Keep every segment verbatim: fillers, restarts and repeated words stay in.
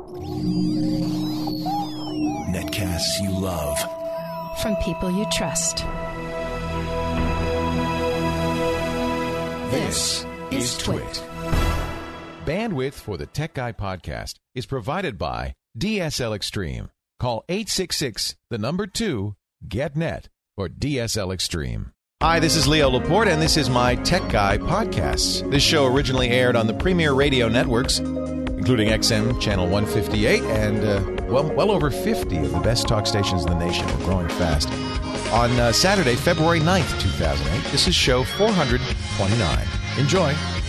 Netcasts you love. From people you trust. This is Twit. Bandwidth for the Tech Guy podcast is provided by D S L Extreme. Call eight six six, the number two, get net or D S L Extreme. Hi, this is Leo Laporte, and this is my Tech Guy podcast. This show originally aired on the Premier Radio networks, including X M Channel one fifty-eight and uh, well, well over fifty of the best talk stations in the nation. We're growing fast. On uh, Saturday, February ninth, two thousand eight, this is show four twenty-nine. Enjoy.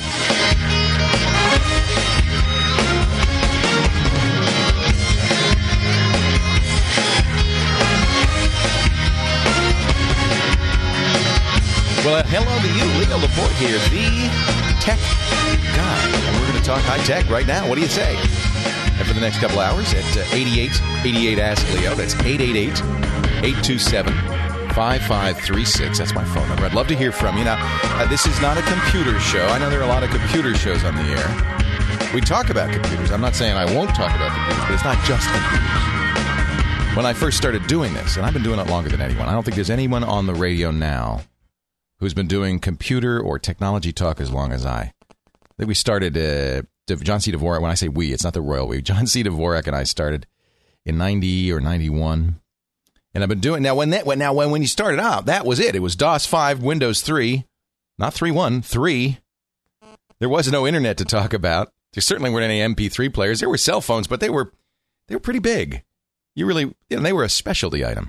Well, uh, hello to you, Leo Laporte here, the Tech Guy. And we're going to talk high-tech right now. What do you say? And for the next couple hours at uh, eighty-eight eighty-eight Ask Leo. That's eight eight eight, eight two seven, five five three six. That's my phone number. I'd love to hear from you. Now, uh, this is not a computer show. I know there are a lot of computer shows on the air. We talk about computers. I'm not saying I won't talk about computers, but it's not just computers. When I first started doing this, and I've been doing it longer than anyone, I don't think there's anyone on the radio now who's been doing computer or technology talk as long as I. I think we started, uh, John C. Dvorak, when I say we, it's not the royal we. John C. Dvorak and I started in ninety or ninety-one. And I've been doing, now when that, when, now when, when you started out, that was it. It was DOS five, Windows three, not three point one, three. There was no internet to talk about. There certainly weren't any M P three players. There were cell phones, but they were, they were pretty big. You really, you know, they were a specialty item.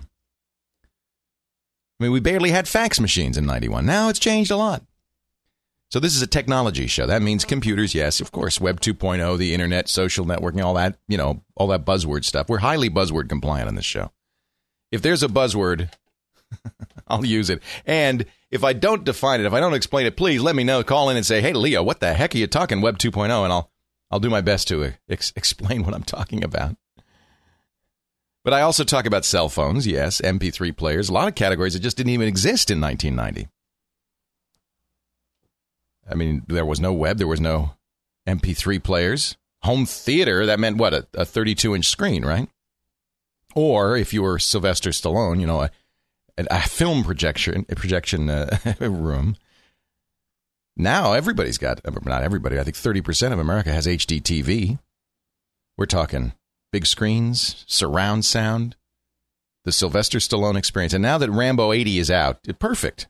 I mean, we barely had fax machines in ninety-one. Now it's changed a lot. So this is a technology show. That means computers, yes, of course, Web two point oh, the internet, social networking, all that, you know, all that buzzword stuff. We're highly buzzword compliant on this show. If there's a buzzword, I'll use it. And if I don't define it, if I don't explain it, please let me know. Call in and say, hey, Leo, what the heck are you talking Web two point oh? And I'll I'll do my best to ex- explain what I'm talking about. But I also talk about cell phones, yes, M P three players, a lot of categories that just didn't even exist in nineteen ninety. I mean, there was no web, there was no M P three players. Home theater, that meant what, a thirty-two inch screen, right? Or if you were Sylvester Stallone, you know, a, a film projection, a projection uh, room. Now everybody's got, not everybody, I think thirty percent of America has H D T V. We're talking big screens, surround sound, the Sylvester Stallone experience. And now that Rambo eighty is out, it, perfect.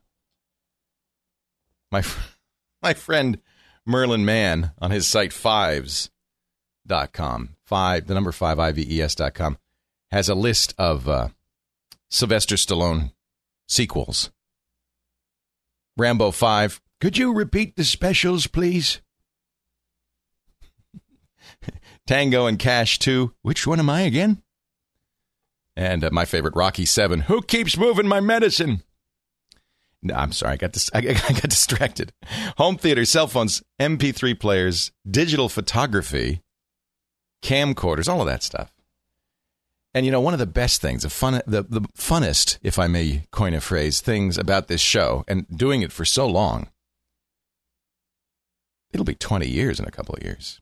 My my friend Merlin Mann on his site fives dot com, five, the number five, I V E S dot com, has a list of uh, Sylvester Stallone sequels. Rambo five. Could you repeat the specials, please? Tango and Cash two. Which one am I again? And uh, my favorite, Rocky seven. Who keeps moving my medicine? No, I'm sorry. I got dis- I, I got distracted. Home theater, cell phones, M P three players, digital photography, camcorders, all of that stuff. And, you know, one of the best things, the, fun, the, the funnest, if I may coin a phrase, things about this show, and doing it for so long, it'll be twenty years in a couple of years,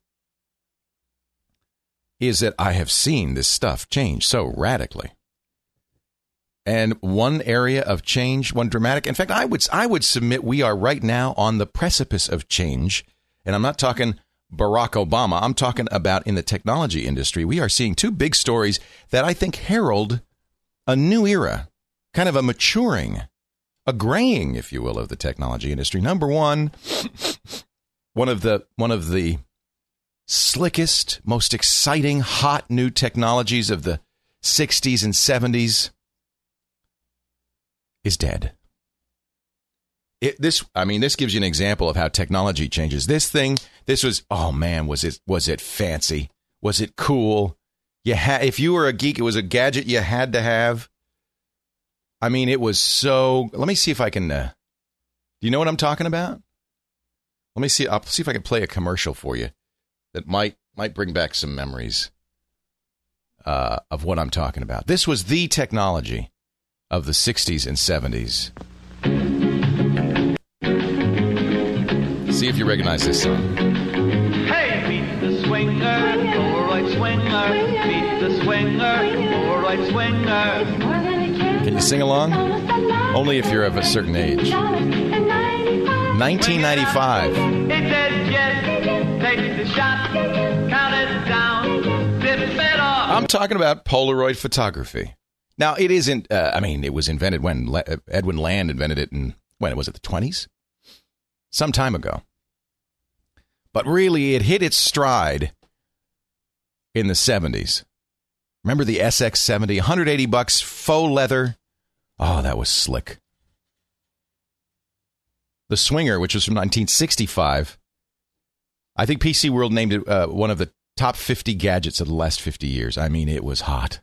is that I have seen this stuff change so radically. And one area of change, one dramatic, in fact, I would I would submit we are right now on the precipice of change. And I'm not talking Barack Obama. I'm talking about in the technology industry. We are seeing two big stories that I think herald a new era, kind of a maturing, a graying, if you will, of the technology industry. Number one, one of the one of the slickest, most exciting, hot new technologies of the sixties and seventies is dead. It, this, I mean, this gives you an example of how technology changes. This thing, this was, oh man, was it, was it fancy? Was it cool? You had, if you were a geek, it was a gadget you had to have. I mean, it was so, let me see if I can, uh, do you know what I'm talking about? Let me see, I'll see if I can play a commercial for you that might, might bring back some memories uh, of what I'm talking about. This was the technology of the sixties and seventies. See if you recognize this song. Hey, meet the swinger, Polaroid swinger, meet the swinger, Polaroid swinger. Can you sing along? Only if you're of a certain age. nineteen ninety-five. It says yes, take the shot, count it down, zip it off. I'm talking about Polaroid photography. Now, it isn't, uh, I mean, it was invented when Le- Edwin Land invented it in, when, was it the twenties? Some time ago. But really, it hit its stride in the seventies. Remember the S X seventy, one hundred eighty bucks, faux leather. Oh, that was slick. The Swinger, which was from nineteen sixty-five. I think P C World named it uh, one of the top fifty gadgets of the last fifty years. I mean, it was hot.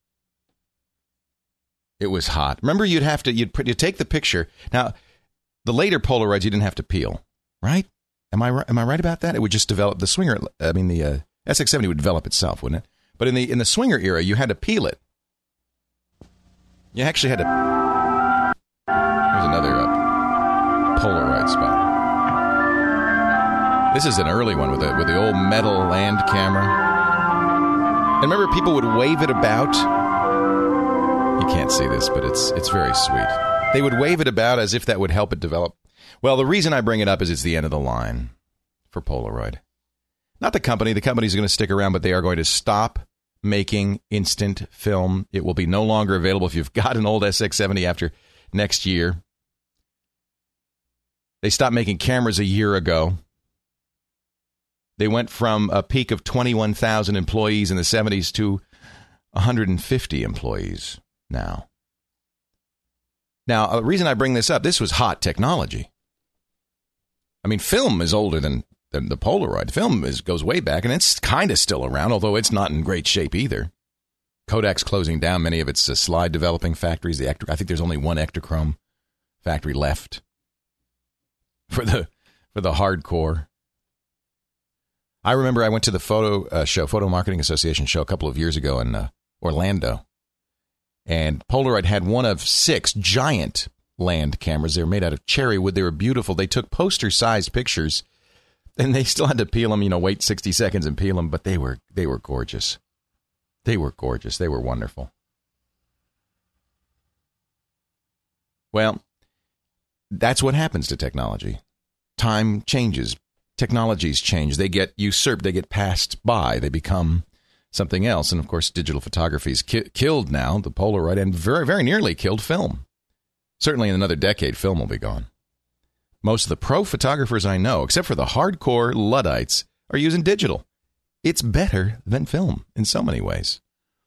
It was hot. Remember, you'd have to, you'd, you'd take the picture. Now, the later Polaroids, you didn't have to peel, right? Am I right? Am I right about that? It would just develop, the Swinger, I mean, the uh, S X seventy would develop itself, wouldn't it? But in the in the Swinger era, you had to peel it. You actually had to. Here's another uh, Polaroid spot. This is an early one with the with the old metal Land camera. And remember, people would wave it about. You can't see this, but it's it's very sweet. They would wave it about as if that would help it develop. Well, the reason I bring it up is it's the end of the line for Polaroid. Not the company. The company's going to stick around, but they are going to stop making instant film. It will be no longer available if you've got an old S X seventy after next year. They stopped making cameras a year ago. They went from a peak of twenty-one thousand employees in the seventies to one hundred fifty employees now. Now, the reason I bring this up, this was hot technology. I mean, film is older than, than the Polaroid. Film is, goes way back, and it's kind of still around, although it's not in great shape either. Kodak's closing down many of its uh, slide developing factories. The Ecto- I think there's only one Ektachrome factory left for the for the hardcore. I remember I went to the photo uh, show, Photo Marketing Association show a couple of years ago in uh, Orlando, and Polaroid had one of six giant Land cameras. They were made out of cherry wood. They were beautiful. They took poster-sized pictures, and they still had to peel them. You know, wait sixty seconds and peel them, but they were they were gorgeous. They were gorgeous. They were wonderful. Well, that's what happens to technology. Time changes. Technologies change. They get usurped. They get passed by. They become something else. And, of course, digital photography is ki- killed now, the Polaroid, and very, very nearly killed film. Certainly in another decade, film will be gone. Most of the pro photographers I know, except for the hardcore Luddites, are using digital. It's better than film in so many ways.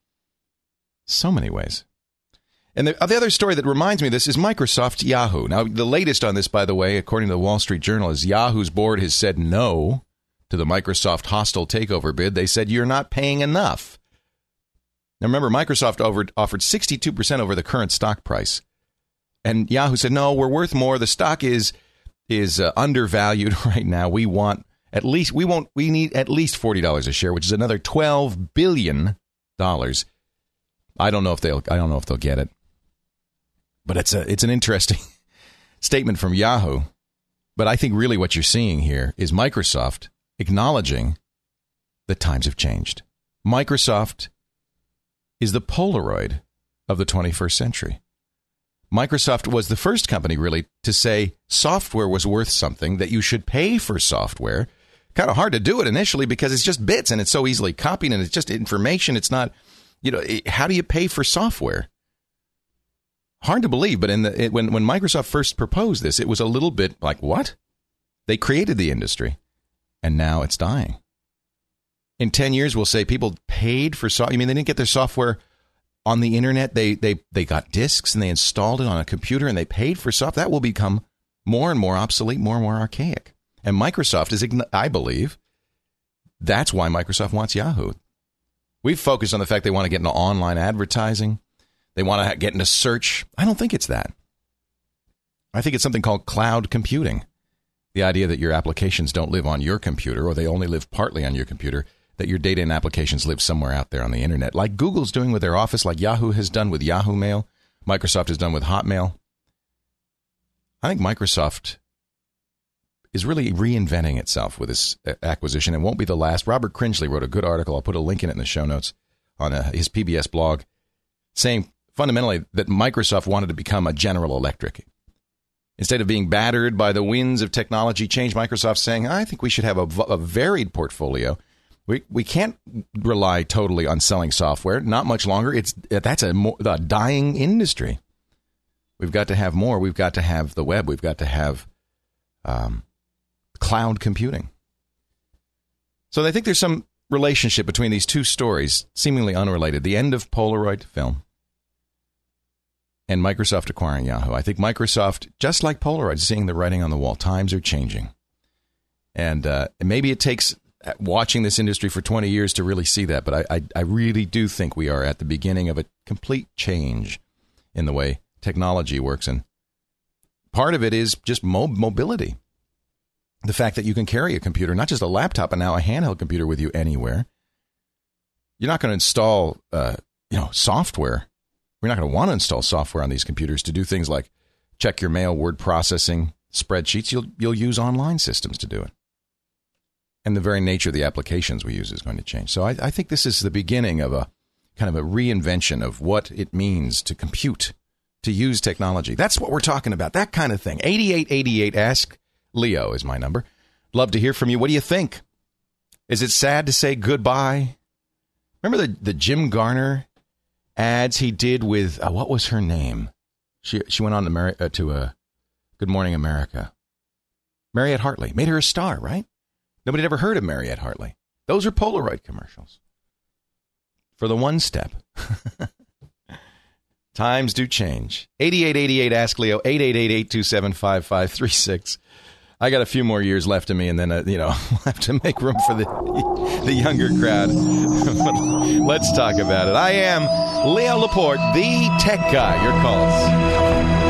So many ways. And the, the other story that reminds me of this is Microsoft Yahoo. Now, the latest on this, by the way, according to the Wall Street Journal, is Yahoo's board has said no to the Microsoft hostile takeover bid. They said, you're not paying enough. Now, remember, Microsoft over, offered sixty-two percent over the current stock price. And Yahoo said, no, we're worth more. The stock is is uh, undervalued right now. We want at least, we won't, we need at least forty dollars a share, which is another twelve billion dollars. I don't know if they'll, I don't know if they'll get it. But it's a, it's an interesting statement from Yahoo. But I think really what you're seeing here is Microsoft acknowledging that times have changed. Microsoft is the Polaroid of the twenty-first century. Microsoft was the first company, really, to say software was worth something, that you should pay for software. Kind of hard to do it initially because it's just bits and it's so easily copied and it's just information. It's not, you know, how do you pay for software? Hard to believe, but in the it, when when Microsoft first proposed this, it was a little bit like, what? They created the industry, and now it's dying. In ten years, we'll say people paid for software. You mean they didn't get their software on the internet? They they they got disks and they installed it on a computer and they paid for software. That will become more and more obsolete, more and more archaic. And Microsoft is, I believe, that's why Microsoft wants Yahoo. We've focused on the fact they want to get into online advertising. They want to get into search. I don't think it's that. I think it's something called cloud computing. The idea that your applications don't live on your computer, or they only live partly on your computer, that your data and applications live somewhere out there on the internet, like Google's doing with their Office, like Yahoo has done with Yahoo Mail, Microsoft has done with Hotmail. I think Microsoft is really reinventing itself with this acquisition. It won't be the last. Robert Cringely wrote a good article. I'll put a link in it in the show notes on uh, his P B S blog, saying fundamentally that Microsoft wanted to become a General Electric. Instead of being battered by the winds of technology change, Microsoft's saying, I think we should have a, a varied portfolio. We we can't rely totally on selling software. Not much longer. It's That's a, more, a dying industry. We've got to have more. We've got to have the web. We've got to have um, cloud computing. So I think there's some relationship between these two stories, seemingly unrelated. The end of Polaroid film and Microsoft acquiring Yahoo. I think Microsoft, just like Polaroid, is seeing the writing on the wall. Times are changing. And uh, maybe it takes watching this industry for twenty years to really see that. But I, I, I really do think we are at the beginning of a complete change in the way technology works. And part of it is just mo- mobility. The fact that you can carry a computer, not just a laptop, but now a handheld computer with you anywhere. You're not going to install uh, you know, software. We're not going to want to install software on these computers to do things like check your mail, word processing, spreadsheets. You'll you'll use online systems to do it. And the very nature of the applications we use is going to change. So I, I think this is the beginning of a kind of a reinvention of what it means to compute, to use technology. That's what we're talking about, that kind of thing. eighty-eight eighty-eight, Ask Leo is my number. Love to hear from you. What do you think? Is it sad to say goodbye? Remember the, the Jim Garner ads he did with, uh, what was her name? She she went on to, Mari- uh, to uh, Good Morning America. Mariette Hartley. Made her a star, right? Nobody had ever heard of Mariette Hartley. Those are Polaroid commercials. For the one step. Times do change. eighty-eight eighty-eight, Ask Leo, eight eight eight, eight two seven, five five three six. I got a few more years left in me, and then, uh, you know, we'll have to make room for the the younger crowd. Let's talk about it. I am Leo Laporte, the tech guy. Your calls.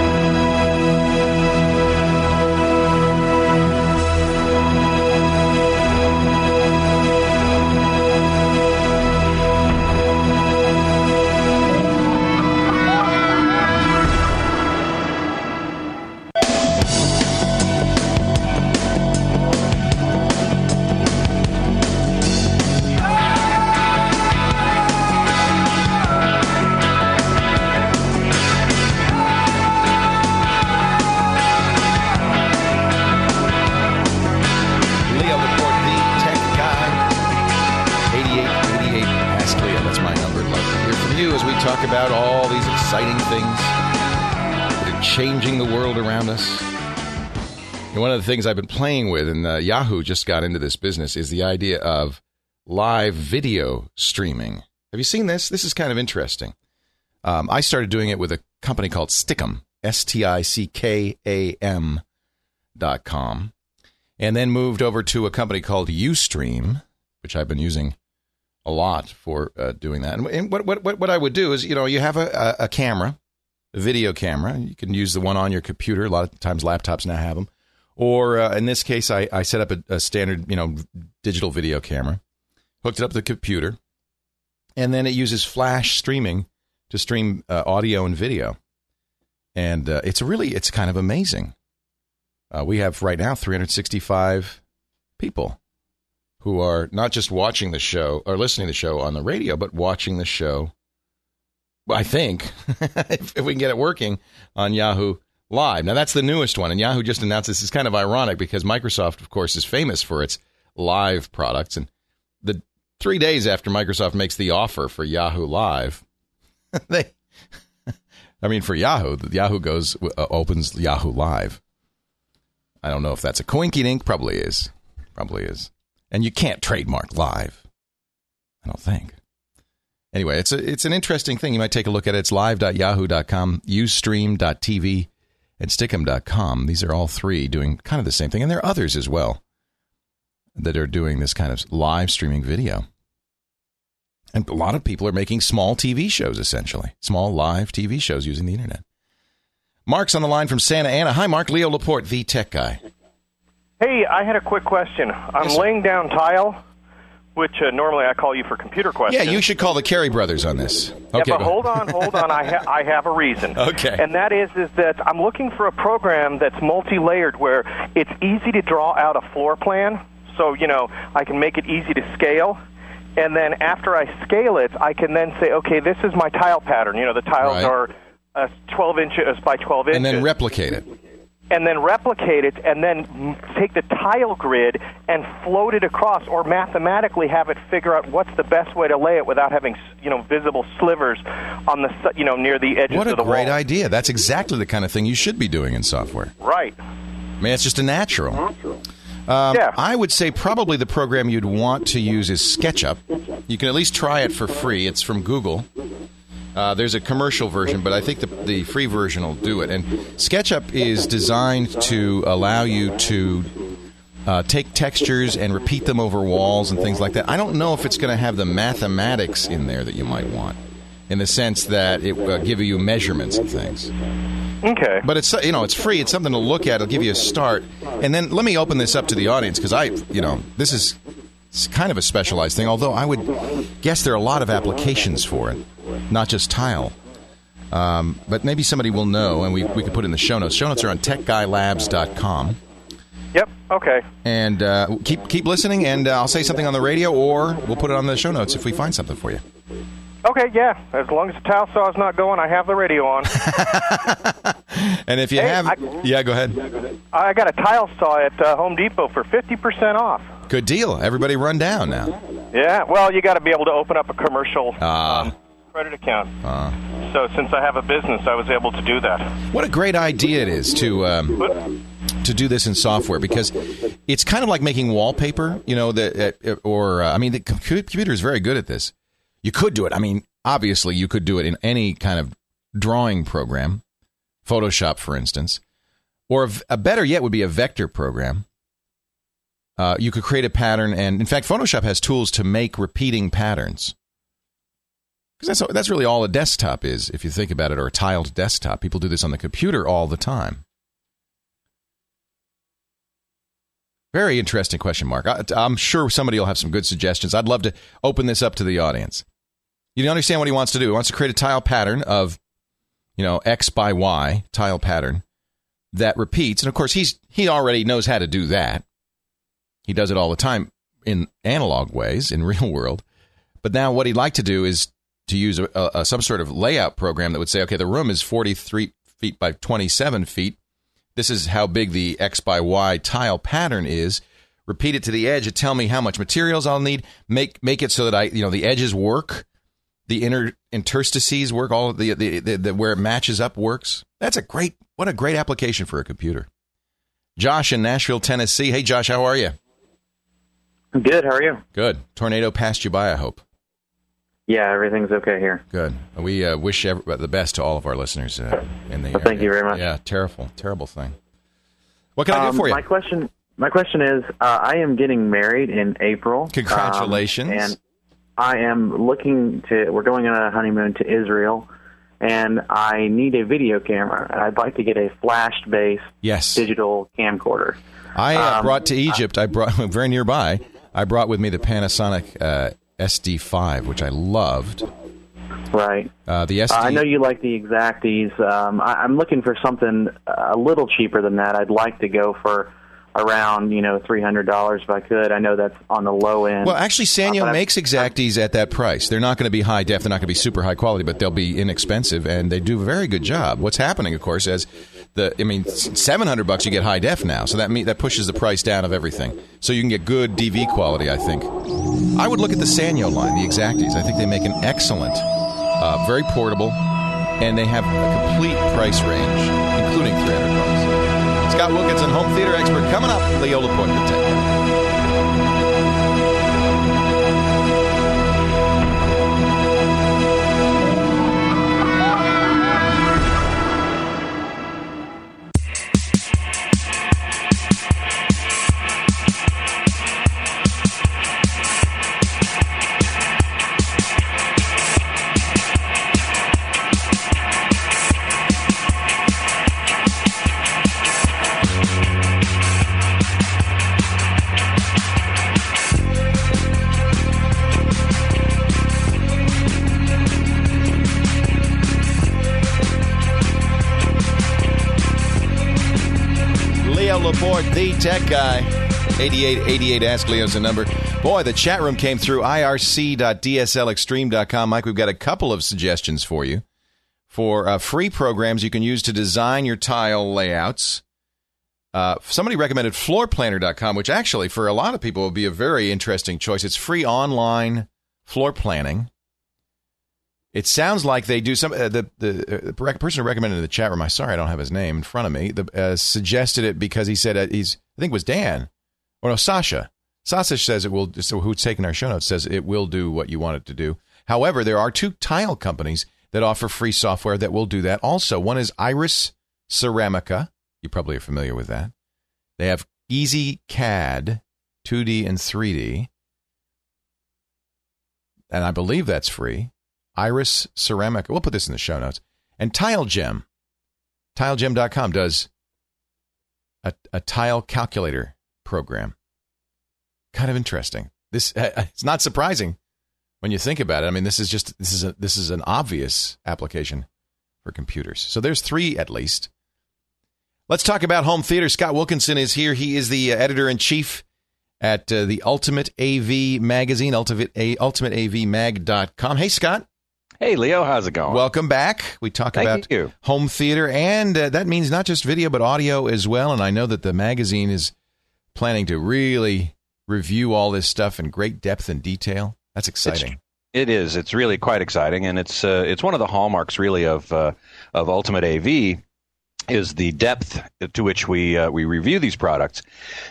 Talk about all these exciting things that are changing the world around us. And one of the things I've been playing with, and uh, Yahoo just got into this business, is the idea of live video streaming. Have you seen this? This is kind of interesting. Um, I started doing it with a company called Stickam, S T I C K A M dot com, and then moved over to a company called Ustream, which I've been using a lot for uh, doing that. And what, what what I would do is, you know, you have a, a camera, a video camera. You can use the one on your computer. A lot of times laptops now have them. Or uh, in this case, I, I set up a, a standard, you know, digital video camera, hooked it up to the computer, and then it uses flash streaming to stream uh, audio and video. And uh, it's really, it's kind of amazing. Uh, we have right now three hundred sixty-five people who are not just watching the show or listening to the show on the radio, but watching the show, I think, if, if we can get it working, on Yahoo Live. Now, that's the newest one, and Yahoo just announced this. Is kind of ironic because Microsoft, of course, is famous for its live products. And the three days after Microsoft makes the offer for Yahoo Live, they, I mean, for Yahoo, Yahoo goes, uh, opens Yahoo Live. I don't know if that's a coinkydink. Probably is. Probably is. And you can't trademark live, I don't think. Anyway, it's a, it's an interesting thing. You might take a look at it. It's live dot yahoo dot com, ustream dot t v, and stickam dot com. These are all three doing kind of the same thing. And there are others as well that are doing this kind of live streaming video. And a lot of people are making small T V shows, essentially. Small live T V shows using the internet. Mark's on the line from Santa Ana. Hi, Mark. Leo Laporte, the tech guy. Hey, I had a quick question. I'm yes, laying down tile which uh, normally I call you for computer questions. Yeah, you should call the Carey brothers on this. Okay, yeah, but go hold ahead. on, hold on. I, ha- I have a reason. Okay. And that is, is that I'm looking for a program that's multi-layered where it's easy to draw out a floor plan. So, you know, I can make it easy to scale. And then after I scale it, I can then say, okay, this is my tile pattern. You know, the tiles Right. are uh, twelve inches by twelve inches. And then replicate it. And then replicate it, and then take the tile grid and float it across, or mathematically have it figure out what's the best way to lay it without having, you know, visible slivers on the, you know, near the edges What a of the great wall. idea. That's exactly the kind of thing you should be doing in software. Right. I mean, it's just a natural. Um, Yeah. I would say probably the program you'd want to use is SketchUp. You can at least try it for free. It's from Google. Uh, there's a commercial version, but I think the, the free version will do it. And SketchUp is designed to allow you to uh, take textures and repeat them over walls and things like that. I don't know if it's going to have the mathematics in there that you might want, in the sense that it will give you measurements and things. Okay. But it's, you know, it's free. It's something to look at. It'll give you a start. And then let me open this up to the audience, because I, you know, this is it's kind of a specialized thing, although I would guess there are a lot of applications for it, not just tile. Um, but maybe somebody will know, and we, we can put it in the show notes. Show notes are on tech guy labs dot com. Yep. Okay. And uh, keep keep listening, and uh, I'll say something on the radio, or we'll put it on the show notes if we find something for you. Okay, yeah. As long as the towel saw's not going, I have the radio on. And if you Hey, have... I- yeah, go ahead. I got a tile saw at uh, Home Depot for fifty percent off. Good deal. Everybody run down now. Yeah, well, you got to be able to open up a commercial Ah. um, credit account. Uh, So since I have a business, I was able to do that. what a great idea it is to... Um, But, to do this in software, because it's kind of like making wallpaper, you know, the, uh, or, uh, I mean, the computer is very good at this. You could do it. I mean, obviously, you could do it in any kind of drawing program, Photoshop, for instance, or a, a better yet would be a vector program. Uh, you could create a pattern, and in fact, Photoshop has tools to make repeating patterns. Because that's, that's really all a desktop is, if you think about it, or a tiled desktop. People do this on the computer all the time. Very interesting question, Mark. I, I'm sure somebody will have some good suggestions. I'd love to open this up to the audience. You understand what he wants to do. He wants to create a tile pattern of, you know, X by Y tile pattern that repeats. And, of course, he's he already knows how to do that. He does it all the time in analog ways, in real world. But now what he'd like to do is to use a, a, some sort of layout program that would say, okay, the room is forty-three feet by twenty-seven feet. This is how big the X by Y tile pattern is. Repeat it to the edge and tell me how much materials I'll need. Make make it so that I, you know, the edges work, the inner interstices work, all of the, the, the, the where it matches up works. That's a great, what a great application for a computer. Josh in Nashville, Tennessee. Hey, Josh, how are you? Good. How are you? Good. Tornado passed you by, I hope. Yeah, everything's okay here. Good. We uh, wish every, the best to all of our listeners uh, in the Well, thank area. you very much. Yeah, terrible, terrible thing. What can I do Um, for you? My question, my question is, uh, I am getting married in April. Congratulations. Um, and I am looking to. We're going on a honeymoon to Israel, and I need a video camera. And I'd like to get a flash-based Yes. digital camcorder. I uh, Um, brought to Egypt, I brought very nearby, I brought with me the Panasonic uh, S D five, which I loved. Right. Uh, the S D... Uh, I know you like the Exacties. Um, I, I'm looking for something a little cheaper than that. I'd like to go for around, you know, three hundred dollars if I could. I know that's on the low end. Well, actually, Sanyo Uh, but I'm- makes Exacties at that price. They're not going to be high def. They're not going to be super high quality, but they'll be inexpensive, and they do a very good job. What's happening, of course, is the I mean, seven hundred bucks you get high def now, so that mean, that pushes the price down of everything. So you can get good D V quality, I think. I would look at the Sanyo line, the Exacties. I think they make an excellent, uh, very portable, and they have a complete price range, including three hundred bucks. Scott Wilkinson, home theater expert, coming up. Leo Laporte, the Tech Guy. Laporte, the tech guy. eighty-eight eighty-eight Ask Leo's the number. Boy, the chat room came through I R C dot D S L extreme dot com. Mike, we've got a couple of suggestions for you for uh, free programs you can use to design your tile layouts. Uh, somebody recommended floor planner dot com, which actually for a lot of people will be a very interesting choice. It's free online floor planning. It sounds like they do some. Uh, the the, uh, the person who recommended it in the chat room, I'm sorry I don't have his name in front of me, the, uh, suggested it because he said uh, he's, I think it was Dan, or no, Sasha. Sasha says it will, so who's taken our show notes, says it will do what you want it to do. However, there are two tile companies that offer free software that will do that also. One is Iris Ceramica. You probably are familiar with that. They have Easy C A D, two D and three D. And I believe that's free. Iris Ceramica. We'll put this in the show notes. And TileGem. TileGem dot com does a, a tile calculator program. Kind of interesting. This uh, it's not surprising when you think about it. I mean, this is just this is a, this is an obvious application for computers. So there's three at least. Let's talk about home theater. Scott Wilkinson is here. He is the uh, editor-in-chief at uh, the Ultimate A V magazine, ultimate a, ultimate A V mag dot com. Hey, Scott. Hey, Leo. How's it going? Welcome back. We talk Thank about you. home theater, and uh, that means not just video, but audio as well. And I know that the magazine is planning to really review all this stuff in great depth and detail. That's exciting. It's, it is. It's really quite exciting, and it's uh, it's one of the hallmarks, really, of uh, of Ultimate A V. Is the depth to which we uh, we review these products.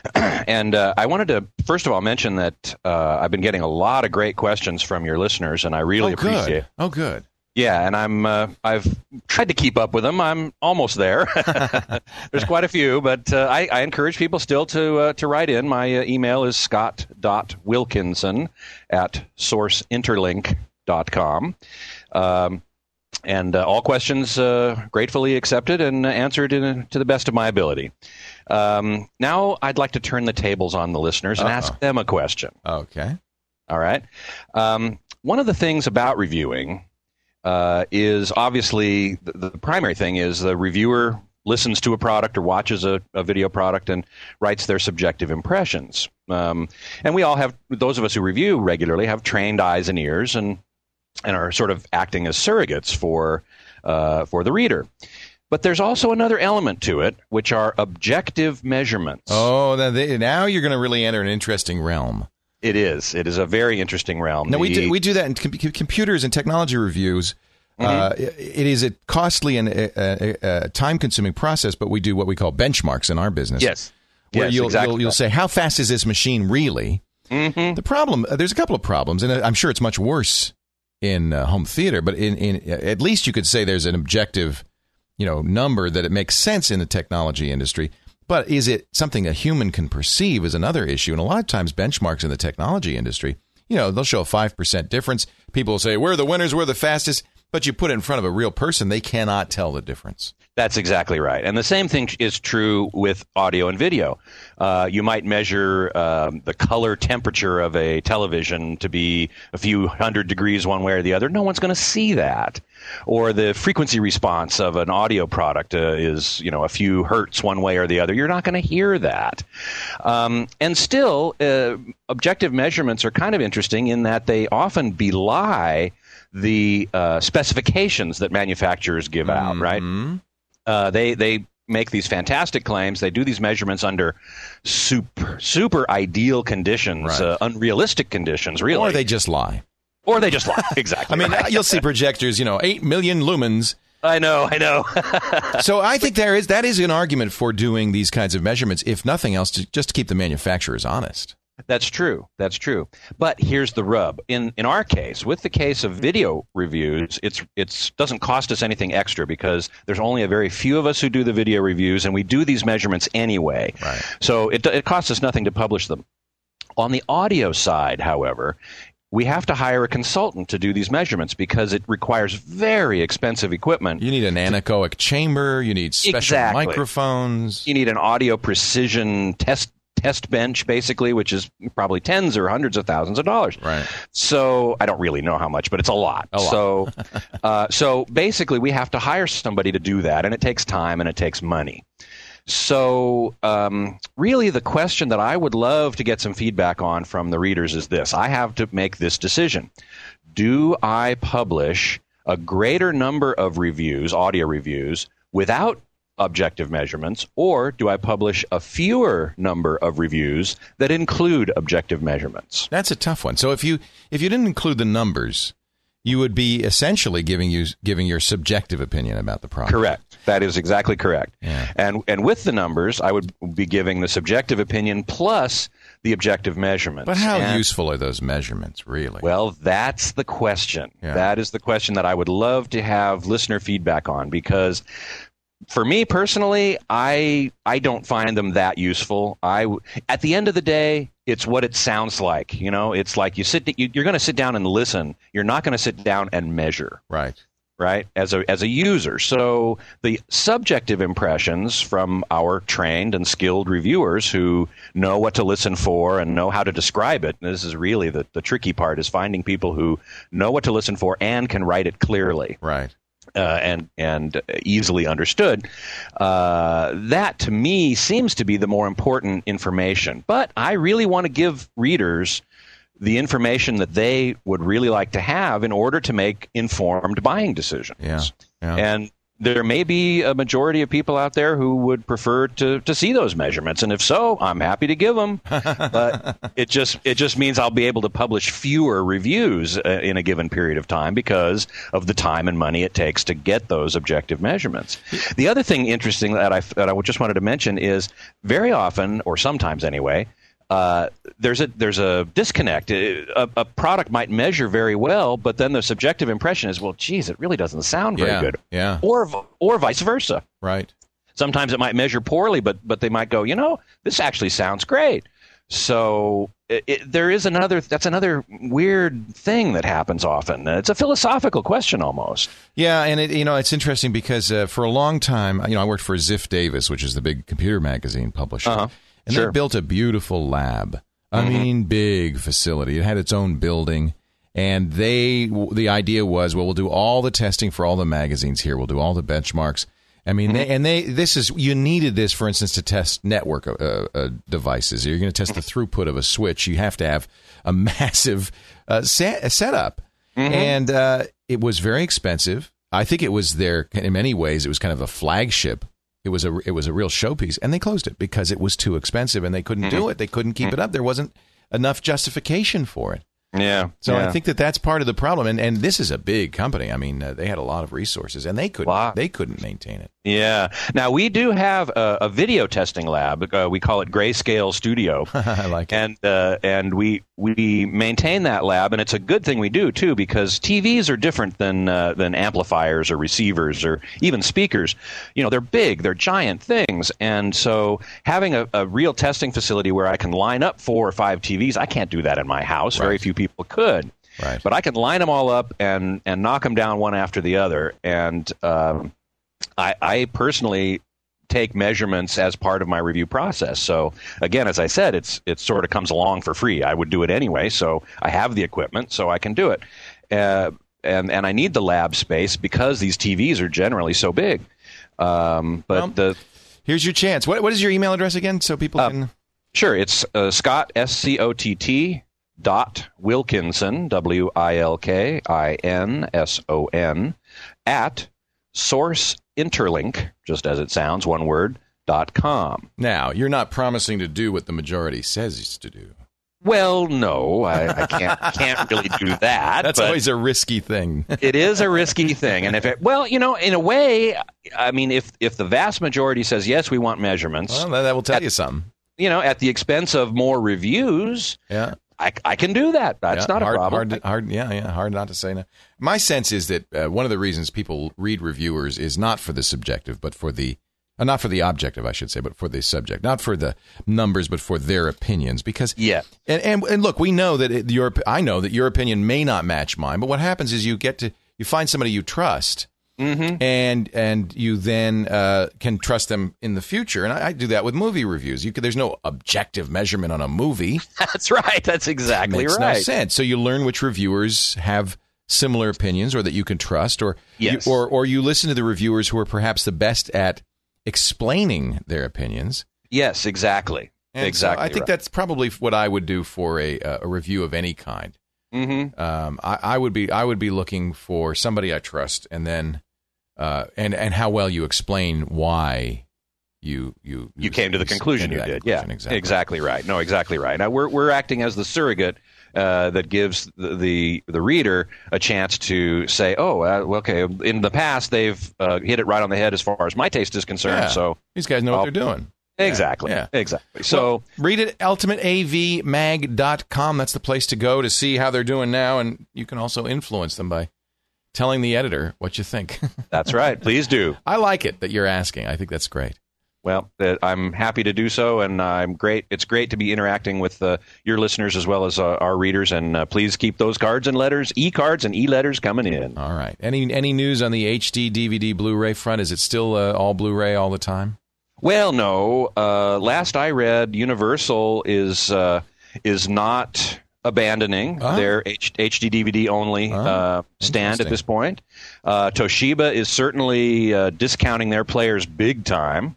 And uh, I wanted to, first of all, mention that uh, I've been getting a lot of great questions from your listeners, and I really oh, good. appreciate it. Oh, good. Yeah, and I'm uh, I've tried to keep up with them. I'm almost there. There's quite a few, but uh, I, I encourage people still to uh, to write in. My uh, email is scott dot wilkinson at source interlink dot com. Um, And uh, all questions uh, gratefully accepted and answered in, to the best of my ability. Um, now I'd like to turn the tables on the listeners and Uh-oh. ask them a question. Okay. All right. Um, one of the things about reviewing uh, is obviously the, the primary thing is the reviewer listens to a product or watches a, a video product and writes their subjective impressions. Um, and we all have, those of us who review regularly, have trained eyes and ears and and are sort of acting as surrogates for uh, for the reader. But there's also another element to it, which are objective measurements. Oh, now, they, now you're going to really enter an interesting realm. It is. It is a very interesting realm. Now, the, we do, we do that in com- computers and technology reviews. Mm-hmm. Uh, it, it is a costly and a, a, a time-consuming process, but we do what we call benchmarks in our business. Yes. Where yes, you'll, exactly. you'll, you'll say, how fast is this machine really? Mm-hmm. The problem, uh, there's a couple of problems, and I'm sure it's much worse in uh, home theater, but in, in at least you could say there's an objective, you know, number that it makes sense in the technology industry. But is it something a human can perceive is another issue. And a lot of times benchmarks in the technology industry, you know, they'll show a five percent difference. People will say, we're the winners, we're the fastest. But you put it in front of a real person, they cannot tell the difference. That's exactly right. And the same thing is true with audio and video. Uh, you might measure um, the color temperature of a television to be a few hundred degrees one way or the other. No one's going to see that. Or the frequency response of an audio product uh, is, you know, a few hertz one way or the other. You're not going to hear that. Um, and still, uh, objective measurements are kind of interesting in that they often belie the uh, specifications that manufacturers give out, mm-hmm. right? Uh, they they make these fantastic claims. They do these measurements under super super ideal conditions, right. uh, unrealistic conditions, really. Or they just lie. Or they just lie. Exactly. I mean, right. You'll see projectors, you know, eight million lumens. I know, I know. So I think there is that is an argument for doing these kinds of measurements, if nothing else, to, just to keep the manufacturers honest. That's true. That's true. But here's the rub. In in our case, with the case of video reviews, it's it's doesn't cost us anything extra because there's only a very few of us who do the video reviews, and we do these measurements anyway. Right. So it it costs us nothing to publish them. On the audio side, however, we have to hire a consultant to do these measurements because it requires very expensive equipment. You need an anechoic chamber. You need special exactly. microphones. You need an audio precision test test bench, basically, which is probably tens or hundreds of thousands of dollars. Right. So I don't really know how much, but it's a lot. A lot. So, uh, so basically, we have to hire somebody to do that, and it takes time and it takes money. So um, really the question that I would love to get some feedback on from the readers is this. I have to make this decision. Do I publish a greater number of reviews, audio reviews, without objective measurements, or do I publish a fewer number of reviews that include objective measurements? That's a tough one. So if you if you didn't include the numbers, you would be essentially giving you giving your subjective opinion about the product. Correct. That is exactly correct. Yeah. And and with the numbers, I would be giving the subjective opinion plus the objective measurements. But how and, useful are those measurements, really? Well, that's the question. Yeah. That is the question that I would love to have listener feedback on, because for me personally, I I don't find them that useful. I at the end of the day, it's what it sounds like. You know, it's like you sit you, you're going to sit down and listen. You're not going to sit down and measure. Right. Right, as a as a user. So the subjective impressions from our trained and skilled reviewers who know what to listen for and know how to describe it, and this is really the, the tricky part, is finding people who know what to listen for and can write it clearly. Right. Uh, and and easily understood. Uh, that, to me, seems to be the more important information. But I really want to give readers the information that they would really like to have in order to make informed buying decisions. Yeah, yeah. And there may be a majority of people out there who would prefer to, to see those measurements, and if so, I'm happy to give them. But it just it just means I'll be able to publish fewer reviews uh, in a given period of time because of the time and money it takes to get those objective measurements. The other thing interesting that I that I just wanted to mention is very often, or sometimes anyway, Uh, there's a there's a disconnect. A, a product might measure very well, but then the subjective impression is, well, geez, it really doesn't sound very yeah, good. Yeah. Or or vice versa. Right. Sometimes it might measure poorly, but but they might go, you know, this actually sounds great. So it, it, there is another. That's another weird thing that happens often. It's a philosophical question almost. Yeah, and it, you know, it's interesting because uh, for a long time, you know, I worked for Ziff Davis, which is the big computer magazine publisher. Uh-huh. And sure. they built a beautiful lab. I mm-hmm. mean, big facility. It had its own building. And they, the idea was, well, we'll do all the testing for all the magazines here. We'll do all the benchmarks. I mean, mm-hmm. they, and they, this is, you needed this, for instance, to test network uh, uh, devices. You're going to test the throughput of a switch. You have to have a massive uh, set, setup. Mm-hmm. And uh, it was very expensive. I think it was their, in many ways, it was kind of a flagship. It was a it was a real showpiece, and they closed it because it was too expensive, and they couldn't mm-hmm. do it. They couldn't keep mm-hmm. it up. There wasn't enough justification for it. Yeah. So yeah. I think that that's part of the problem. And and this is a big company. I mean, uh, they had a lot of resources, and they couldn't wow. they couldn't maintain it. Yeah. Now we do have a, a video testing lab. Uh, we call it Grayscale Studio. I like it. And uh, and we we maintain that lab, and it's a good thing we do too, because T Vs are different than uh, than amplifiers or receivers or even speakers. You know, they're big, they're giant things, and so having a, a real testing facility where I can line up four or five T Vs, I can't do that in my house. Right. Very few people could. Right. But I can line them all up and and knock them down one after the other, and um, I, I personally take measurements as part of my review process. So again, as I said, it's it sort of comes along for free. I would do it anyway, so I have the equipment, so I can do it. Uh, and and I need the lab space because these T Vs are generally so big. Um, but well, the here's your chance. What what is your email address again, so people uh, can? Sure, it's uh, Scott S C O T T dot Wilkinson W I L K I N S O N at Source Interlink, just as it sounds, one word, dot com. Now, you're not promising to do what the majority says it's to do. Well, no, I, I can't can't really do that. That's always a risky thing. It is a risky thing. And if it, well, you know, in a way, I mean, if if the vast majority says, yes, we want measurements. Well, that will tell at, you something. You know, at the expense of more reviews. Yeah. I, I can do that. That's yeah, not hard, a problem. Hard, hard, yeah, yeah, hard not to say no. My sense is that uh, one of the reasons people read reviewers is not for the subjective, but for the, uh, not for the objective, I should say, but for the subject. Not for the numbers, but for their opinions. Because, yeah. And, and, and look, we know that it, your, I know that your opinion may not match mine, but what happens is you get to, you find somebody you trust. Mm-hmm. And and you then uh, can trust them in the future, and I, I do that with movie reviews. You could, there's no objective measurement on a movie. That's right. That's exactly it makes right. no sense. So you learn which reviewers have similar opinions, or that you can trust, or yes. you, or or you listen to the reviewers who are perhaps the best at explaining their opinions. Yes, exactly. And exactly. So I think right. that's probably what I would do for a a review of any kind. Mm-hmm. Um, I, I would be I would be looking for somebody I trust, and then uh, and and how well you explain why you you you came to the conclusion you did. Conclusion. Yeah, exactly. exactly right. No, exactly right. Now we're we're acting as the surrogate uh, that gives the, the the reader a chance to say, oh, uh, well, okay, in the past they've uh, hit it right on the head as far as my taste is concerned. Yeah. So these guys know I'll, what they're doing. Exactly. Yeah. Exactly. So well, read it, ultimate A V mag dot com. That's the place to go to see how they're doing now, and you can also influence them by telling the editor what you think. That's right. Please do. I like it that you're asking. I think that's great. Well, uh, I'm happy to do so, and I'm great. It's great to be interacting with uh, your listeners as well as uh, our readers, and uh, please keep those cards and letters, e-cards and e-letters coming in. All right. Any any news on the H D D V D Blu-ray front? Is it still uh, all Blu-ray all the time? Well, no. Uh, last I read, Universal is uh, is not abandoning oh. their H- HD D V D only oh, uh, stand at this point. Uh, Toshiba is certainly uh, discounting their players big time.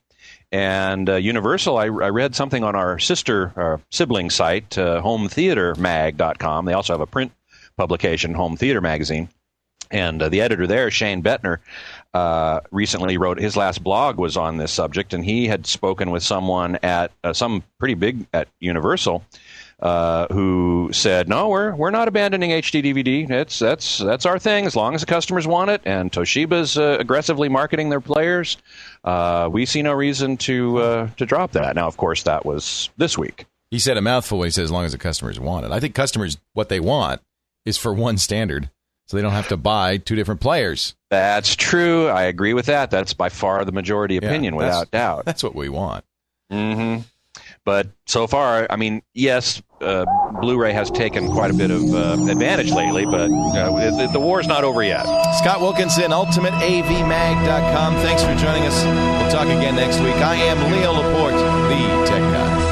And uh, Universal, I, I read something on our sister, our sibling site, uh, home theater mag dot com. They also have a print publication, Home Theater Magazine. And uh, the editor there, Shane Bettner, uh, recently wrote his last blog was on this subject, and he had spoken with someone at uh, some pretty big at Universal uh, who said, "No, we're we're not abandoning H D D V D. It's that's that's our thing as long as the customers want it." And Toshiba's uh, aggressively marketing their players. Uh, we see no reason to uh, to drop that. Now, of course, that was this week. He said a mouthful when he said as long as the customers want it. I think customers, what they want is for one standard, so they don't have to buy two different players. That's true. I agree with that. That's by far the majority opinion, yeah, without doubt. That's what we want. Mm-hmm. But so far, I mean, yes, uh, Blu-ray has taken quite a bit of uh, advantage lately, but uh, the, the war's not over yet. Scott Wilkinson, ultimate A V mag dot com. Thanks for joining us. We'll talk again next week. I am Leo Laporte, the Tech Guy.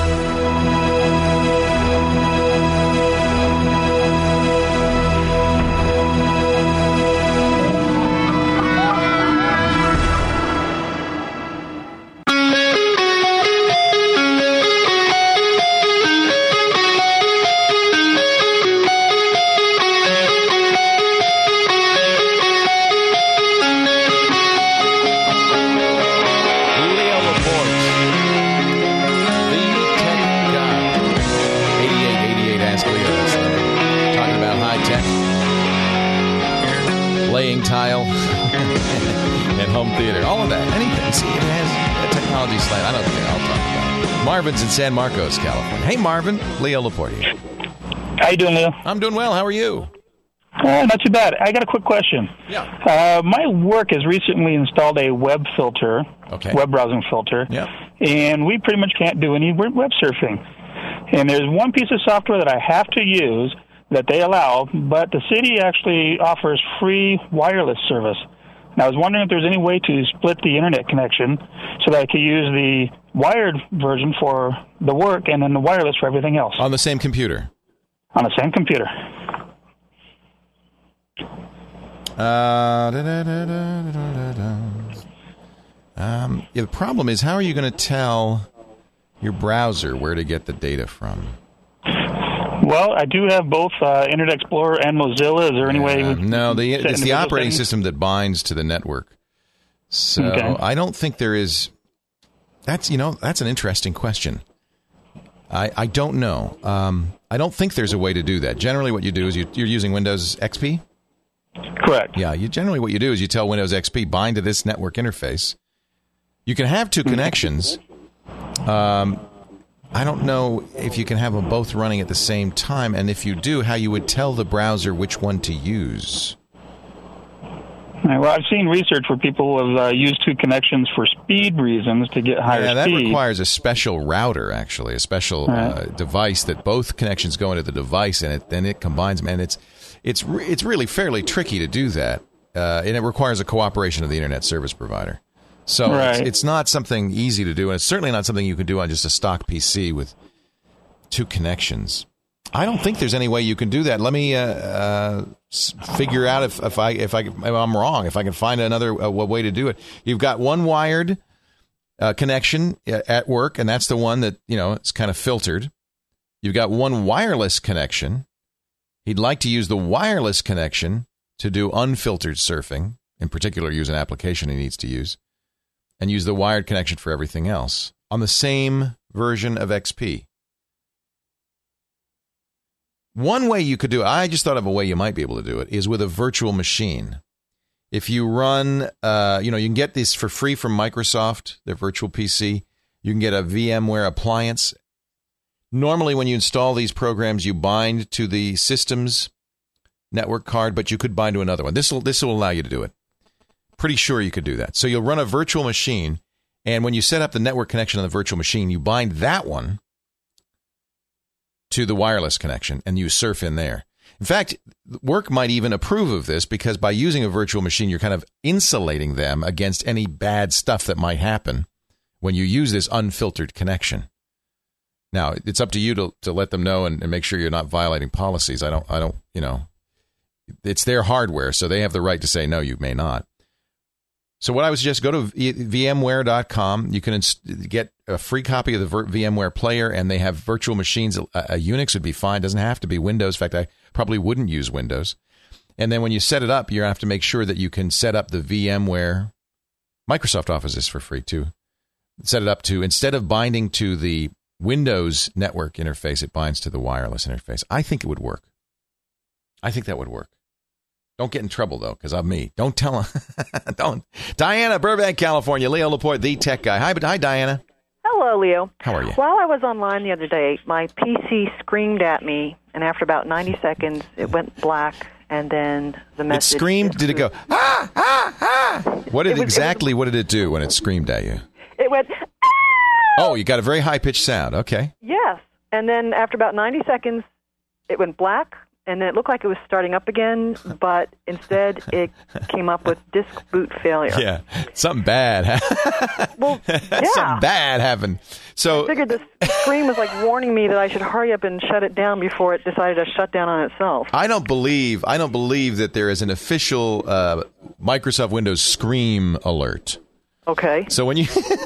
Tile and home theater, all of that, anything. See, it has a technology slant. I don't care. I'll talk about it. Marvin's in San Marcos, California. Hey, Marvin. Leo Laporte here. How you doing, Leo? I'm doing well. How are you? Uh, not too bad. I got a quick question. Yeah. Uh, my work has recently installed a web filter, okay. web browsing filter, yeah. and we pretty much can't do any web surfing. And there's one piece of software that I have to use that they allow, but the city actually offers free wireless service. And I was wondering if there's any way to split the internet connection so that I could use the wired version for the work and then the wireless for everything else. On the same computer? On the same computer. Uh, da, da, da, da, da, da. Um, yeah, the problem is, how are you going to tell your browser where to get the data from? Well, I do have both uh, Internet Explorer and Mozilla. Is there any yeah, way? No, the, it's the operating settings? system that binds to the network. So okay. I don't think there is. That's you know that's an interesting question. I I don't know. Um, I don't think there's a way to do that. Generally, what you do is you, you're using Windows X P. Correct. Yeah. You generally what you do is you tell Windows X P bind to this network interface. You can have two connections. Um. I don't know if you can have them both running at the same time, and if you do, how you would tell the browser which one to use. All right, well, I've seen research where people have uh, used two connections for speed reasons to get higher yeah, that speed. requires a special router, actually, a special right. uh, device that both connections go into the device, and it then it combines them. And it's it's re- it's really fairly tricky to do that, uh, and it requires a cooperation of the internet service provider. So right. it's, it's not something easy to do, and it's certainly not something you can do on just a stock P C with two connections. I don't think there's any way you can do that. Let me uh, uh, figure out if, if I if I if I'm wrong. If I can find another uh, way to do it. You've got one wired uh, connection at work, and that's the one that, you know, it's kind of filtered. You've got one wireless connection. He'd like to use the wireless connection to do unfiltered surfing, in particular use an application he needs to use, and use the wired connection for everything else on the same version of X P. One way you could do it, I just thought of a way you might be able to do it, is with a virtual machine. If you run, uh, you know, you can get this for free from Microsoft, their virtual P C. You can get a VMware appliance. Normally, when you install these programs, you bind to the system's network card, but you could bind to another one. This will this will allow you to do it. Pretty sure you could do that. So you'll run a virtual machine, and when you set up the network connection on the virtual machine, you bind that one to the wireless connection, and you surf in there. In fact, work might even approve of this, because by using a virtual machine, you're kind of insulating them against any bad stuff that might happen when you use this unfiltered connection. Now, it's up to you to, to let them know and, and make sure you're not violating policies. I don't, I don't, you know, it's their hardware, so they have the right to say, no, you may not. So what I would suggest, go to V M ware dot com. You can inst- get a free copy of the Vir- VMware player, and they have virtual machines. A, a Unix would be fine. It doesn't have to be Windows. In fact, I probably wouldn't use Windows. And then when you set it up, you have to make sure that you can set up the VMware. Microsoft Office is for free, too. Set it up to, instead of binding to the Windows network interface, it binds to the wireless interface. I think it would work. I think that would work. Don't get in trouble, though, because I'm me. Don't tell him. Don't. Diana, Burbank, California. Leo Laporte, the tech guy. Hi, hi, Diana. Hello, Leo. How are you? While I was online the other day, my P C screamed at me, and after about ninety seconds, it went black, and then the message... It screamed? Did it go, ah, ah, ah? What did it was, exactly, it was, what did it do when it screamed at you? It went... Oh, you got a very high-pitched sound. Okay. Yes. And then after about ninety seconds, it went black, and then it looked like it was starting up again, but instead it came up with disk boot failure. Yeah, something bad. Well, yeah. Something bad happened. So I figured the screen was like warning me that I should hurry up and shut it down before it decided to shut down on itself. I don't believe I don't believe that there is an official uh, Microsoft Windows Scream alert. Okay. So when you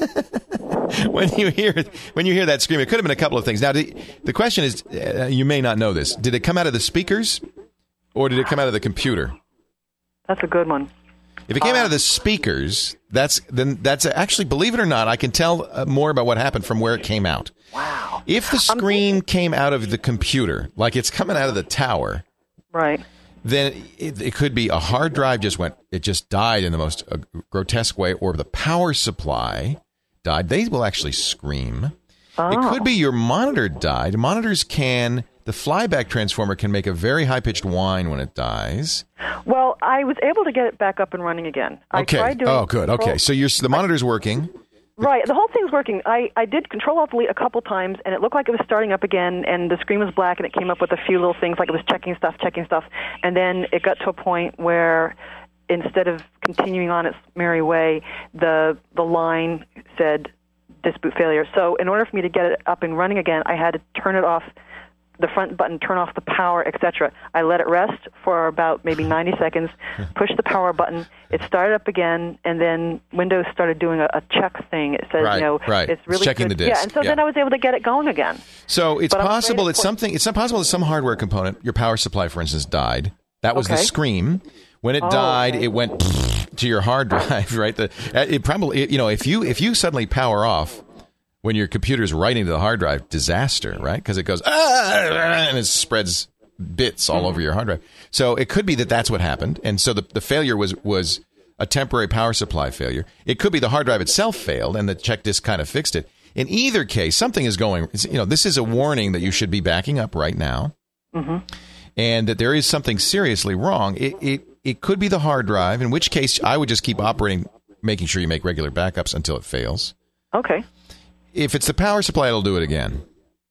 when you hear when you hear that scream, it could have been a couple of things. Now, the, the question is, uh, you may not know this. Did it come out of the speakers, or did it come out of the computer? That's a good one. If it came uh, out of the speakers, that's then that's actually, believe it or not, I can tell uh, more about what happened from where it came out. Wow. If the scream came out of the computer, like it's coming out of the tower, right, then it, it could be a hard drive just went, it just died in the most uh, grotesque way, or the power supply died. They will actually scream. Oh. It could be your monitor died. Monitors can, the flyback transformer can make a very high-pitched whine when it dies. Well, I was able to get it back up and running again. I okay. tried doing oh, good. Okay. control- So you're, the monitor's working. Right. The whole thing's working. I, I did Control-Alt-Delete a couple times, and it looked like it was starting up again, and the screen was black, and it came up with a few little things, like it was checking stuff, checking stuff. And then it got to a point where instead of continuing on its merry way, the the line said disk boot failure. So in order for me to get it up and running again, I had to turn it off, the front button, turn off the power, et cetera. I let it rest for about maybe ninety seconds, push the power button, it started up again, and then Windows started doing a, a check thing. It says, right, you know, right. it's really it's checking good. the disk. Yeah, and so yeah. then I was able to get it going again. So it's but possible that it's something, it's not possible that some hardware component, your power supply, for instance, died. That was okay. the scream. When it oh, died, okay. it went to your hard drive, right? The, it probably, you know, if you if you suddenly power off when your computer's writing to the hard drive, disaster, right? Because it goes, ah, and it spreads bits all mm-hmm. over your hard drive. So it could be that that's what happened. And so the, the failure was, was a temporary power supply failure. It could be the hard drive itself failed and the check disk kind of fixed it. In either case, something is going, you know, this is a warning that you should be backing up right now. Mm-hmm. And that there is something seriously wrong. It, it, it could be the hard drive, in which case I would just keep operating, making sure you make regular backups until it fails. Okay. If it's the power supply, it'll do it again,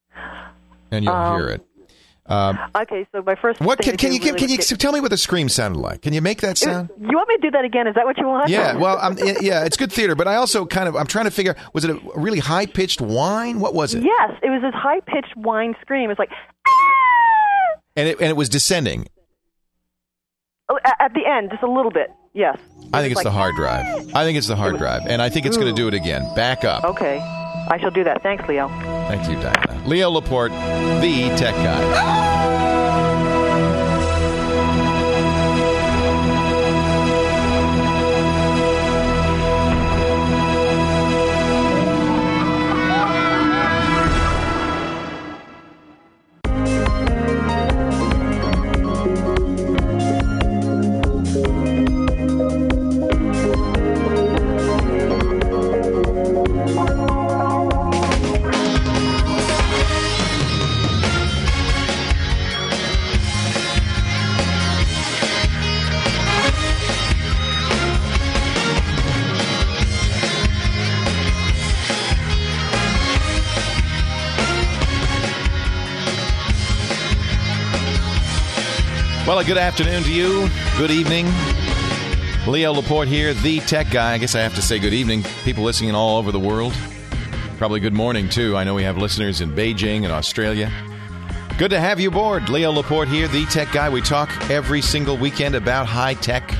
and you'll um, hear it. Um, okay, so my first. What thing can, can you really can you get, tell me what the scream sounded like? Can you make that sound? You want me to do that again? Is that what you want? Yeah. Well, I'm, yeah, it's good theater, but I also kind of I'm trying to figure. Was it a really high pitched whine? What was it? Yes, it was this high pitched whine scream. It's like. And it and it was descending. Oh, at, at the end, just a little bit. Yes. I think it's like, the hard drive. I think it's the hard drive, and I think it's going to do it again. Back up. Okay. I shall do that. Thanks, Leo. Thank you, Diana. Leo Laporte, the tech guy. Well, a good afternoon to you. Good evening. Leo Laporte here, the tech guy. I guess I have to say good evening. People listening all over the world. Probably good morning, too. I know we have listeners in Beijing and Australia. Good to have you aboard. Leo Laporte here, the tech guy. We talk every single weekend about high tech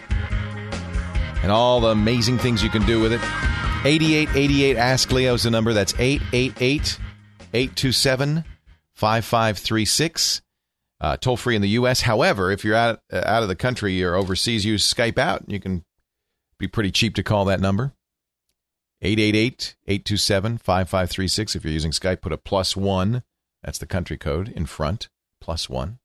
and all the amazing things you can do with it. eighty-eight eighty-eight Ask Leo is the number. That's eight eight eight, eight two seven, five five three six. Uh, toll free in the U S. However, if you're out, uh, out of the country or overseas, use Skype out. You can be pretty cheap to call that number. eight eight eight, eight two seven, five five three six. If you're using Skype, put a plus one. That's the country code in front. Plus one.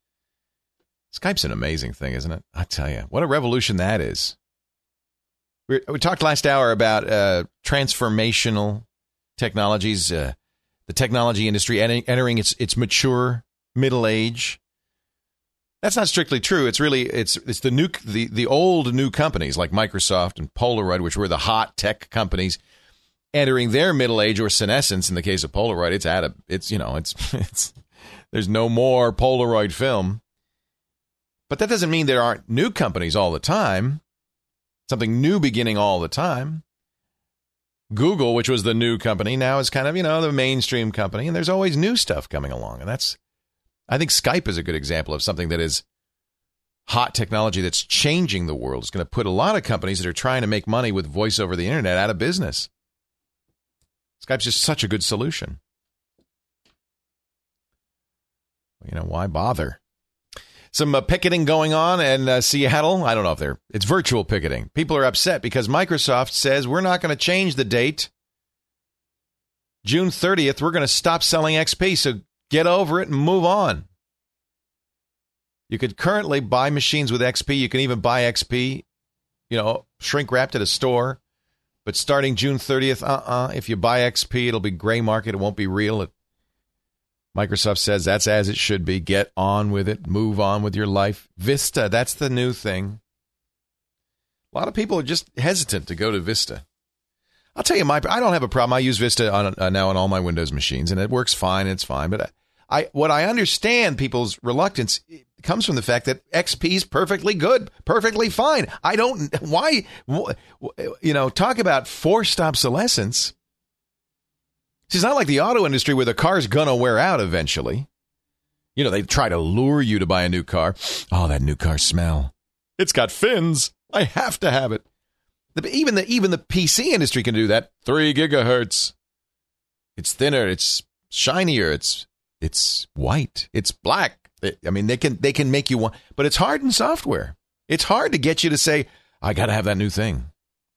Skype's an amazing thing, isn't it? I tell you, what a revolution that is. We, we talked last hour about uh, transformational technologies, uh, the technology industry entering its its mature middle age. That's not strictly true. It's really it's it's the new the, the old new companies like Microsoft and Polaroid, which were the hot tech companies, entering their middle age or senescence. In the case of Polaroid, it's at a it's you know it's it's there's no more Polaroid film. But that doesn't mean there aren't new companies all the time. Something new beginning all the time. Google, which was the new company, now is kind of, you know, the mainstream company, and there's always new stuff coming along, and that's I think Skype is a good example of something that is hot technology that's changing the world. It's going to put a lot of companies that are trying to make money with voice over the internet out of business. Skype's just such a good solution. You know, why bother? Some uh, picketing going on in uh, Seattle. I don't know if they're, it's virtual picketing. People are upset because Microsoft says we're not going to change the date. June thirtieth, we're going to stop selling X P, so get over it and move on. You could currently buy machines with X P. You can even buy X P, you know, shrink wrapped at a store. But starting June thirtieth, uh-uh, if you buy X P, it'll be gray market. It won't be real. It, Microsoft says that's as it should be. Get on with it. Move on with your life. Vista, that's the new thing. A lot of people are just hesitant to go to Vista. I'll tell you, my I don't have a problem. I use Vista on, uh, now on all my Windows machines, and it works fine. It's fine. But I, I what I understand people's reluctance comes from the fact that X P is perfectly good, perfectly fine. I don't, why, you know, talk about forced obsolescence. It's not like the auto industry where the car's going to wear out eventually. You know, they try to lure you to buy a new car. Oh, that new car smell. It's got fins. I have to have it. Even the even the P C industry can do that. Three gigahertz. It's thinner. It's shinier. It's it's white. It's black. I mean, they can they can make you want, but it's hard in software. It's hard to get you to say, I got to have that new thing.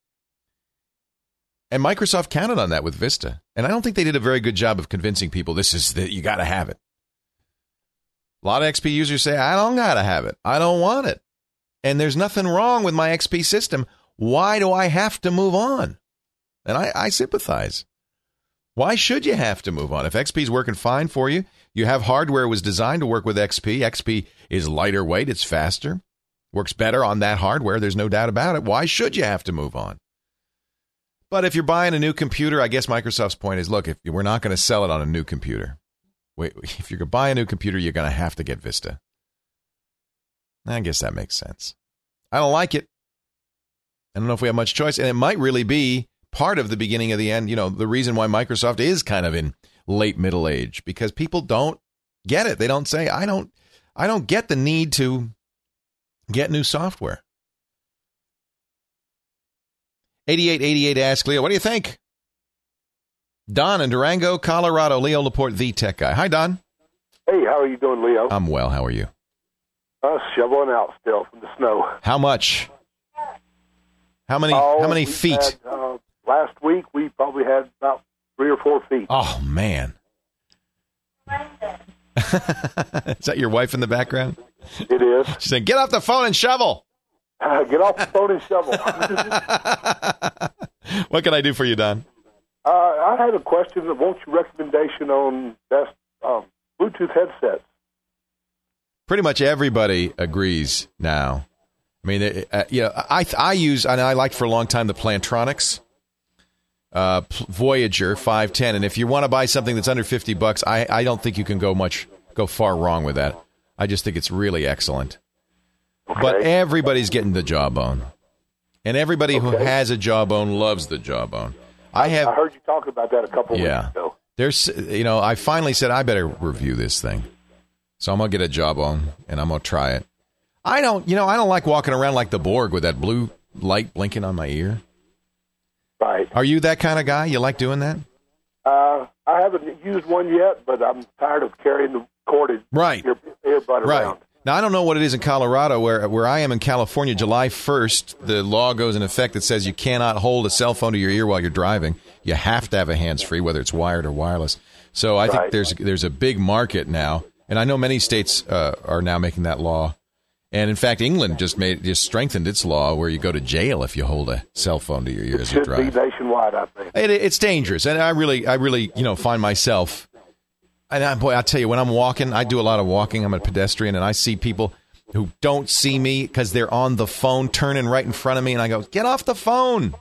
And Microsoft counted on that with Vista, and I don't think they did a very good job of convincing people this is that you got to have it. A lot of X P users say, I don't got to have it. I don't want it. And there's nothing wrong with my X P system. Why do I have to move on? And I, I sympathize. Why should you have to move on? If X P is working fine for you, you have hardware was designed to work with X P. X P is lighter weight. It's faster. Works better on that hardware. There's no doubt about it. Why should you have to move on? But if you're buying a new computer, I guess Microsoft's point is, look, if we're not going to sell it on a new computer. Wait, if you're going to buy a new computer, you're going to have to get Vista. I guess that makes sense. I don't like it. I don't know if we have much choice. And it might really be part of the beginning of the end. You know, the reason why Microsoft is kind of in late middle age, because people don't get it. They don't say, I don't, I don't get the need to get new software. eighty-eight eighty-eight Ask Leo. What do you think? Don in Durango, Colorado. Leo Laporte, the tech guy. Hi, Don. Hey, how are you doing, Leo? I'm well. How are you? Uh, shoveling out still from the snow. How much? How many? Oh, how many we feet? Had, uh, last week we probably had about three or four feet. Oh man! Is that your wife in the background? It is. She's saying, "Get off the phone and shovel." Uh, get off the phone and shovel. What can I do for you, Don? Uh, I had a question. I want your recommendation on best um, Bluetooth headsets. Pretty much everybody agrees now. I mean, uh, you know, I I use and I liked for a long time the Plantronics uh, Voyager five ten, and if you want to buy something that's under fifty bucks, I I don't think you can go much go far wrong with that. I just think it's really excellent. Okay. But everybody's getting the Jawbone, and everybody okay. who has a Jawbone loves the Jawbone. I have. I heard you talk about that a couple yeah, weeks ago. There's, you know, I finally said I better review this thing, so I'm gonna get a Jawbone and I'm gonna try it. I don't, you know, I don't like walking around like the Borg with that blue light blinking on my ear. Right. Are you that kind of guy? You like doing that? Uh, I haven't used one yet, but I'm tired of carrying the corded right. ear, earbud right. around. Now, I don't know what it is in Colorado. Where where I am in California, July first, the law goes in effect that says you cannot hold a cell phone to your ear while you're driving. You have to have a hands-free, whether it's wired or wireless. So I right. think there's there's a big market now, and I know many states uh, are now making that law. And in fact, England just made just strengthened its law where you go to jail if you hold a cell phone to your ear it as you should drive. be nationwide, I think. It, it's dangerous, and I really, I really, you know, find myself. And I, boy, I tell you, when I'm walking, I do a lot of walking. I'm a pedestrian, and I see people who don't see me because they're on the phone, turning right in front of me, and I go, "Get off the phone!"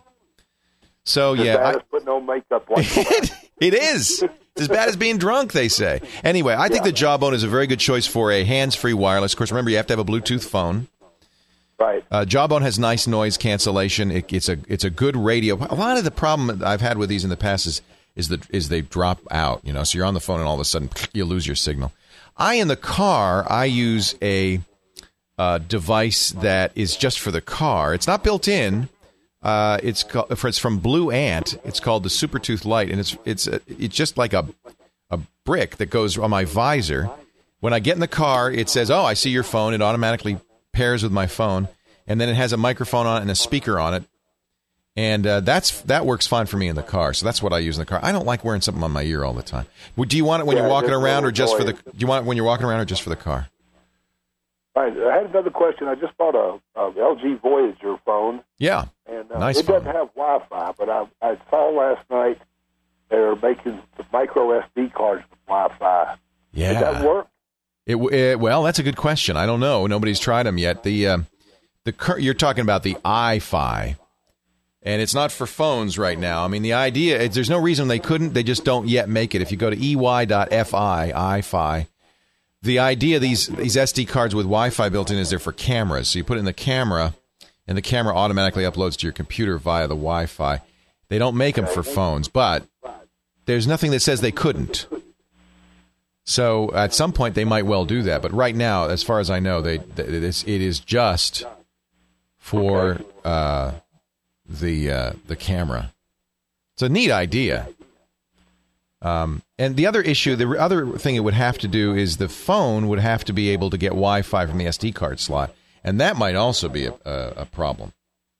So it's yeah, as bad I, as putting on makeup. Like it, it is. It's as bad as being drunk, they say. Anyway, I think yeah. the Jawbone is a very good choice for a hands-free wireless. Of course, remember you have to have a Bluetooth phone. Right. Uh, Jawbone has nice noise cancellation. It, it's a it's a good radio. A lot of the problem I've had with these in the past is is that is they drop out. You know, so you're on the phone and all of a sudden you lose your signal. I in the car I use a uh, device that is just for the car. It's not built in. Uh, it's called, it's from Blue Ant. It's called the Supertooth Light, and it's it's a, it's just like a a brick that goes on my visor. When I get in the car, it says, "Oh, I see your phone." It automatically pairs with my phone, and then it has a microphone on it and a speaker on it, and uh, that's that works fine for me in the car. So that's what I use in the car. I don't like wearing something on my ear all the time. Do you want it when yeah, you're walking around, or just for the? annoying. Do you want it when you're walking around, or just for the car? Right. I had another question. I just bought a, a L G Voyager phone. Yeah, and uh, nice it phone. doesn't have Wi-Fi, but I, I saw last night they're making the micro S D cards with Wi-Fi. Yeah. Does that work? It, it well, that's a good question. I don't know. Nobody's tried them yet. The uh, the cur- you're talking about the iFi, and it's not for phones right now. I mean, the idea is there's no reason they couldn't. They just don't yet make it. If you go to E Y dot F I, iFi, the idea of these these S D cards with Wi-Fi built in is they're for cameras. So you put it in the camera, and the camera automatically uploads to your computer via the Wi-Fi. They don't make them for phones, but there's nothing that says they couldn't. So at some point they might well do that, but right now, as far as I know, they it is, it is just for uh, the uh, the camera. It's a neat idea. Um, and the other issue, the other thing it would have to do is the phone would have to be able to get Wi-Fi from the S D card slot, and that might also be a, a, a problem.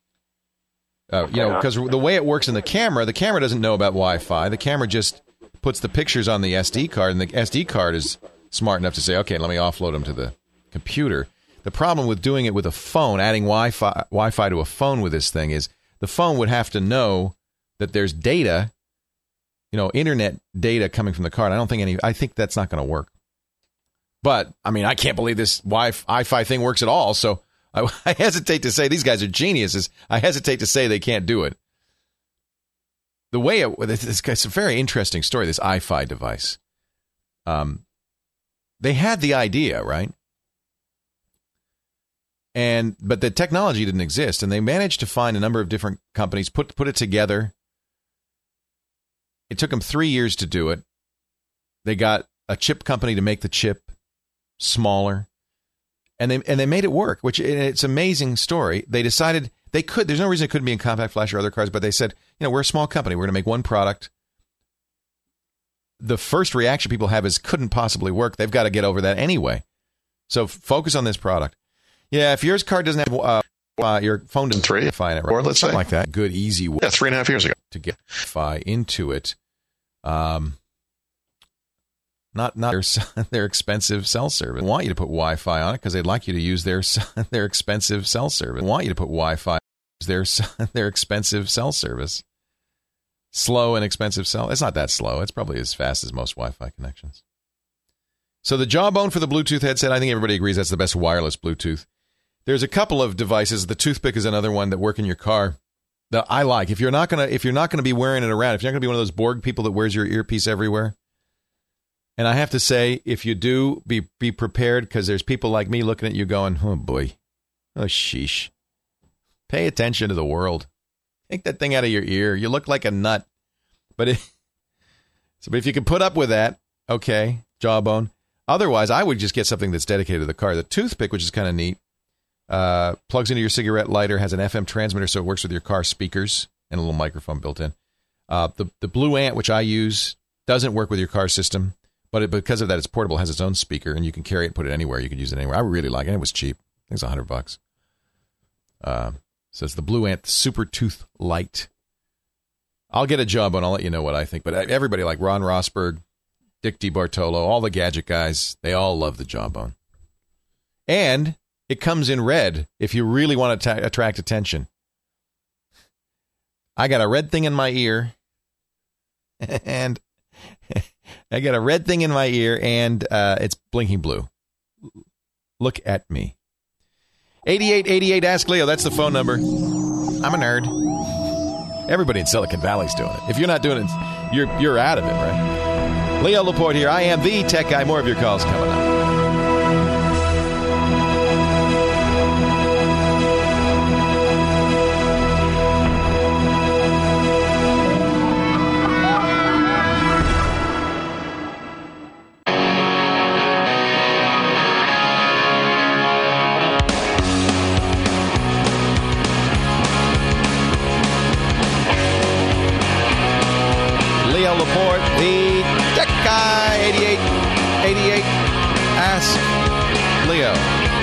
Uh, you know, because the way it works in the camera, the camera doesn't know about Wi-Fi. The camera just puts the pictures on the S D card, and the S D card is smart enough to say, okay, let me offload them to the computer. The problem with doing it with a phone, adding Wi-Fi, Wi-Fi to a phone with this thing is the phone would have to know that there's data, you know, internet data coming from the card. I don't think any, I think that's not going to work. But, I mean, I can't believe this Wi-Fi thing works at all, so I, I hesitate to say these guys are geniuses. I hesitate to say they can't do it. The way it, this, it's a very interesting story, this iFi device. Um, they had the idea, right? And but the technology didn't exist, and they managed to find a number of different companies, put put it together. It took them three years to do it. They got a chip company to make the chip smaller, and they and they made it work. Which it's an amazing story. They decided They could. There's no reason it couldn't be in Compact Flash or other cars, but they said, you know, we're a small company. We're going to make one product. The first reaction people have is couldn't possibly work. They've got to get over that anyway. So focus on this product. Yeah, if your car doesn't have uh, uh, your phone doesn't three, Wi-Fi in it, right? Or let's Something say like that. Good, easy way. Yeah, three and a half years ago to get Wi-Fi into it. Um, not not their, their expensive cell service. They want you to put Wi-Fi on it because they'd like you to use their their expensive cell service. They want you to put Wi-Fi their their expensive cell service. Slow and expensive cell. It's not that slow. It's probably as fast as most Wi-Fi connections. So the Jawbone for the Bluetooth headset, I think everybody agrees that's the best wireless Bluetooth. There's a couple of devices. The Toothpick is another one that work in your car that I like. If you're not gonna if you're not gonna be wearing it around, if you're not gonna be one of those Borg people that wears your earpiece everywhere. And I have to say, if you do, be be prepared because there's people like me looking at you going, oh boy, oh sheesh. Pay attention to the world. Take that thing out of your ear. You look like a nut. But if, so if you can put up with that, okay, Jawbone. Otherwise, I would just get something that's dedicated to the car. The Toothpick, which is kind of neat, uh, plugs into your cigarette lighter, has an F M transmitter, so it works with your car speakers and a little microphone built in. Uh, the, the Blue Ant, which I use, doesn't work with your car system, but it, because of that, it's portable, has its own speaker, and you can carry it and put it anywhere. You can use it anywhere. I really like it. It was cheap. I think it's a hundred bucks. Uh, so it's the Blue Ant Super Tooth Light. I'll get a Jawbone. I'll let you know what I think. But everybody like Ron Rosberg, Dick DeBartolo, all the gadget guys, they all love the Jawbone. And it comes in red if you really want to ta- attract attention. I got a red thing in my ear. And I got a red thing in my ear, and uh, it's blinking blue. Look at me. eighty-eight eighty-eight Ask Leo, that's the phone number. I'm a nerd. Everybody in Silicon Valley's doing it. If you're not doing it, you're you're out of it, right? Leo Laporte here. I am the tech guy. More of your calls coming up. Laporte, the tech guy, eighty-eight eighty-eight Ask Leo.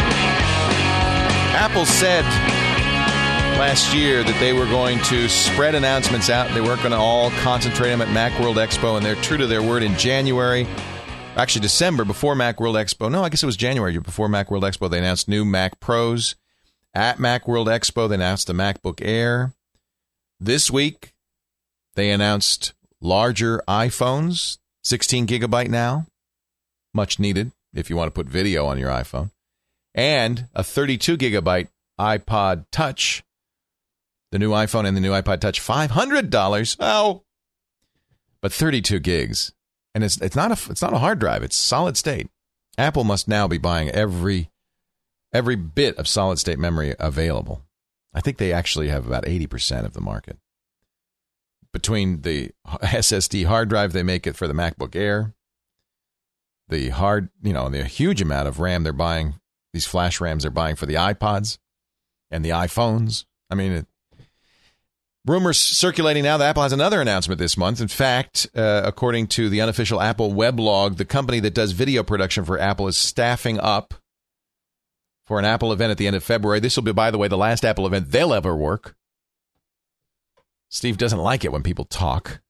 Apple said last year that they were going to spread announcements out. They weren't going to all concentrate them at Macworld Expo, and they're true to their word. In January, actually December, before Macworld Expo, no, I guess it was January, before Macworld Expo, they announced new Mac Pros. At Macworld Expo, they announced the MacBook Air. This week, they announced larger iPhones, sixteen gigabyte now, much needed if you want to put video on your iPhone, and a thirty-two gigabyte iPod Touch. The new iPhone and the new iPod Touch, five hundred dollars. Oh, but thirty-two gigs, and it's it's not a it's not a hard drive. It's solid state. Apple must now be buying every every bit of solid state memory available. I think they actually have about eighty percent of the market. Between the S S D hard drive they make it for the MacBook Air, the hard, you know, the huge amount of RAM they're buying, these flash RAMs they're buying for the iPods and the iPhones. I mean, it, rumors circulating now that Apple has another announcement this month. In fact, uh, according to the unofficial Apple weblog, the company that does video production for Apple is staffing up for an Apple event at the end of February. This will be, by the way, the last Apple event they'll ever work. Steve doesn't like it when people talk.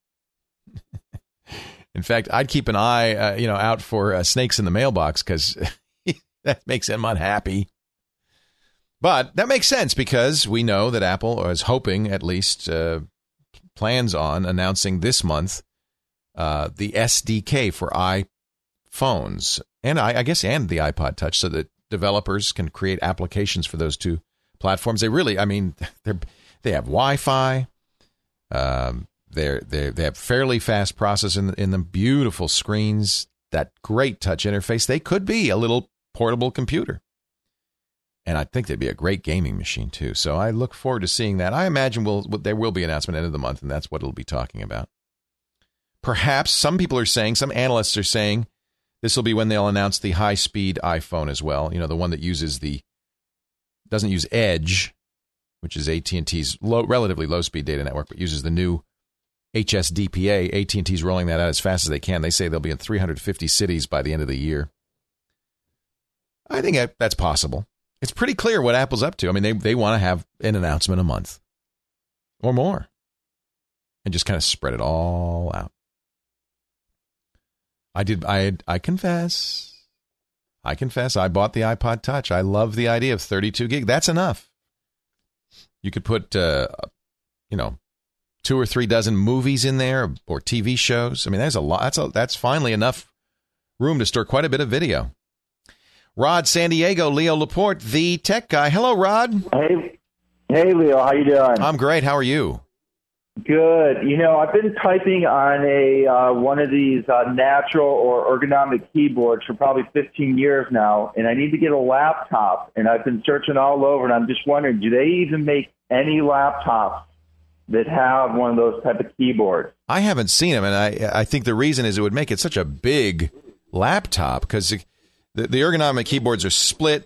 In fact, I'd keep an eye, uh, you know, out for uh, snakes in the mailbox because that makes him unhappy. But that makes sense because we know that Apple is hoping, at least uh, plans on announcing this month uh, the S D K for iPhones and I, I guess and the iPod Touch, so that developers can create applications for those two platforms. They really, I mean, they're. They have Wi-Fi. Um, they're, they're, they have fairly fast processing in, in them, beautiful screens, that great touch interface. They could be a little portable computer. And I think they'd be a great gaming machine, too. So I look forward to seeing that. I imagine we'll, there will be an announcement at the end of the month, and that's what it'll be talking about. Perhaps some people are saying, some analysts are saying, this will be when they'll announce the high-speed iPhone as well. You know, the one that uses the, doesn't use Edge, which is A T and T's low, relatively low-speed data network, but uses the new H S D P A. A T and T's rolling that out as fast as they can. They say they'll be in three hundred fifty cities by the end of the year. I think that's possible. It's pretty clear what Apple's up to. I mean, they they want to have an announcement a month or more and just kind of spread it all out. I did. I I confess. I confess. I bought the iPod Touch. I love the idea of thirty-two gig. That's enough. You could put, uh, you know, two or three dozen movies in there or T V shows. I mean, there's a lot. That's a, that's finally enough room to store quite a bit of video. Rod, San Diego, Leo Laporte, the tech guy. Hello, Rod. Hey, hey, Leo. How you doing? I'm great. How are you? Good. You know, I've been typing on a uh, one of these uh, natural or ergonomic keyboards for probably fifteen years now, and I need to get a laptop. And I've been searching all over, and I'm just wondering, do they even make any laptops that have one of those type of keyboards? I haven't seen them, and I I think the reason is it would make it such a big laptop because the, the ergonomic keyboards are split,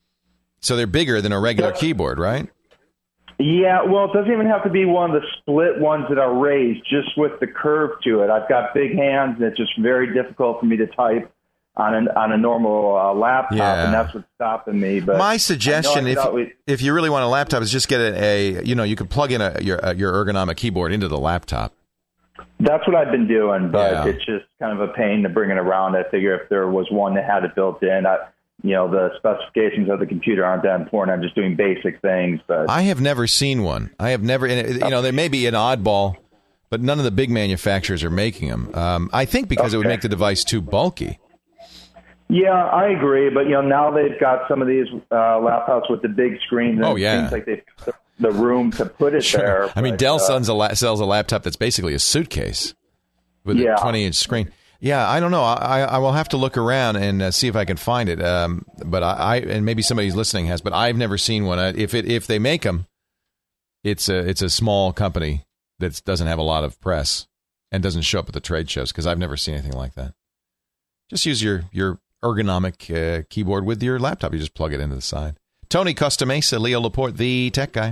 so they're bigger than a regular keyboard, right? Yeah, well, it doesn't even have to be one of the split ones that are raised, just with the curve to it. I've got big hands, and it's just very difficult for me to type on an, on a normal uh, laptop, Yeah. and that's what's stopping me. But my suggestion, I if we, if you really want a laptop, is just get a, a you know you can plug in a, your a, your ergonomic keyboard into the laptop. That's what I've been doing, but Yeah. it's just kind of a pain to bring it around. I figure if there was one that had it built in, I, you know, the specifications of the computer aren't that important. I'm just doing basic things. But I have never seen one. I have never, and it- you know, there may be an oddball, but none of the big manufacturers are making them. Um, I think because it would Okay. make the device too bulky. yeah, I agree. But you know, now they've got some of these uh, laptops with the big screens. And Oh, it yeah. seems like they've got the room to put it there. I mean, but, Dell uh, sells a, la- sells a laptop that's basically a suitcase with Yeah. a twenty-inch screen. Yeah, I don't know. I, I will have to look around and uh, see if I can find it. Um, but I, I and maybe somebody's listening has, but I've never seen one. Uh, If it if they make them, it's a it's a small company that doesn't have a lot of press and doesn't show up at the trade shows because I've never seen anything like that. Just use your your ergonomic uh, keyboard with your laptop. You just plug it into the side. Tony Costa Mesa, Leo Laporte, the tech guy.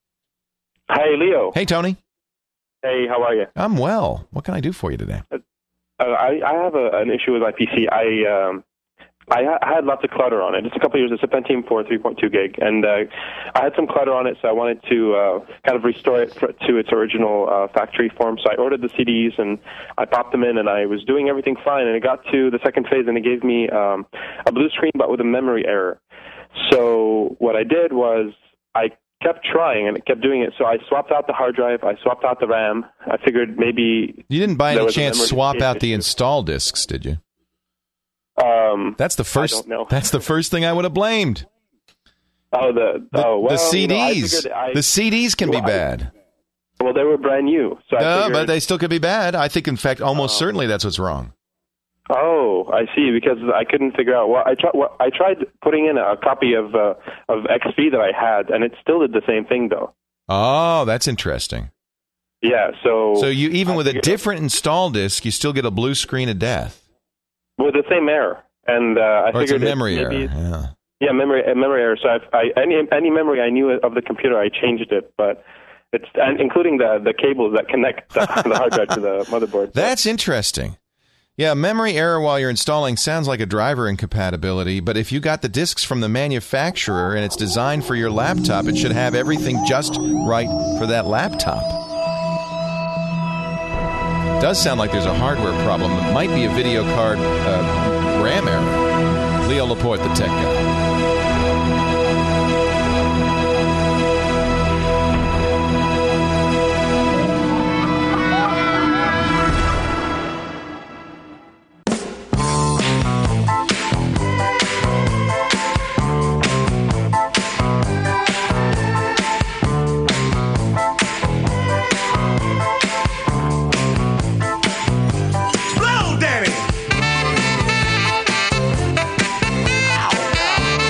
Hi, Leo. Hey, Tony. Hey, how are you? I'm well. What can I do for you today? Uh, I, I have a, an issue with my P C. I um, I, ha- I had lots of clutter on it. It's a couple of years. It's a Pentium four, three point two gig, and uh, I had some clutter on it, so I wanted to uh, kind of restore it for, to its original uh, factory form. So I ordered the C Ds, and I popped them in, and I was doing everything fine. And it got to the second phase, and it gave me um, a blue screen, but with a memory error. So what I did was I kept trying, and it kept doing it. So I swapped out the hard drive. I swapped out the RAM. I figured maybe You didn't by there any was a chance memory swap escape out the issue. install discs, did you? Um, That's the first. I don't know. That's the first thing I would have blamed. Oh, the, The, oh well, the C Ds. You know, I figured I- the C Ds can well, be I- bad. Well, they were brand new, so I No, figured. but they still could be bad. I think, in fact, almost certainly that's what's wrong. Oh, I see. Because I couldn't figure out. Well, I tried. Well, I tried putting in a copy of uh, of X P that I had, and it still did the same thing, though. Oh, that's interesting. Yeah. So. So you even I with a figured- different install disc, you still get a blue screen of death. with the same error, and uh, I Or it's a figured it memory maybe, error. Yeah. Yeah, memory a memory error. So I, I any any memory I knew of the computer, I changed it, but. It's and including the the cables that connect the, the hard drive to the motherboard. That's interesting. Yeah, memory error while you're installing sounds like a driver incompatibility, but if you got the discs from the manufacturer and it's designed for your laptop, it should have everything just right for that laptop. It does sound like there's a hardware problem. It might be a video card uh, RAM error. Leo Laporte, the tech guy. Blow, Danny!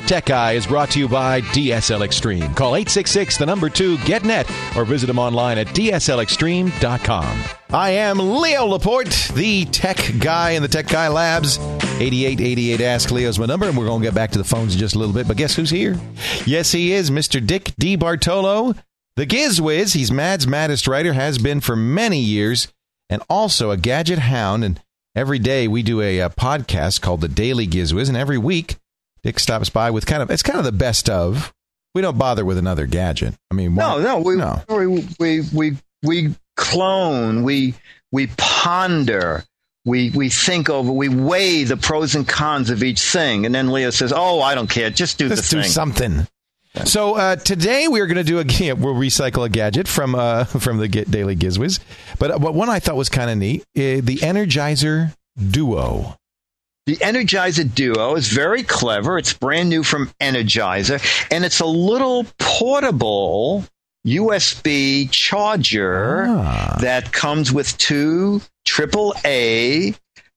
Tech Guy is brought to you by D S L Extreme. Call eight six six, the number two, get net, or visit them online at D S L extreme dot com. I am Leo Laporte, the Tech Guy in the Tech Guy Labs. eighty-eight eighty-eight Ask Leo is my number, and we're going to get back to the phones in just a little bit. But guess who's here? Yes, he is, Mister Dick DeBartolo, the GizWiz. He's Mad's maddest writer, has been for many years, and also a gadget hound. And every day we do a, a podcast called The Daily GizWiz, and every week Dick stops by with kind of, it's kind of the best of. We don't bother with another gadget. I mean, why? no, no, we, no. we, we, we, we clone, we, we ponder, we, we think over, we weigh the pros and cons of each thing. And then Leo says, oh, I don't care. Just do Let's the do thing. something. So uh, today we're going to do a, we'll recycle a gadget from, uh, from the Daily GizWiz. But what one I thought was kind of neat, uh, the Energizer Duo. The Energizer Duo is very clever. It's brand new from Energizer, and it's a little portable U S B charger ah. that comes with two triple A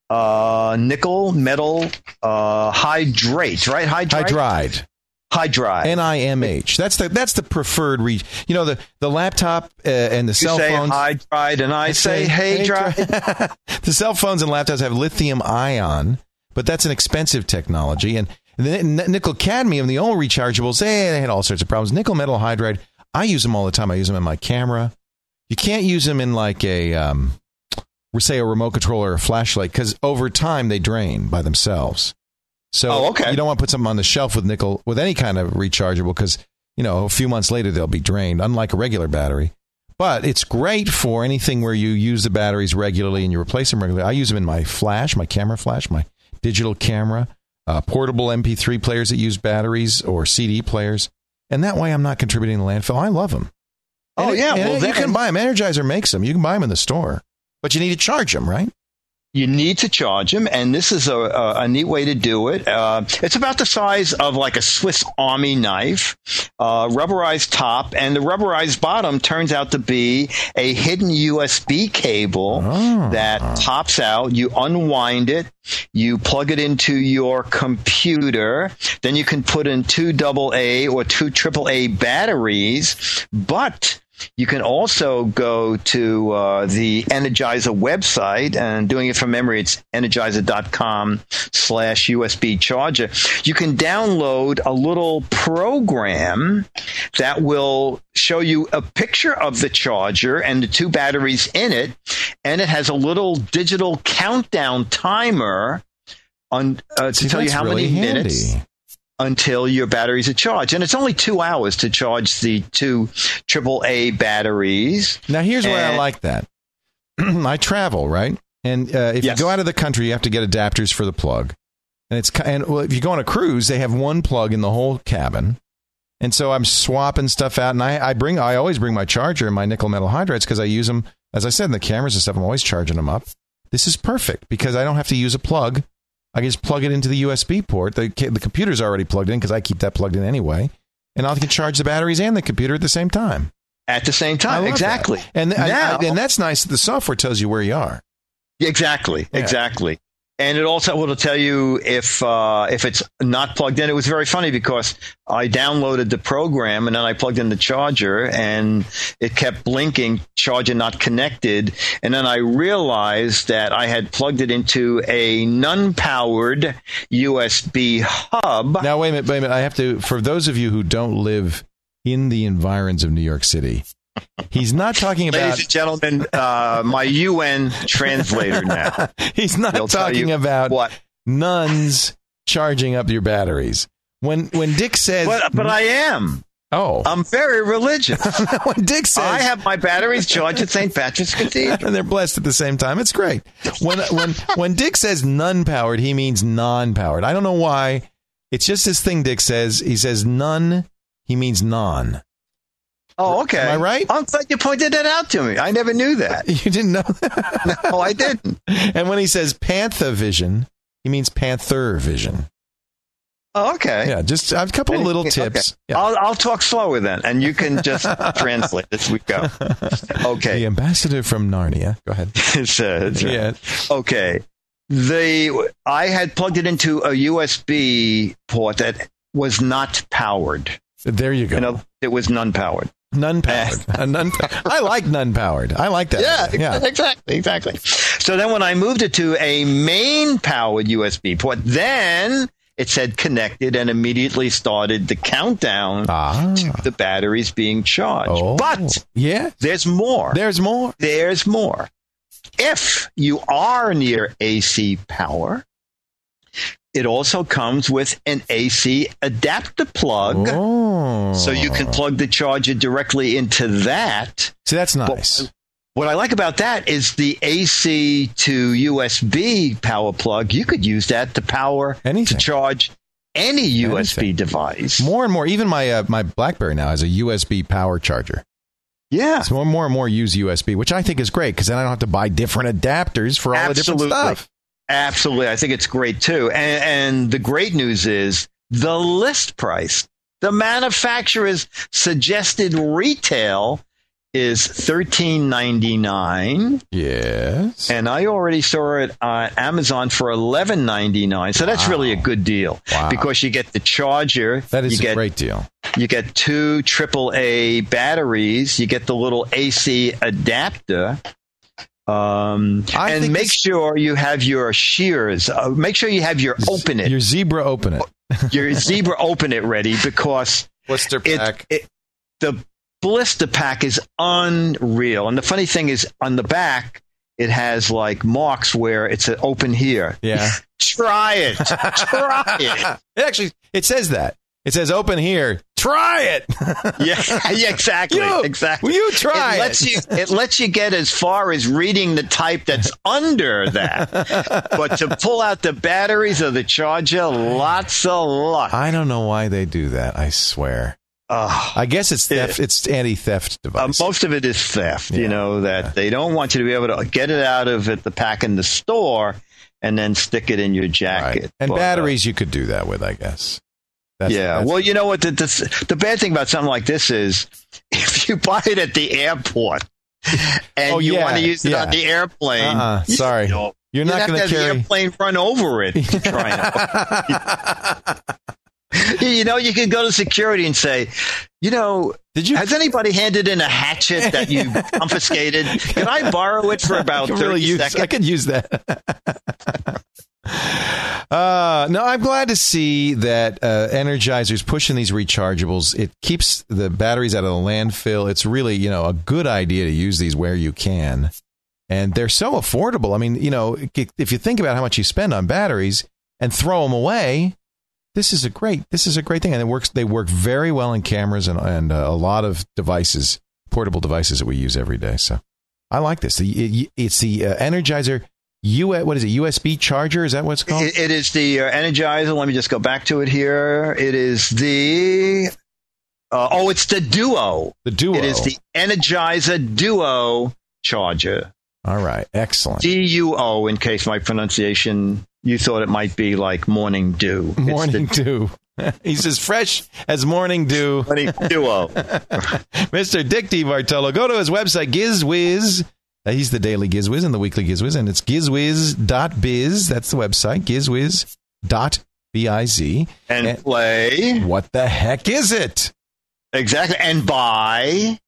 uh, nickel metal uh, hydrates, right? Hydride. Hydride. Hydride. N I M H. That's the that's the preferred reach. You know, the, the laptop uh, and the you cell say phones. Hydride, and I, I say, say hey, dry. The cell phones and laptops have lithium ion, but that's an expensive technology. And the nickel cadmium, the old rechargeables, they, they had all sorts of problems. Nickel metal hydride, I use them all the time. I use them in my camera. You can't use them in like a, um, say, a remote controller or a flashlight, because over time they drain by themselves. So oh, okay. you don't want to put something on the shelf with nickel, with any kind of rechargeable, because, you know, a few months later they'll be drained, unlike a regular battery. But it's great for anything where you use the batteries regularly and you replace them regularly. I use them in my flash, my camera flash, my digital camera, uh, portable M P three players that use batteries, or C D players. And that way I'm not contributing to landfill. I love them. Oh, and yeah. It, well, you then, can buy them. Energizer makes them. You can buy them in the store. But you need to charge them, right? You need to charge them, and this is a, a, a neat way to do it. Uh, it's about the size of like a Swiss Army knife, uh, rubberized top, and the rubberized bottom turns out to be a hidden U S B cable oh. that pops out. You unwind it, you plug it into your computer, then you can put in two double A or two triple A batteries, but you can also go to uh, the Energizer website, and doing it from memory, it's energizer.com slash USB charger. You can download a little program that will show you a picture of the charger and the two batteries in it, and it has a little digital countdown timer on uh, to See, tell you how really many handy. minutes until your batteries are charged. And it's only two hours to charge the two triple A batteries. Now, here's and, why I like that. I travel, right? And uh, if yes. you go out of the country, you have to get adapters for the plug. And it's and well, if you go on a cruise, they have one plug in the whole cabin. And so I'm swapping stuff out. And I, I bring, I always bring my charger and my nickel metal hydrides, because I use them, as I said, in the cameras and stuff. I'm always charging them up. This is perfect because I don't have to use a plug. I can just plug it into the U S B port. The, the computer's already plugged in because I keep that plugged in anyway. And I can charge the batteries and the computer at the same time. At the same time, exactly. That. And, now, I, I, and that's nice. The software tells you where you are. Exactly, yeah. exactly. And it also will tell you if uh, if it's not plugged in. It was very funny because I downloaded the program and then I plugged in the charger and it kept blinking, charger not connected. And then I realized that I had plugged it into a non-powered U S B hub. Now, wait a minute, wait a minute. I have to, for those of you who don't live in the environs of New York City, he's not talking about... Ladies and gentlemen, uh, my U N translator now. He's not He'll talking about what? nuns charging up your batteries. When when Dick says... But, but I am. Oh. I'm very religious. When Dick says... I have my batteries charged at Saint Patrick's Cathedral. And they're blessed at the same time. It's great. When, when, when Dick says nun-powered, he means non-powered. I don't know why. It's just this thing Dick says. He says none, he means non. Oh, okay. Am I right? I'm glad you pointed that out to me. I never knew that. You didn't know that? No, I didn't. And when he says Panther-vision, he means Panther-vision. Oh, okay. Yeah, just a couple of little tips. Okay. Yeah. I'll, I'll talk slower then, and you can just translate as we go. Okay. The ambassador from Narnia. Go ahead. Says, right. Yeah. Okay. The I had plugged it into a U S B port that was not powered. There you go. You know, it was non-powered. Non-powered. uh, non- I like non-powered. I like that. Yeah, yeah, exactly, exactly. So then when I moved it to a main-powered U S B port, then it said connected and immediately started the countdown ah. to the batteries being charged. Oh, but yeah, there's more. There's more. There's more. If you are near A C power, it also comes with an A C adapter plug, oh. so you can plug the charger directly into that. See, that's nice. But what I like about that is the A C to U S B power plug. You could use that to power Anything. to charge any U S B Anything. device. More and more, even my uh, my BlackBerry now has a U S B power charger. Yeah. So more and more and more use U S B, which I think is great because then I don't have to buy different adapters for all Absolutely. the different stuff. Absolutely. I think it's great, too. And, and the great news is the list price. The manufacturer's suggested retail is thirteen ninety-nine. Yes. And I already saw it on Amazon for eleven ninety-nine. So that's wow. really a good deal wow. because you get the charger. That is you a get, great deal. You get two triple A batteries. You get the little A C adapter. Um, I and make sure you have your shears. Uh, make sure you have your open it. Your Zebra open it. Your Zebra open it ready because blister pack. It, it, the blister pack is unreal. And the funny thing is, on the back, it has like marks where it's an open here. Yeah. Try it. Try it. It actually, it says that. It says open here. Try it. yeah, yeah, exactly. You, exactly. You try it. Lets it. You, it lets you get as far as reading the type that's under that. But to pull out the batteries of the charger, lots of luck. I don't know why they do that. I swear. Uh, I guess it's theft. It, it's anti-theft device. Uh, most of it is theft. Yeah, you know that yeah. they don't want you to be able to get it out of it, the pack in the store, and then stick it in your jacket. Right. And but, batteries, uh, you could do that with, I guess. That's, yeah. That's, well, you know what? The, the, the bad thing about something like this is if you buy it at the airport and oh, you yeah, want to use it yeah. on the airplane. Uh-uh, sorry. You know, You're not going to have carry the airplane run over it. To try and... you know, you can go to security and say, you know, Did you... has anybody handed in a hatchet that you confiscated? Can I borrow it for about thirty really use, seconds? I could use that. Uh, no, I'm glad to see that uh, Energizer's pushing these rechargeables. It keeps the batteries out of the landfill. It's really, you know, a good idea to use these where you can. And they're so affordable. I mean, you know, if you think about how much you spend on batteries and throw them away, this is a great, this is a great thing. And it works, they work very well in cameras and, and uh, a lot of devices, portable devices that we use every day. So I like this. It's the uh, Energizer U, what is it? U S B charger? Is that what it's called? It, it is the uh, Energizer. Let me just go back to it here. It is the uh, oh, it's the Duo. The Duo. It is the Energizer Duo charger. All right, excellent. D U O. In case my pronunciation, you thought it might be like morning dew. Morning the, dew. He's as fresh as morning dew. Morning Duo. Mister Dick DeBartolo. Go to his website, GizWiz. He's the daily GizWiz and the weekly GizWiz, and it's gizwiz dot biz. That's the website, gizwiz dot biz. And, and play. What the heck is it? Exactly. And buy.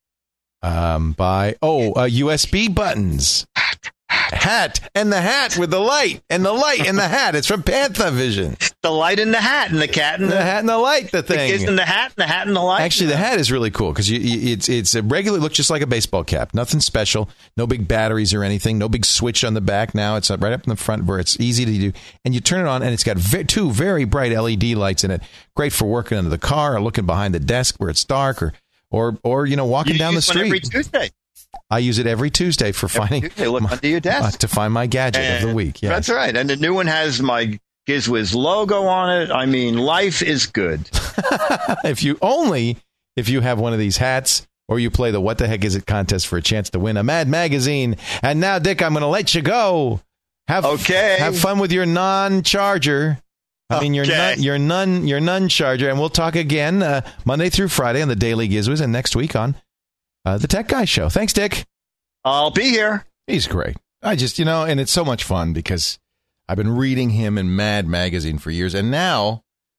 Um, buy, oh, uh, U S B buttons. Hat. And the hat with the light. And the light and the hat. It's from Panthavision. The light and the hat and the cat and the, the hat and the light, the thing. The kids and the hat and the hat and the light. Actually, the hat is really cool because you, you, it's it's a regular, looks just like a baseball cap. Nothing special. No big batteries or anything. No big switch on the back now. It's right up in the front where it's easy to do. And you turn it on and it's got ve- two very bright L E D lights in it. Great for working under the car or looking behind the desk where it's dark or, or, or you know, walking you down the use street. One every Tuesday. I use it every Tuesday for every finding Tuesday, look my, under your desk. Uh, to find my gadget and of the week. Yes. That's right. And the new one has my GizWiz logo on it. I mean, life is good. If you only if you have one of these hats or you play the What the Heck Is It contest for a chance to win a Mad Magazine. And now, Dick, I'm going to let you go. Have okay. Have fun with your non-charger. I mean, your okay. nun, your nun, your nun charger, and we'll talk again uh, Monday through Friday on the Daily GizWiz, and next week on uh, the Tech Guy Show. Thanks, Dick. I'll be here. He's great. I just, you know, and it's so much fun because I've been reading him in Mad Magazine for years, and now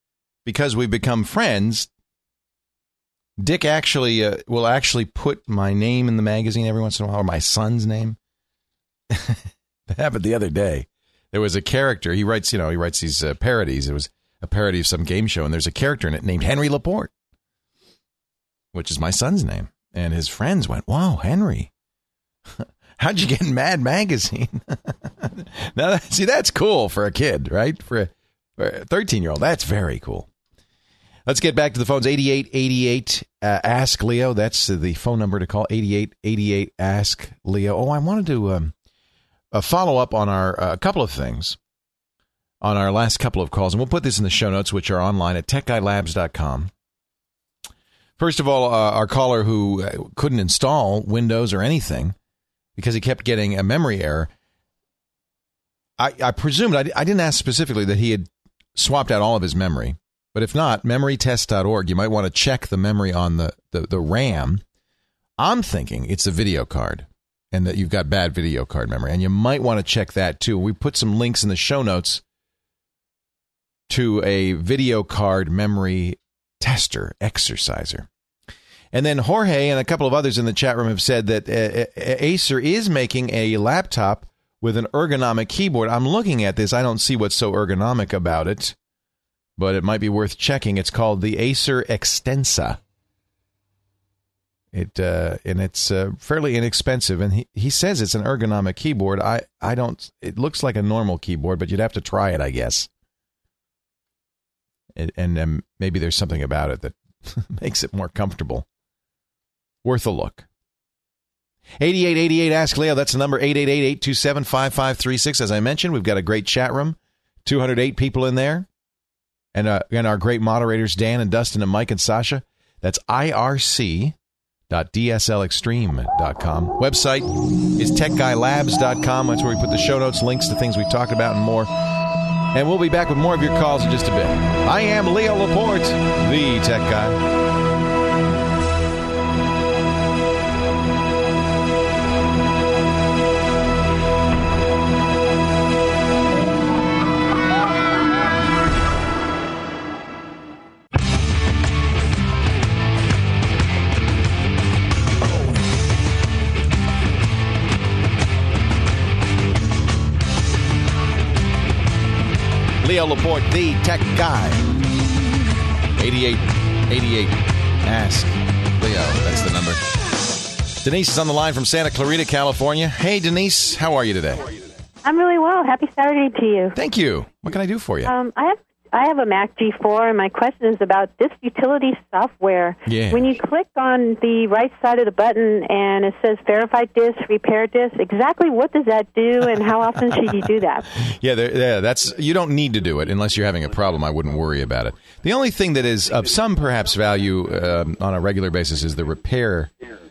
because we've become friends, Dick actually uh, will actually put my name in the magazine every once in a while, or my son's name. That happened the other day. There was a character. He writes, you know, he writes these uh, parodies. It was a parody of some game show, and there's a character in it named Henry Laporte, which is my son's name. And his friends went, "Wow, Henry, how'd you get in Mad Magazine?" Now, that, see, that's cool for a kid, right? For a, for a thirteen-year-old, that's very cool. Let's get back to the phones. eighty-eight eighty-eight uh, Ask Leo. That's the phone number to call. eighty-eight eighty-eight Ask Leo. Oh, I wanted to um, uh, follow up on our a uh, couple of things on our last couple of calls, and we'll put this in the show notes, which are online at tech guy labs dot com. First of all, uh, our caller who couldn't install Windows or anything because he kept getting a memory error. I, I presumed, I, I didn't ask specifically that he had swapped out all of his memory. But if not, memory test dot org, you might want to check the memory on the, the, the RAM. I'm thinking it's a video card and that you've got bad video card memory. And you might want to check that too. We put some links in the show notes to a video card memory tester exerciser. And then Jorge and a couple of others in the chat room have said that uh, Acer is making a laptop with an ergonomic keyboard. I'm looking at this. I don't see what's so ergonomic about it, but it might be worth checking. It's called the Acer Extensa. It uh, and it's uh, fairly inexpensive, and he, he says it's an ergonomic keyboard. I, I don't. It looks like a normal keyboard, but you'd have to try it, I guess. It, and um, maybe there's something about it that makes it more comfortable. Worth a look. eighty-eight eighty-eight Ask Leo. That's the number, eight eight eight, eight two seven, five five three six. As I mentioned, we've got a great chat room, two hundred eight people in there. And, uh, and our great moderators, Dan and Dustin and Mike and Sasha. That's I R C dot D S L extreme dot com. Website is tech guy labs dot com. That's where we put the show notes, links to things we've talked about, and more. And we'll be back with more of your calls in just a bit. I am Leo Laporte, the Tech Guy. Leo Laporte, the Tech Guy. eighty-eight eighty-eight Ask Leo. That's the number. Denise is on the line from Santa Clarita, California. Hey, Denise. How are you today? I'm really well. Happy Saturday to you. Thank you. What can I do for you? Um, I have I have a Mac G four, and my question is about this utility software. Yeah. When you click on the right side of the button and it says verify disk, repair disk, exactly what does that do, and how often should you do that? Yeah, yeah, that's you don't need to do it unless you're having a problem. I wouldn't worry about it. The only thing that is of some perhaps value um, on a regular basis is the repair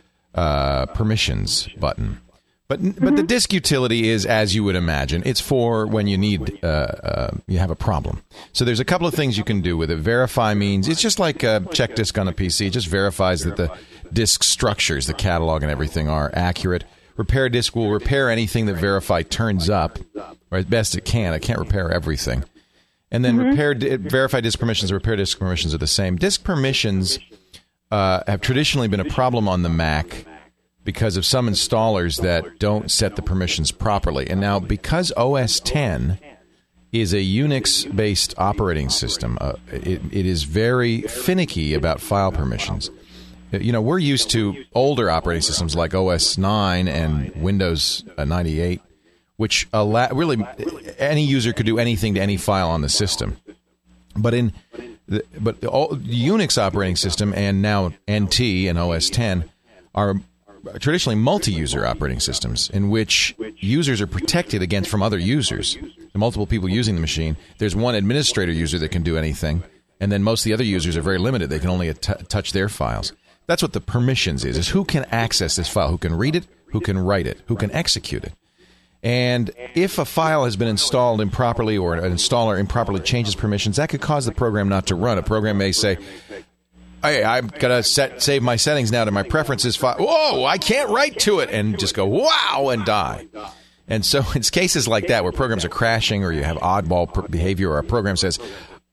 uh, permissions button. But but mm-hmm. the disk utility is, as you would imagine, it's for when you need, uh, uh, you have a problem. So there's a couple of things you can do with it. Verify means, it's just like a check disk on a P C. It just verifies that the disk structures, the catalog and everything are accurate. Repair disk will repair anything that Verify turns up, or as best it can. It can't repair everything. And then mm-hmm. repair di- Verify disk permissions and repair disk permissions are the same. Disk permissions uh, have traditionally been a problem on the Mac because of some installers that don't set the permissions properly. And now, because O S ten is a Unix-based operating system, uh, it, it is very finicky about file permissions. You know, we're used to older operating systems like O S nine and Windows ninety-eight, which allow, really any user could do anything to any file on the system. But in the, but the, all, the Unix operating system and now N T and O S ten are traditionally multi-user operating systems in which users are protected against from other users. The multiple people using the machine. There's one administrator user that can do anything, and then most of the other users are very limited. They can only t- touch their files. That's what the permissions is, is who can access this file, who can read it, who can write it, who can execute it. And if a file has been installed improperly or an installer improperly changes permissions, that could cause the program not to run. A program may say, hey, I'm going to set save my settings now to my preferences file. Whoa, I can't write to it, and just go, wow, and die. And so it's cases like that where programs are crashing or you have oddball behavior or a program says,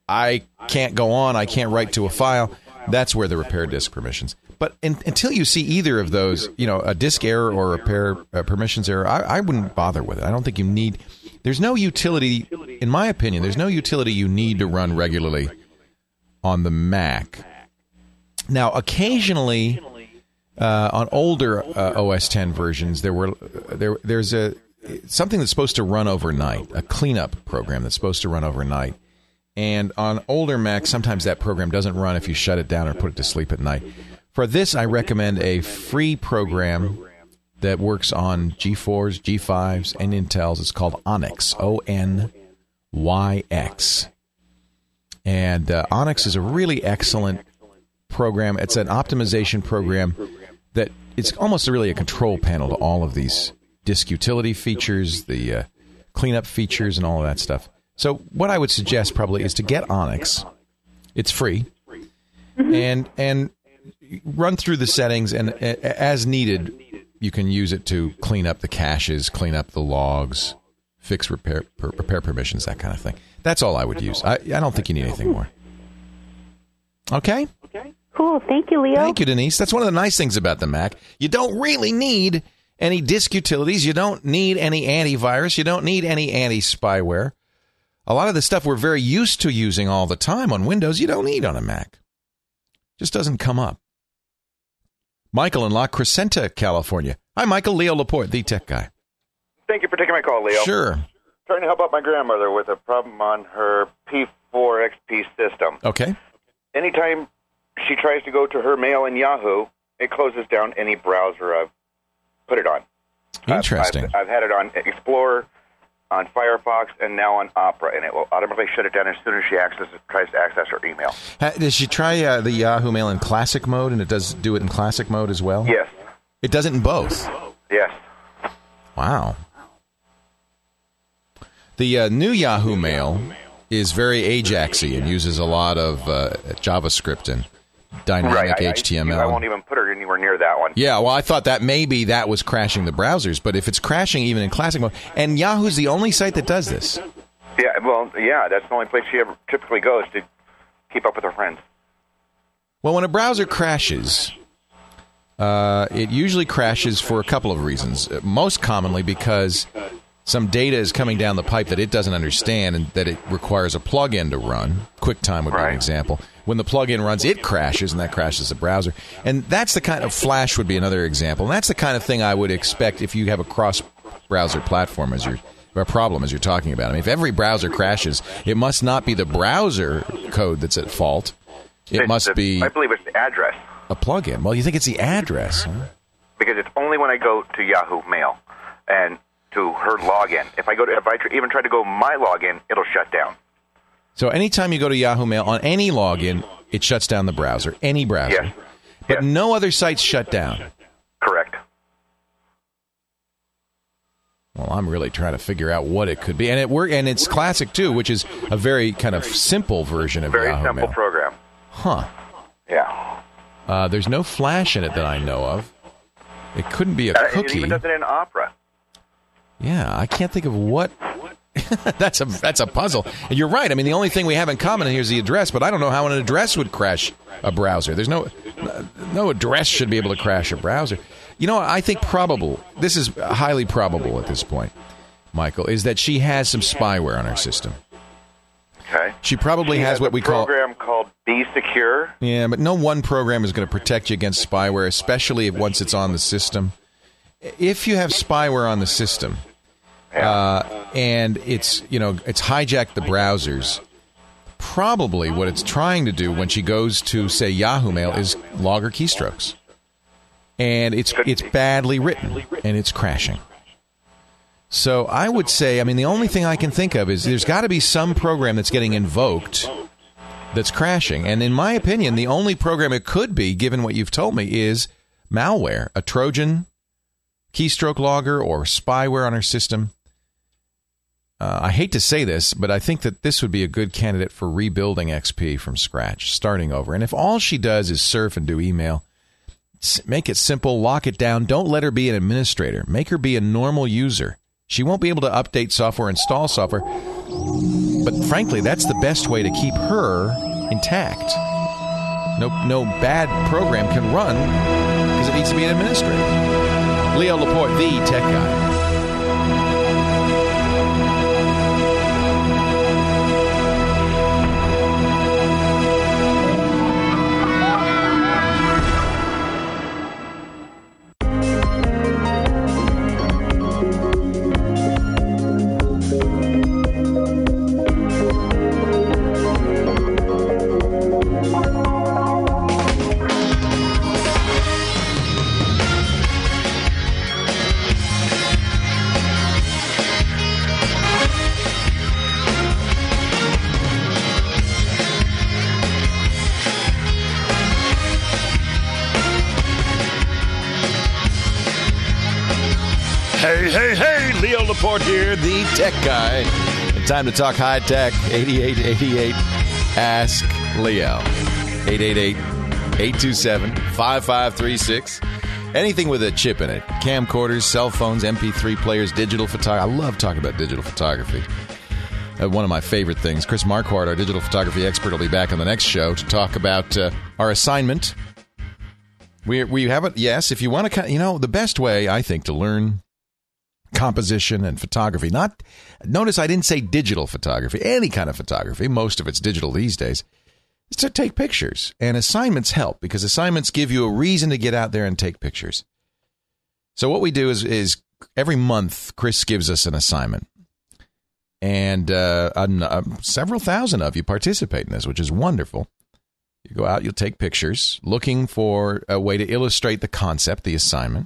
I can't go on, I can't write to a file, that's where the repair disk permissions. But in, until you see either of those, you know, a disk error or repair uh, permissions error, I, I wouldn't bother with it. I don't think you need, there's no utility, in my opinion, there's no utility you need to run regularly on the Mac. Now, occasionally, uh, on older uh, O S ten versions, there were there there's a something that's supposed to run overnight, a cleanup program that's supposed to run overnight. And on older Macs, sometimes that program doesn't run if you shut it down or put it to sleep at night. For this, I recommend a free program that works on G fours, G fives, and Intels. It's called Onyx, O N Y X. And uh, Onyx is a really excellent program. It's an optimization program that it's almost really a control panel to all of these disk utility features, the uh, cleanup features, and all of that stuff. So what I would suggest probably is to get Onyx. It's free. And and run through the settings, and as needed, you can use it to clean up the caches, clean up the logs, fix repair per, repair permissions, that kind of thing. That's all I would use. I, I don't think you need anything more. Okay? Cool. Thank you, Leo. Thank you, Denise. That's one of the nice things about the Mac. You don't really need any disk utilities. You don't need any antivirus. You don't need any anti-spyware. A lot of the stuff we're very used to using all the time on Windows, you don't need on a Mac. Just doesn't come up. Michael in La Crescenta, California. Hi, Michael. Leo Laporte, the tech guy. Thank you for taking my call, Leo. Sure. Trying to help out my grandmother with a problem on her P four X P system. Okay. Anytime she tries to go to her mail in Yahoo, it closes down any browser I've put it on. Interesting. I've, I've, I've had it on Explorer, on Firefox, and now on Opera, and it will automatically shut it down as soon as she accesses, tries to access her email. Ha, does she try uh, the Yahoo Mail in classic mode, and it does do it in classic mode as well? Yes. It does it in both? Yes. Wow. The uh, new Yahoo Mail is very Ajaxy and uses a lot of uh, JavaScript and dynamic right. I, H T M L. I, I won't even put her anywhere near that one. Yeah, well, I thought that maybe that was crashing the browsers, but if it's crashing even in classic mode, and Yahoo's the only site that does this. Yeah, well, yeah, that's the only place she ever typically goes to keep up with her friends. Well, when a browser crashes, uh, it usually crashes for a couple of reasons. Most commonly because some data is coming down the pipe that it doesn't understand and that it requires a plug-in to run. QuickTime would be an example. When the plug-in runs, it crashes, and that crashes the browser. And that's the kind of Flash would be another example. And that's the kind of thing I would expect if you have a cross-browser platform as your a problem as you're talking about. I mean, if every browser crashes, it must not be the browser code that's at fault. It it's must the, be I believe it's the address. A plug-in. Well, you think it's the address, huh? Because it's only when I go to Yahoo Mail and to her login. If I go to, if I tr- even try to go my login, it'll shut down. So anytime you go to Yahoo Mail on any login, it shuts down the browser, any browser. Yes. But yes. No other sites shut down. Correct. Well, I'm really trying to figure out what it could be, and it work, and it's classic too, which is a very kind of simple version of very Yahoo simple Mail. program. Huh. Yeah. Uh, there's no Flash in it that I know of. It couldn't be a uh, cookie. It even does it in Opera. Yeah, I can't think of what. that's a that's a puzzle. And you're right. I mean, the only thing we have in common here is the address, but I don't know how an address would crash a browser. There's no no address should be able to crash a browser. You know, I think probable. This is highly probable at this point, Michael, is that she has some spyware on her system. Okay. She probably she has, has what a we call program called Be Secure. Yeah, but no one program is going to protect you against spyware, especially if once it's on the system. If you have spyware on the system, uh, and it's you know it's hijacked the browsers, probably what it's trying to do when she goes to say Yahoo Mail is log her keystrokes, and it's it's badly written and it's crashing. So I would say, I mean, the only thing I can think of is there's got to be some program that's getting invoked that's crashing. And in my opinion, the only program it could be, given what you've told me, is malware, a Trojan keystroke logger or spyware on our system. Uh, I hate to say this, but I think that this would be a good candidate for rebuilding X P from scratch, starting over. And if all she does is surf and do email, make it simple, lock it down. Don't let her be an administrator. Make her be a normal user. She won't be able to update software, install software. but frankly, that's the best way to keep her intact. No, no bad program can run because it needs to be an administrator. Leo Laporte, the tech guy. Hey, hey, hey, Leo Laporte here, the tech guy. And time to talk high tech. eighty-eight eighty-eight Ask Leo. eight eight eight, eight two seven, five five three six. Anything with a chip in it. Camcorders, cell phones, M P three players, digital photography. I love talking about digital photography. Uh, one of my favorite things. Chris Marquardt, our digital photography expert, will be back on the next show to talk about uh, our assignment. We we haven't, yes, if you want to, you know, the best way, I think, to learn composition and photography. Not notice I didn't say digital photography, any kind of photography. Most of it's digital these days. Is to take pictures. And assignments help because assignments give you a reason to get out there and take pictures. So what we do is, is every month, Chris gives us an assignment. And uh, uh, several thousand of you participate in this, which is wonderful. You go out, you'll take pictures, looking for a way to illustrate the concept, the assignment.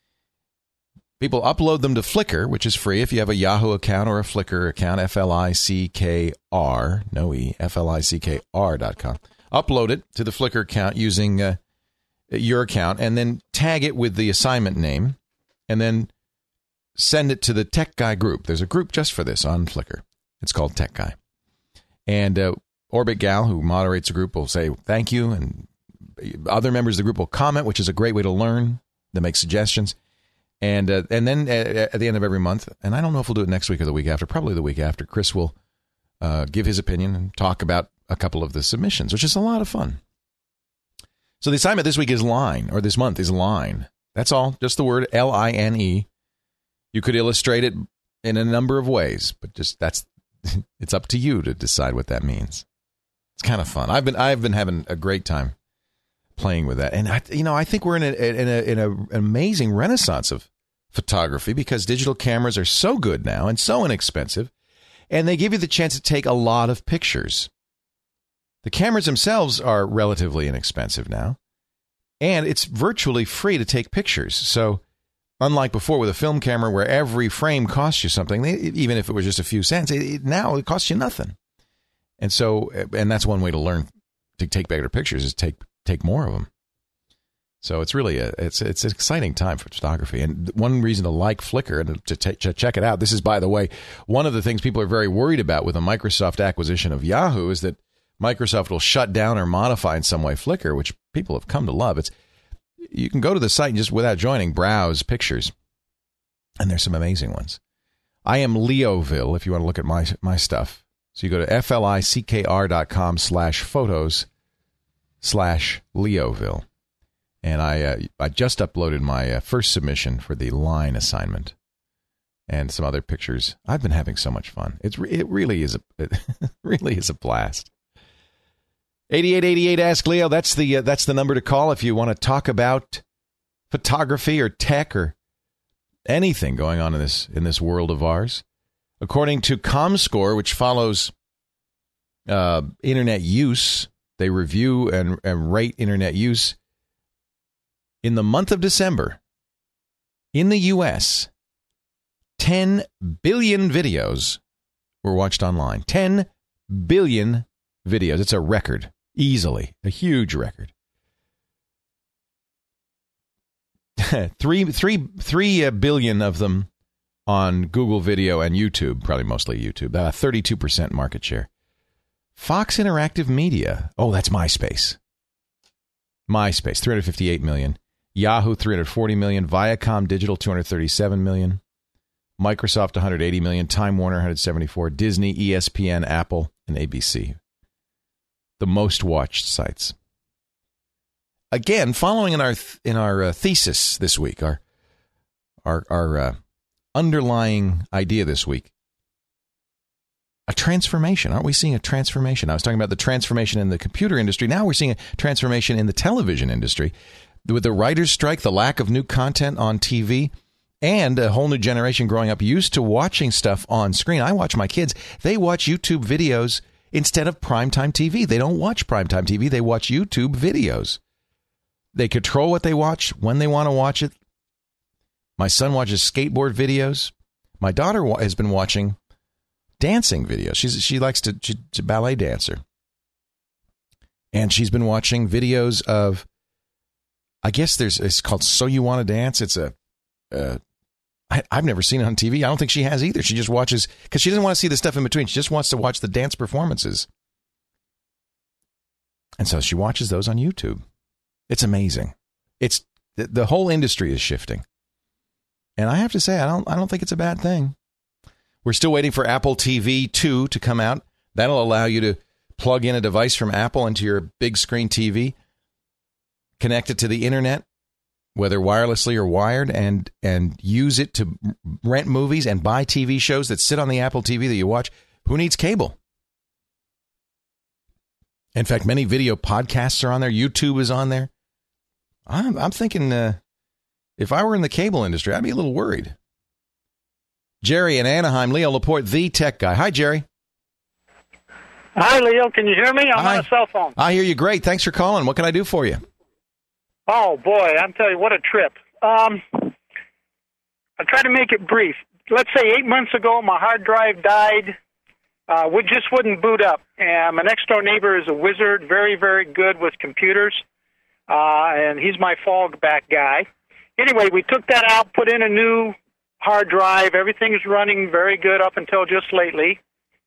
People upload them to Flickr, which is free if you have a Yahoo account or a Flickr account, F L I C K R, no E, F L I C K R dot com. Upload it to the Flickr account using uh, your account, and then tag it with the assignment name, and then send it to the Tech Guy group. There's a group just for this on Flickr. It's called Tech Guy. And uh, Orbit Gal, who moderates the group, will say thank you, and other members of the group will comment, which is a great way to learn, to make suggestions. And uh, and then at, at the end of every month, and I don't know if we'll do it next week or the week after, probably the week after, Chris will uh, give his opinion and talk about a couple of the submissions, which is a lot of fun. So the assignment this week is line, or this month is line. That's all, just the word L I N E. You could illustrate it in a number of ways, but just that's it's up to you to decide what that means. It's kind of fun. I've been I've been having a great time playing with that, and I, you know, I think we're in a in a in a, an amazing renaissance of photography because digital cameras are so good now and so inexpensive, and they give you the chance to take a lot of pictures. The cameras themselves are relatively inexpensive now, and it's virtually free to take pictures. So, unlike before with a film camera where every frame costs you something, even if it was just a few cents, it, it, now it costs you nothing. And so, and that's one way to learn to take better pictures is take take more of them. So it's really a it's it's an exciting time for photography, and one reason to like Flickr and to, t- to check it out. This is, by the way, one of the things people are very worried about with the Microsoft acquisition of Yahoo is that Microsoft will shut down or modify in some way Flickr, which people have come to love. It's you can go to the site and just without joining browse pictures, and there's some amazing ones. I am Leoville if you want to look at my my stuff. So you go to F L I C K R dot com slash photos slash Leoville. And I uh, I just uploaded my uh, first submission for the line assignment and some other pictures. I've been having so much fun. It's re- it really is a it really is a blast. eighty-eight eighty-eight Ask Leo. That's the uh, that's the number to call if you want to talk about photography or tech or anything going on in this in this world of ours. According to ComScore, which follows uh, internet use, they review and, and rate internet use. In the month of December, in the U S, ten billion videos were watched online. ten billion videos. It's a record, easily, a huge record. three, three, three billion of them on Google Video and YouTube, probably mostly YouTube. Uh, thirty-two percent market share. Fox Interactive Media. Oh, that's MySpace. MySpace, three hundred fifty-eight million. Yahoo, three hundred forty million. Viacom Digital, two hundred thirty-seven million. Microsoft one hundred eighty million, Time Warner one hundred seventy-four, Disney, E S P N, Apple, and A B C. The most watched sites. Again, following in our th- in our uh, thesis this week, our our our uh, underlying idea this week, a transformation. Aren't we seeing a transformation? I was talking about the transformation in the computer industry. Now we're seeing a transformation in the television industry. With the writer's strike, the lack of new content on T V, and a whole new generation growing up used to watching stuff on screen. I watch my kids. They watch YouTube videos instead of primetime T V. They don't watch primetime T V. They watch YouTube videos. They control what they watch, when they want to watch it. My son watches skateboard videos. My daughter wa- has been watching dancing videos. She's she likes to she's a ballet dancer. And she's been watching videos of, I guess there's, it's called So You Want to Dance. It's a, uh, I, I've never seen it on T V. I don't think she has either. She just watches, because she doesn't want to see the stuff in between. She just wants to watch the dance performances. And so she watches those on YouTube. It's amazing. It's, the, the whole industry is shifting. And I have to say, I don't, I don't think it's a bad thing. We're still waiting for Apple T V two to come out. That'll allow you to plug in a device from Apple into your big screen T V, connect it to the internet, whether wirelessly or wired, and and use it to rent movies and buy T V shows that sit on the Apple T V that you watch. Who needs cable? In fact, many video podcasts are on there. YouTube is on there. I'm, I'm thinking uh, if I were in the cable industry, I'd be a little worried. Jerry in Anaheim, Leo Laporte, the tech guy. Hi, Jerry. Hi, Leo. Can you hear me? I'm Hi. on a cell phone. I hear you great. Thanks for calling. What can I do for you? Oh, boy. I'm telling you, what a trip. Um, I'll try to make it brief. Let's say eight months ago, my hard drive died. Uh, we just wouldn't boot up. And my next-door neighbor is a wizard, very, very good with computers. Uh, and he's my fallback guy. Anyway, we took that out, put in a new hard drive. Everything's running very good up until just lately.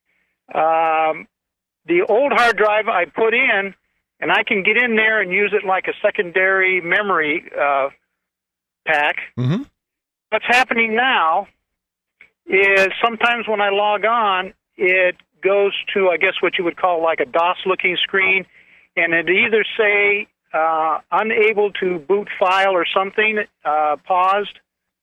Um, the old hard drive I put in, and I can get in there and use it like a secondary memory uh, pack. Mm-hmm. What's happening now is sometimes when I log on, it goes to, I guess, what you would call like a DOS-looking screen, and it either say uh, unable to boot file or something, uh, paused,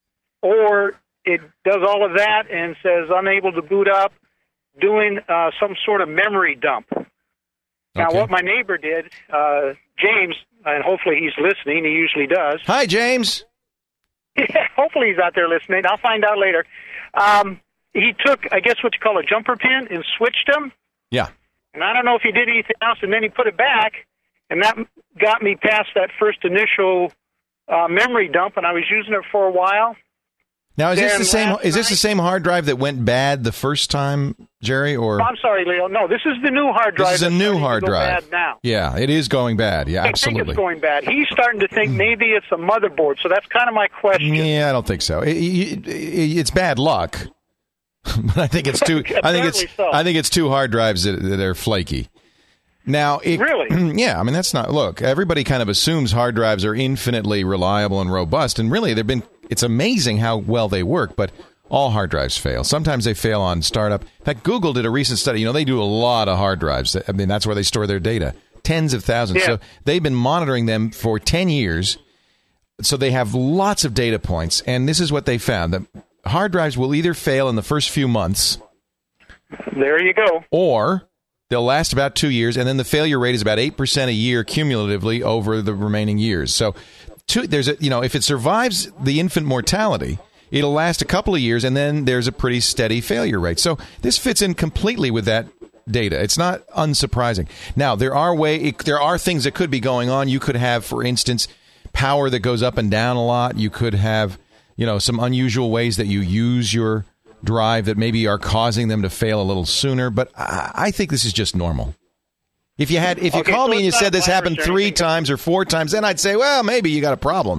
or it does all of that and says unable to boot up, doing uh, some sort of memory dump. Now, Okay. what my neighbor did, uh, James, and hopefully he's listening, he usually does. Hi, James. Hopefully he's out there listening. I'll find out later. Um, he took, I guess, what you call a jumper pin and switched them. Yeah. And I don't know if he did anything else, and then he put it back, and that got me past that first initial uh, memory dump, and I was using it for a while. Now, is this Then the same? last Is this the same hard drive that went bad the first time, Jerry? Or Oh, I'm sorry, Leo. No, this is the new hard drive. this is a that's new starting to hard go drive? bad now. Yeah, it is going bad. Yeah, I think absolutely. it's going bad. He's starting to think maybe it's a motherboard, so that's kind of my question. Yeah, I don't think so. It, it, it, it's bad luck, but I think it's two. I think it's. Apparently so. I think it's two hard drives that, that are flaky. Now, it, really? Yeah, I mean that's not. Look, everybody kind of assumes hard drives are infinitely reliable and robust, and really, they've been. It's amazing how well they work, but all hard drives fail. Sometimes they fail on startup. In fact, Google did a recent study. You know, they do a lot of hard drives. I mean, that's where they store their data, tens of thousands. Yeah. So they've been monitoring them for ten years. So they have lots of data points, and this is what they found: that hard drives will either fail in the first few months, There you go. or they'll last about two years, and then the failure rate is about eight percent a year cumulatively over the remaining years. So, two, there's a you know, if it survives the infant mortality, it'll last a couple of years, and then there's a pretty steady failure rate. So this fits in completely with that data. It's not unsurprising. Now, there are way it, there are things that could be going on. You could have, for instance, power that goes up and down a lot. You could have, you know, some unusual ways that you use your drive that maybe are causing them to fail a little sooner. But I, I think this is just normal. If you had, if you Okay, called so me and you it's said not this a virus happened or three anything. times or four times, then I'd say, well, maybe you got a problem.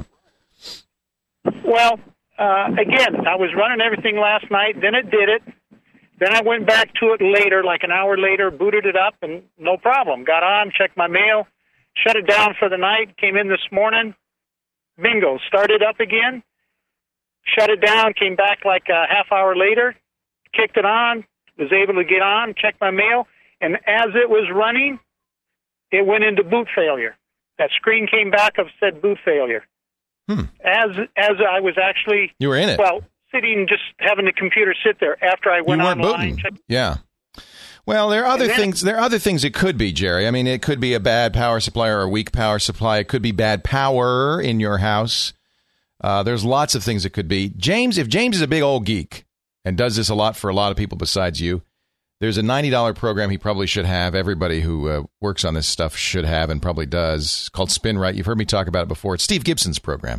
Well, uh, again, I was running everything last night, then it did it. Then I went back to it later, like an hour later, booted it up, and no problem. Got on, checked my mail, shut it down for the night, came in this morning, bingo, started up again. shut it down, came back like a half hour later, kicked it on, was able to get on, check my mail, and as it was running, it went into boot failure. That screen came back of said boot failure. Hmm. As as I was actually you were in it. Well, sitting, just having the computer sit there after I went you weren't online. booting. Checked- yeah. Well, there are other then, things. There are other things it could be, Jerry. I mean, it could be a bad power supply or a weak power supply. It could be bad power in your house. Uh, there's lots of things it could be. James, if James is a big old geek and does this a lot for a lot of people besides you, there's a ninety dollars program he probably should have. Everybody who uh, works on this stuff should have and probably does. It's called SpinRite. You've heard me talk about it before. It's Steve Gibson's program.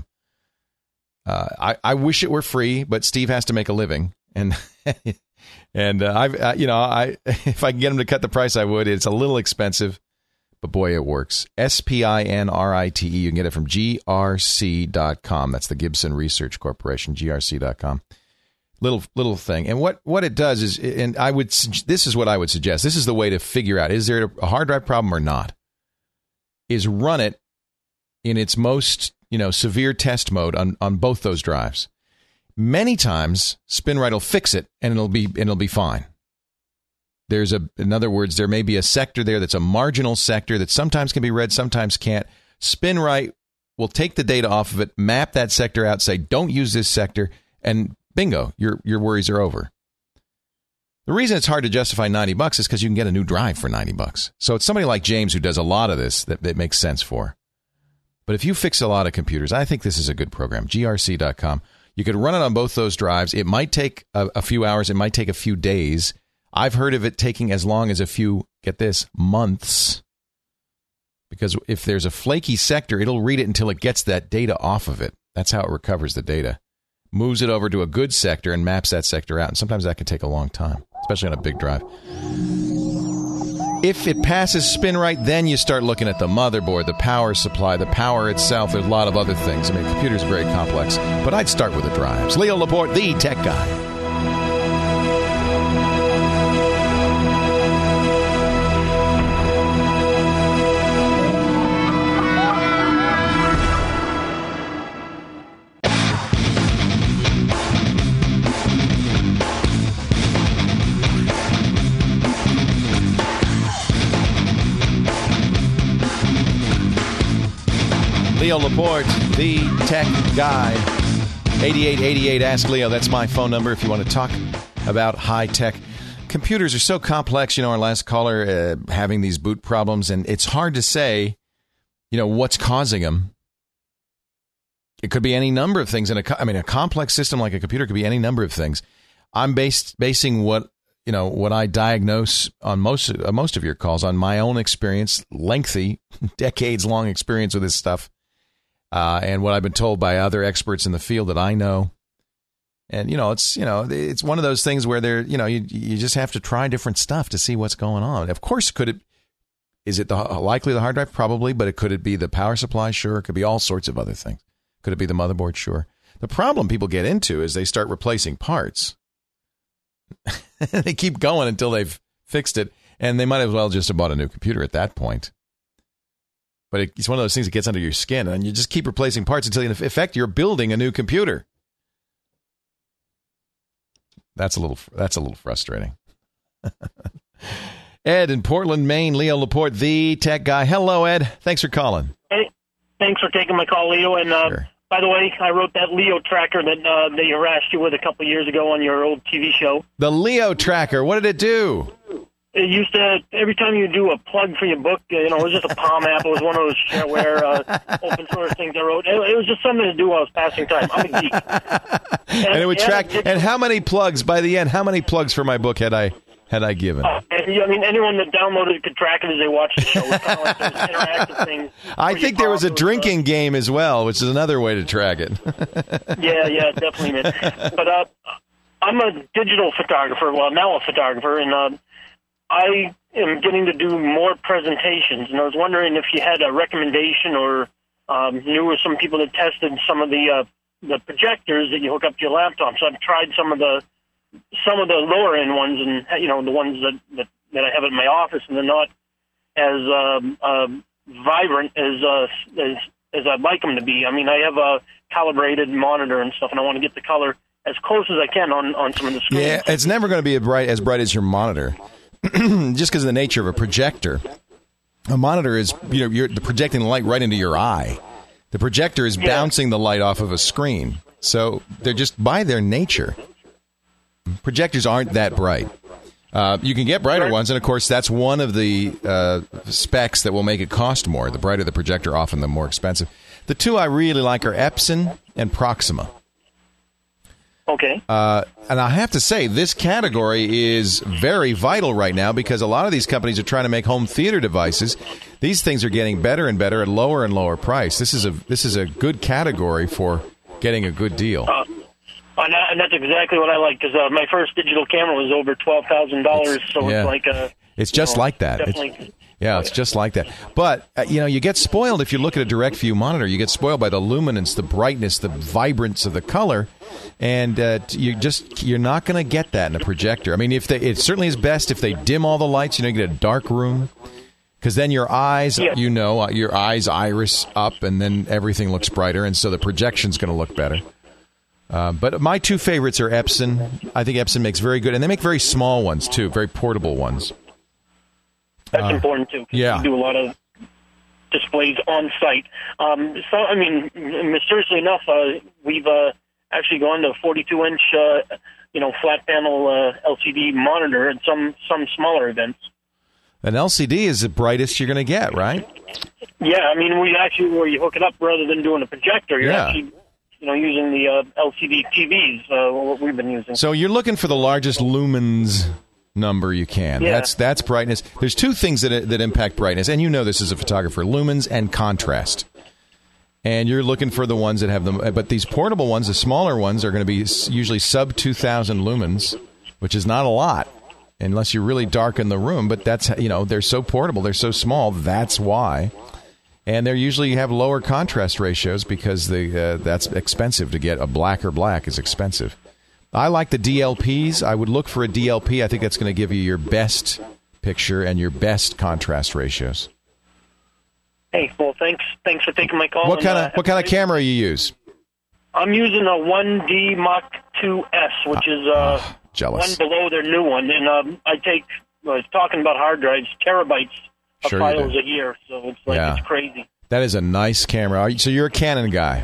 Uh, I, I wish it were free, but Steve has to make a living. And and uh, I've uh, you know I if I can get him to cut the price, I would. It's a little expensive, but boy, it works. S P I N R I T E. You can get it from G R C dot com. That's the Gibson Research Corporation, G R C dot com. Little little thing, and what, what it does is, and I would this is what I would suggest. This is the way to figure out: is there a hard drive problem or not? Is run it in its most you know severe test mode on, on both those drives. Many times, SpinRite will fix it, and it'll be and it'll be fine. There's a, in other words, there may be a sector there that's a marginal sector that sometimes can be read, sometimes can't. SpinRite will take the data off of it, map that sector out, say don't use this sector, and bingo, your your worries are over. The reason it's hard to justify ninety bucks is because you can get a new drive for ninety bucks. So it's somebody like James who does a lot of this that, that makes sense for. But if you fix a lot of computers, I think this is a good program. G R C dot com. You could run it on both those drives. It might take a, a few hours. It might take a few days. I've heard of it taking as long as a few, get this, months. Because if there's a flaky sector, it'll read it until it gets that data off of it. That's how it recovers the data. Moves it over to a good sector and maps that sector out. And sometimes that can take a long time, especially on a big drive. If it passes SpinRite, then you start looking at the motherboard, the power supply, the power itself. There's a lot of other things. I mean, computers are very complex. But I'd start with the drives. Leo Laporte, the tech guy. Leo Laporte, the tech guy. eighty-eight eighty-eight, ask Leo. That's my phone number if you want to talk about high tech. Computers are so complex. You know, our last caller uh, having these boot problems, and it's hard to say, you know, what's causing them. It could be any number of things. In a, I mean, a complex system like a computer could be any number of things. I'm based basing what you know what I diagnose on most uh, most of your calls on my own experience, lengthy, decades long experience with this stuff. Uh, and what I've been told by other experts in the field that I know. And, you know, it's, you know, it's one of those things where there, you know, you you just have to try different stuff to see what's going on. Of course, could it, is it the, likely the hard drive? Probably, but it could it be the power supply? Sure. It could be all sorts of other things. Could it be the motherboard? Sure. The problem people get into is they start replacing parts. They keep going until they've fixed it, and they might as well just have bought a new computer at that point. But it's one of those things that gets under your skin, and you just keep replacing parts until, in effect, you're building a new computer. That's a little that's a little frustrating. Ed in Portland, Maine. Leo Laporte, the tech guy. Hello, Ed. Thanks for calling. Hey, thanks for taking my call, Leo. And uh, sure. By the way, I wrote that Leo tracker that uh, they harassed you with a couple years ago on your old T V show. The Leo tracker. What did it do? It used to, every time you do a plug for your book, you know, it was just a Palm app. It was one of those shareware, uh, open source things I wrote. It, it was just something to do while I was passing time. I'm a geek. And, and it would and track. It, and how many plugs, by the end, how many plugs for my book had I had I given? Uh, and, I mean, anyone that downloaded it could track it as they watched the show. It was kind of like those interactive things. I think there was a drinking game as well, which is another way to track it. yeah, yeah, definitely, man. But uh, I'm a digital photographer. Well, now a photographer, and uh, I am getting to do more presentations, and I was wondering if you had a recommendation or um, knew of some people that tested some of the uh, the projectors that you hook up to your laptop. So I've tried some of the some of the lower end ones, and you know the ones that that, that I have in my office, and they're not as um, uh, vibrant as, uh, as as I'd like them to be. I mean, I have a calibrated monitor and stuff, and I want to get the color as close as I can on, on some of the screens. Yeah, it's never going to be as bright, as bright as your monitor, just because of the nature of a projector. A monitor is, you know, you're projecting the light right into your eye. The projector is yeah. bouncing the light off of a screen. So they're just, by their nature, projectors aren't that bright. Uh, you can get brighter right. ones, and of course, that's one of the uh, specs that will make it cost more. The brighter the projector, often the more expensive. The two I really like are Epson and Proxima. Okay. Uh, and I have to say, this category is very vital right now because a lot of these companies are trying to make home theater devices. These things are getting better and better at lower and lower price. This is a this is a good category for getting a good deal. Uh, and that's exactly what I like because uh, my first digital camera was over twelve thousand dollars, so yeah. it's like a... It's just you know, like that. Definitely... It's, yeah, it's just like that. But, uh, you know, you get spoiled if you look at a direct view monitor. You get spoiled by the luminance, the brightness, the vibrance of the color. And uh, you just, you're not going to get that in a projector. I mean, if they, it certainly is best if they dim all the lights, you know, you get a dark room. Because then your eyes, yeah. you know, your eyes iris up and then everything looks brighter. And so the projection's going to look better. Uh, but my two favorites are Epson. I think Epson makes very good. And they make very small ones, too, very portable ones. That's uh, important, too. Yeah. We do a lot of displays on site. Um, so, I mean, mysteriously enough, uh, we've uh, actually gone to a forty-two inch, uh, you know, flat panel uh, L C D monitor at some, some smaller events. An L C D is the brightest you're going to get, right? Yeah, I mean, we actually, where you hook it up rather than doing a projector, you're yeah. actually, you know, using the uh, L C D T Vs, uh, what we've been using. So you're looking for the largest lumens number you can. Yeah. That's that's brightness. There's two things that that impact brightness, and you know this as a photographer: lumens and contrast. And you're looking for the ones that have them. But these portable ones, the smaller ones, are going to be usually sub two thousand lumens, which is not a lot unless you really darken the room. But that's, you know, they're so portable, they're so small. That's why. And they usually have lower contrast ratios because the uh, that's expensive to get. A black or black is expensive. I like the D L Ps. I would look for a D L P. I think that's going to give you your best picture and your best contrast ratios. Hey, well, thanks. Thanks for taking my call. What kind of uh, what kind of camera you use? I'm using a one D Mark two S, which is uh, oh, jealous. one below their new one, and um, I take. I was talking about hard drives, terabytes of sure files a year, so it's like yeah. it's crazy. That is a nice camera. Are you, so you're a Canon guy.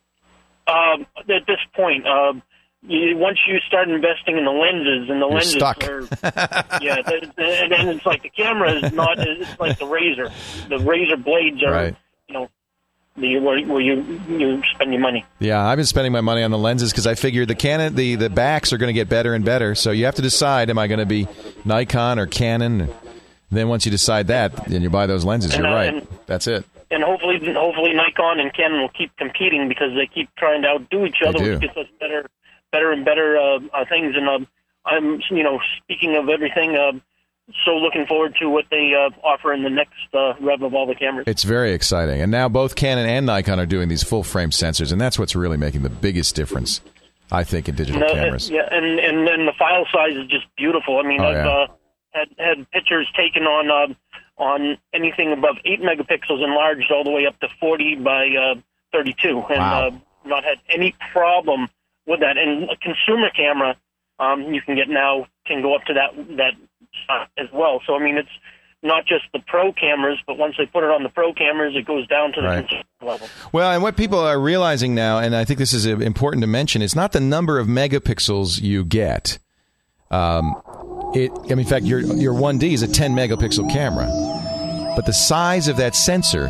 Um, at this point, uh, you, once you start investing in the lenses, and the you're lenses stuck. are, yeah, the, the, and then it's like the camera is not. It's like the razor. The razor blades are, right. you know, the where, where you you spend your money. Yeah, I've been spending my money on the lenses because I figured the Canon, the the backs are going to get better and better. So you have to decide: am I going to be Nikon or Canon? And then once you decide that, then you buy those lenses. And, you're uh, right. and, That's it. And hopefully, hopefully Nikon and Canon will keep competing because they keep trying to outdo each other, do. which gets us better, better and better uh, uh, things. And um, I'm, you know, speaking of everything, uh, so looking forward to what they uh, offer in the next uh, rev of all the cameras. It's very exciting, and now both Canon and Nikon are doing these full frame sensors, and that's what's really making the biggest difference, I think, in digital and, uh, cameras. Yeah, and and then the file size is just beautiful. I mean, Oh, I've yeah. uh, had had pictures taken on. Uh, on anything above eight megapixels enlarged all the way up to forty by uh, thirty-two, and Wow. uh, not had any problem with that. And a consumer camera, um, you can get now, can go up to that that size as well. So, I mean, it's not just the pro cameras, but once they put it on the pro cameras, it goes down to the Right. consumer level. Well, and what people are realizing now, and I think this is important to mention, it's not the number of megapixels you get. Um, it, I mean, in fact, your your one D is a ten megapixel camera, but the size of that sensor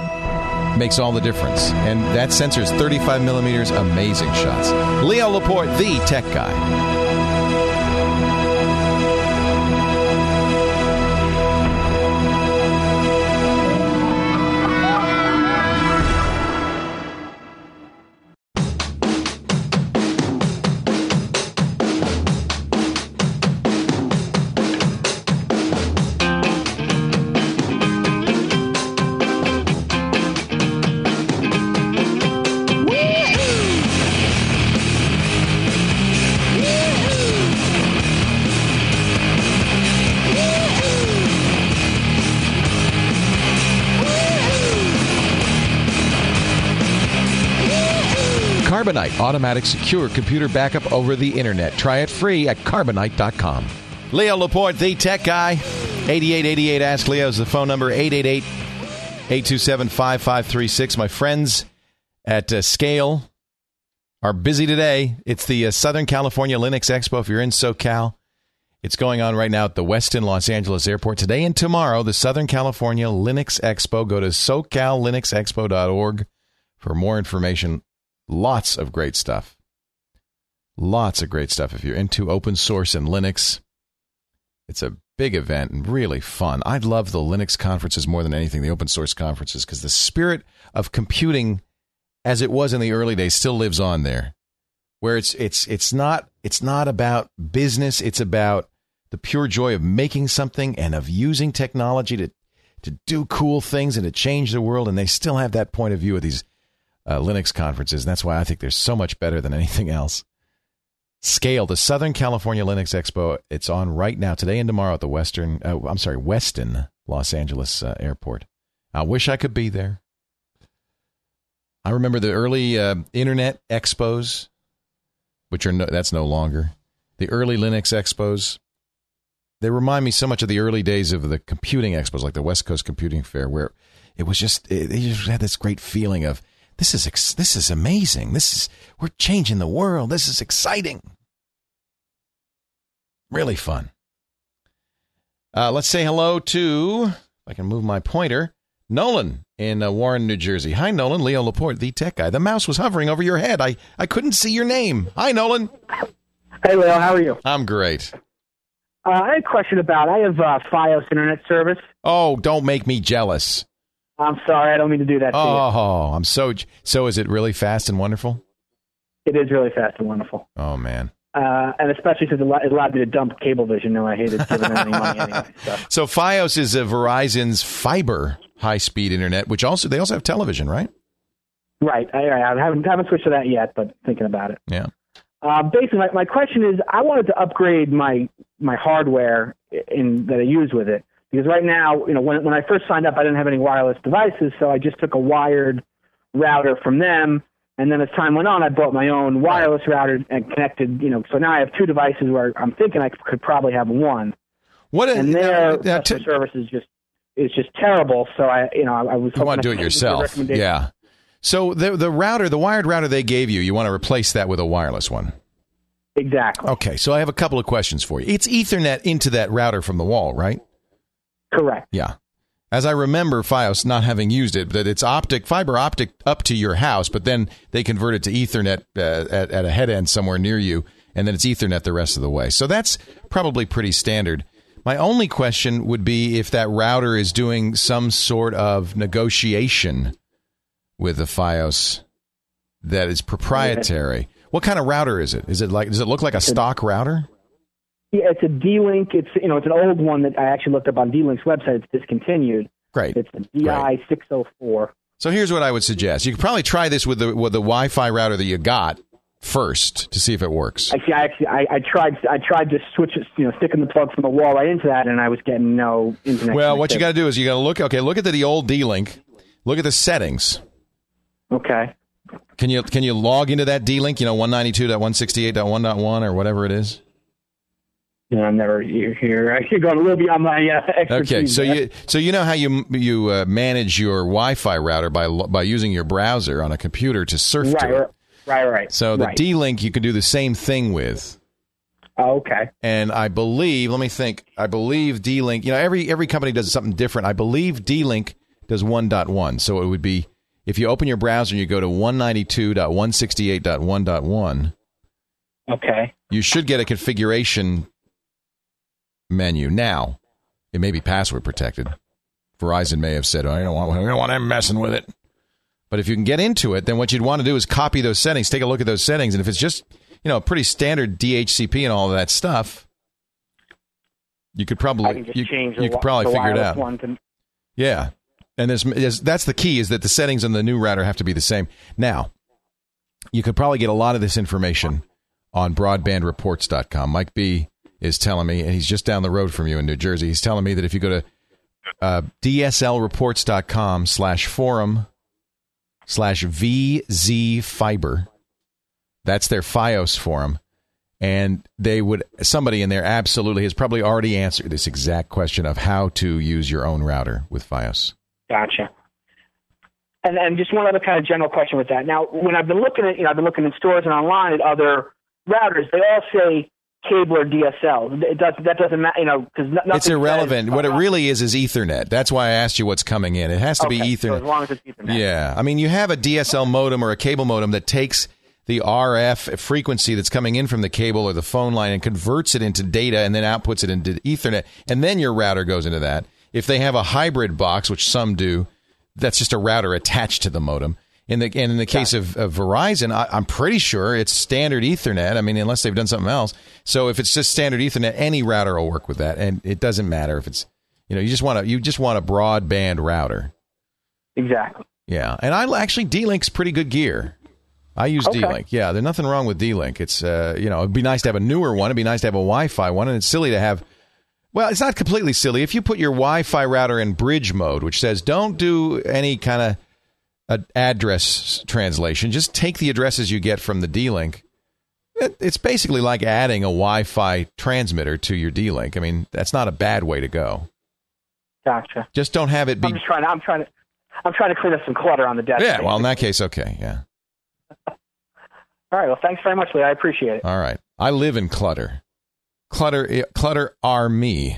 makes all the difference. And that sensor is thirty-five millimeters. Amazing shots. Leo Laporte, the tech guy. Woo! Carbonite, automatic secure computer backup over the internet. Try it free at carbonite dot com. Leo Laporte, the tech guy. eighty-eight eighty-eight Ask Leo is the phone number. eight eight eight, eight two seven, five five three six. My friends at uh, Scale are busy today. It's the uh, Southern California Linux Expo. If you're in SoCal, it's going on right now at the Westin Los Angeles Airport. Today and tomorrow, the Southern California Linux Expo. Go to so cal linux expo dot org for more information. Lots of great stuff. Lots of great stuff. If you're into open source and Linux, it's a big event and really fun. I love the Linux conferences more than anything, the open source conferences, because the spirit of computing as it was in the early days still lives on there. Where it's it's it's not it's not about business, it's about the pure joy of making something and of using technology to to do cool things and to change the world. And they still have that point of view of these uh, Linux conferences. And that's why I think they're so much better than anything else. Scale, the Southern California Linux Expo. It's on right now, today and tomorrow at the Western. Uh, I'm sorry, Westin Los Angeles uh, Airport. I wish I could be there. I remember the early uh, Internet Expos, which are no, that's no longer. The early Linux Expos. They remind me so much of the early days of the computing expos, like the West Coast Computing Fair, where it was just, it, they just had this great feeling of, this is ex- this is amazing. This is, we're changing the world. This is exciting. Really fun. Uh, let's say hello to, if I can move my pointer, Nolan in uh, Warren, New Jersey. Hi, Nolan. Leo Laporte, the tech guy. The mouse was hovering over your head. I, I couldn't see your name. Hi, Nolan. Hey, Leo. How are you? I'm great. Uh, I had a question about, I have uh, Fios Internet Service. Oh, don't make me jealous. I'm sorry. I don't mean to do that to you. Oh, I'm so, so is it really fast and wonderful? It is really fast and wonderful. Oh, man. Uh, and especially since it allowed me to dump Cablevision. No, I hated giving them any money anyway. So. so Fios is a Verizon's fiber high-speed internet, which also, they also have television, right? Right. I, I haven't, haven't switched to that yet, but thinking about it. Yeah. Uh, basically, my, my question is, I wanted to upgrade my my hardware in that I use with it, because right now, you know, when when I first signed up, I didn't have any wireless devices, so I just took a wired router from them, and then as time went on, I bought my own wireless router and connected, you know, so now I have two devices where I'm thinking I could probably have one. What a, and their uh, uh, customer t- service is just is just terrible. So I, you know, I, I was you want to do it yourself, yeah. So the the router, the wired router they gave you, you want to replace that with a wireless one. Exactly. Okay, so I have a couple of questions for you. It's Ethernet into that router from the wall, right? Correct. Yeah. As I remember, Fios, not having used it, that it's optic, fiber optic up to your house, but then they convert it to Ethernet uh, at, at a head end somewhere near you, and then it's Ethernet the rest of the way. So that's probably pretty standard. My only question would be if that router is doing some sort of negotiation with the Fios that is proprietary. What kind of router is it? Is it like? Does it look like a stock router? Yeah, it's a D-Link. It's you know, it's an old one that I actually looked up on D-Link's website. It's discontinued. Great. It's the D I six oh four. So here's what I would suggest. You could probably try this with the with the Wi-Fi router that you got first to see if it works. Actually, I actually I, I tried I tried to switch it, you know, sticking the plug from the wall right into that, and I was getting no internet. Well, what you got to do is you got to look. Okay, look at the, the old D-Link. Look at the settings. Okay. Can you can you log into that D-Link? You know, one ninety-two dot one sixty-eight dot one dot one or whatever it is. Yeah, I'm never here. You're going a little beyond my uh, expertise. Okay, so there. you so you know how you you uh, manage your Wi-Fi router by by using your browser on a computer to surf right, to it. Right, right. So the right. D-Link you can do the same thing with. Oh, okay. And I believe, let me think. I believe D-Link. You know, every every company does something different. I believe D-Link does one point one. So it would be if you open your browser and you go to one ninety-two dot one sixty-eight dot one dot one. Okay. You should get a configuration menu. Now, it may be password protected. Verizon may have said, oh, I don't want, I don't want them messing with it. But if you can get into it, then what you'd want to do is copy those settings, take a look at those settings, and if it's just, you know, pretty standard D H C P and all of that stuff, you could probably I can just you, change you the, could probably the figure it wireless out. one to... Yeah. And there's, there's, that's the key, is that the settings on the new router have to be the same. Now, you could probably get a lot of this information on broadband reports dot com. Mike B. is telling me, and he's just down the road from you in New Jersey, he's telling me that if you go to uh, D S L reports dot com slash forum slash V Z fiber, That's their FiOS forum. And they would, somebody in there absolutely has probably already answered this exact question of how to use your own router with FiOS. Gotcha. And and just one other kind of general question with that. Now, when I've been looking at, you know, I've been looking in stores and online at other routers, they all say cable or D S L. It does, that doesn't matter, you know, because nothing. It's irrelevant. Says, what it really is is Ethernet. That's why I asked you what's coming in. It has to okay, be Ethernet. So as long as it's Ethernet. Yeah. I mean, you have a D S L modem or a cable modem that takes the R F frequency that's coming in from the cable or the phone line and converts it into data and then outputs it into Ethernet, and then your router goes into that. If they have a hybrid box, which some do, that's just a router attached to the modem. In the and in the case of, of Verizon, I, I'm pretty sure it's standard Ethernet. I mean, unless they've done something else. So if it's just standard Ethernet, any router will work with that, and it doesn't matter if it's, you know, you just want to you just want a broadband router. Exactly. Yeah, and I actually D-Link's pretty good gear. I use Okay. D-Link. Yeah, there's nothing wrong with D-Link. It's, uh, you know, it'd be nice to have a newer one. It'd be nice to have a Wi-Fi one, and it's silly to have. Well, it's not completely silly. If you put your Wi-Fi router in bridge mode, which says don't do any kind of uh, address translation, just take the addresses you get from the D-Link. It, it's basically like adding a Wi-Fi transmitter to your D-Link. I mean, that's not a bad way to go. Gotcha. Just don't have it be. I'm just trying. I'm trying to. I'm trying to clean up some clutter on the desk. Yeah. Well, in that case, okay. Yeah. All right. Well, thanks very much, Lee. I appreciate it. All right. I live in clutter. Clutter, clutter are me.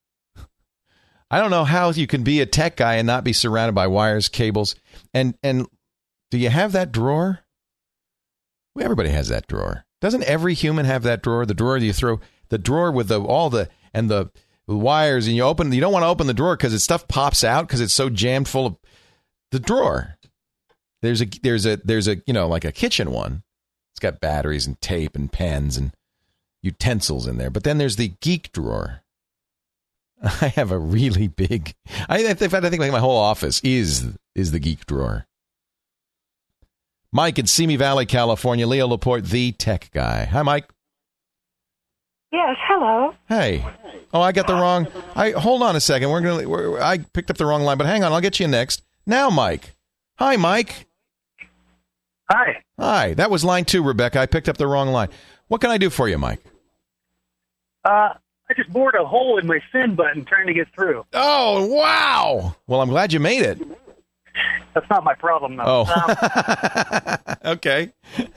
I don't know how you can be a tech guy and not be surrounded by wires, cables, and and do you have that drawer? Well, everybody has that drawer. Doesn't every human have that drawer? The drawer you throw, the drawer with the all the and the wires, and you open. You don't want to open the drawer because the stuff pops out because it's so jammed full of the drawer. There's a there's a there's a you know like a kitchen one. It's got batteries and tape and pens and utensils in there. But then there's the geek drawer. I have a really big. I, in fact, I think like my whole office is is the geek drawer. Mike in Simi Valley, California. Leo Laporte, the tech guy. Hi, Mike. Yes. Hello. Hey. Oh, I got the wrong. I hold on a second. We're gonna. We're, I picked up the wrong line, but hang on. I'll get you next. Now, Mike. Hi, Mike. Hi. Hi. That was line two, Rebecca. I picked up the wrong line. What can I do for you, Mike? Uh, I just bored a hole in my send button trying to get through. Oh, wow. Well, I'm glad you made it. That's not my problem, though. Oh. Um, okay.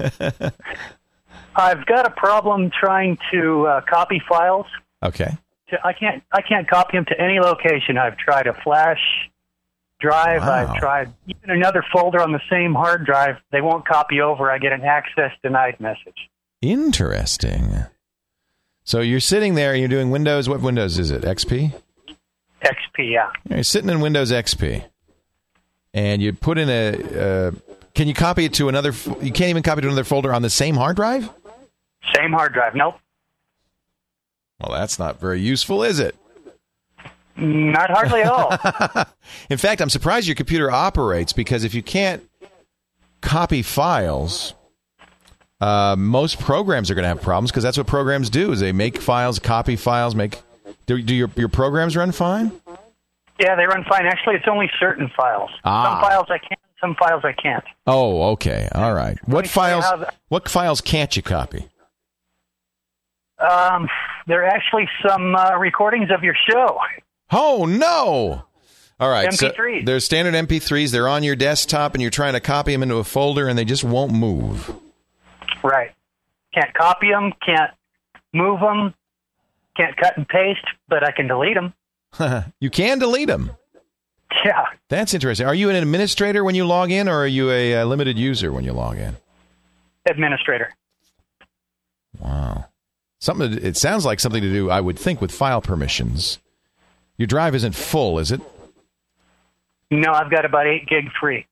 I've got a problem trying to uh, copy files. Okay. I can't. I can't copy them to any location. I've tried a flash drive. Wow. I've tried even another folder on the same hard drive. They won't copy over. I get an access denied message. Interesting. So you're sitting there, you're doing Windows. What Windows is it? X P? X P, yeah. You're sitting in Windows X P. And you put in a... Uh, can you copy it to another... You can't even copy it to another folder on the same hard drive? Same hard drive, nope. Well, that's not very useful, is it? Not hardly at all. In fact, I'm surprised your computer operates, because if you can't copy files... Uh, most programs are going to have problems because that's what programs do. Is they make files, copy files, make. Do, do your your programs run fine? Yeah, they run fine. Actually, it's only certain files. Ah. Some files I can, some files I can't. Oh, okay, all right. What me files? tell you how the- What files can't you copy? Um, there are actually some uh, recordings of your show. Oh no! All right, M P threes. so they're standard M P threes. They're on your desktop, and you're trying to copy them into a folder, and they just won't move. Right. Can't copy them, can't move them, can't cut and paste, but I can delete them. You can delete them. Yeah. That's interesting. Are you an administrator when you log in, or are you a, uh limited user when you log in? Administrator. Wow. Something. To, it sounds like something to do, I would think, with file permissions. Your drive isn't full, is it? No, I've got about eight gig free.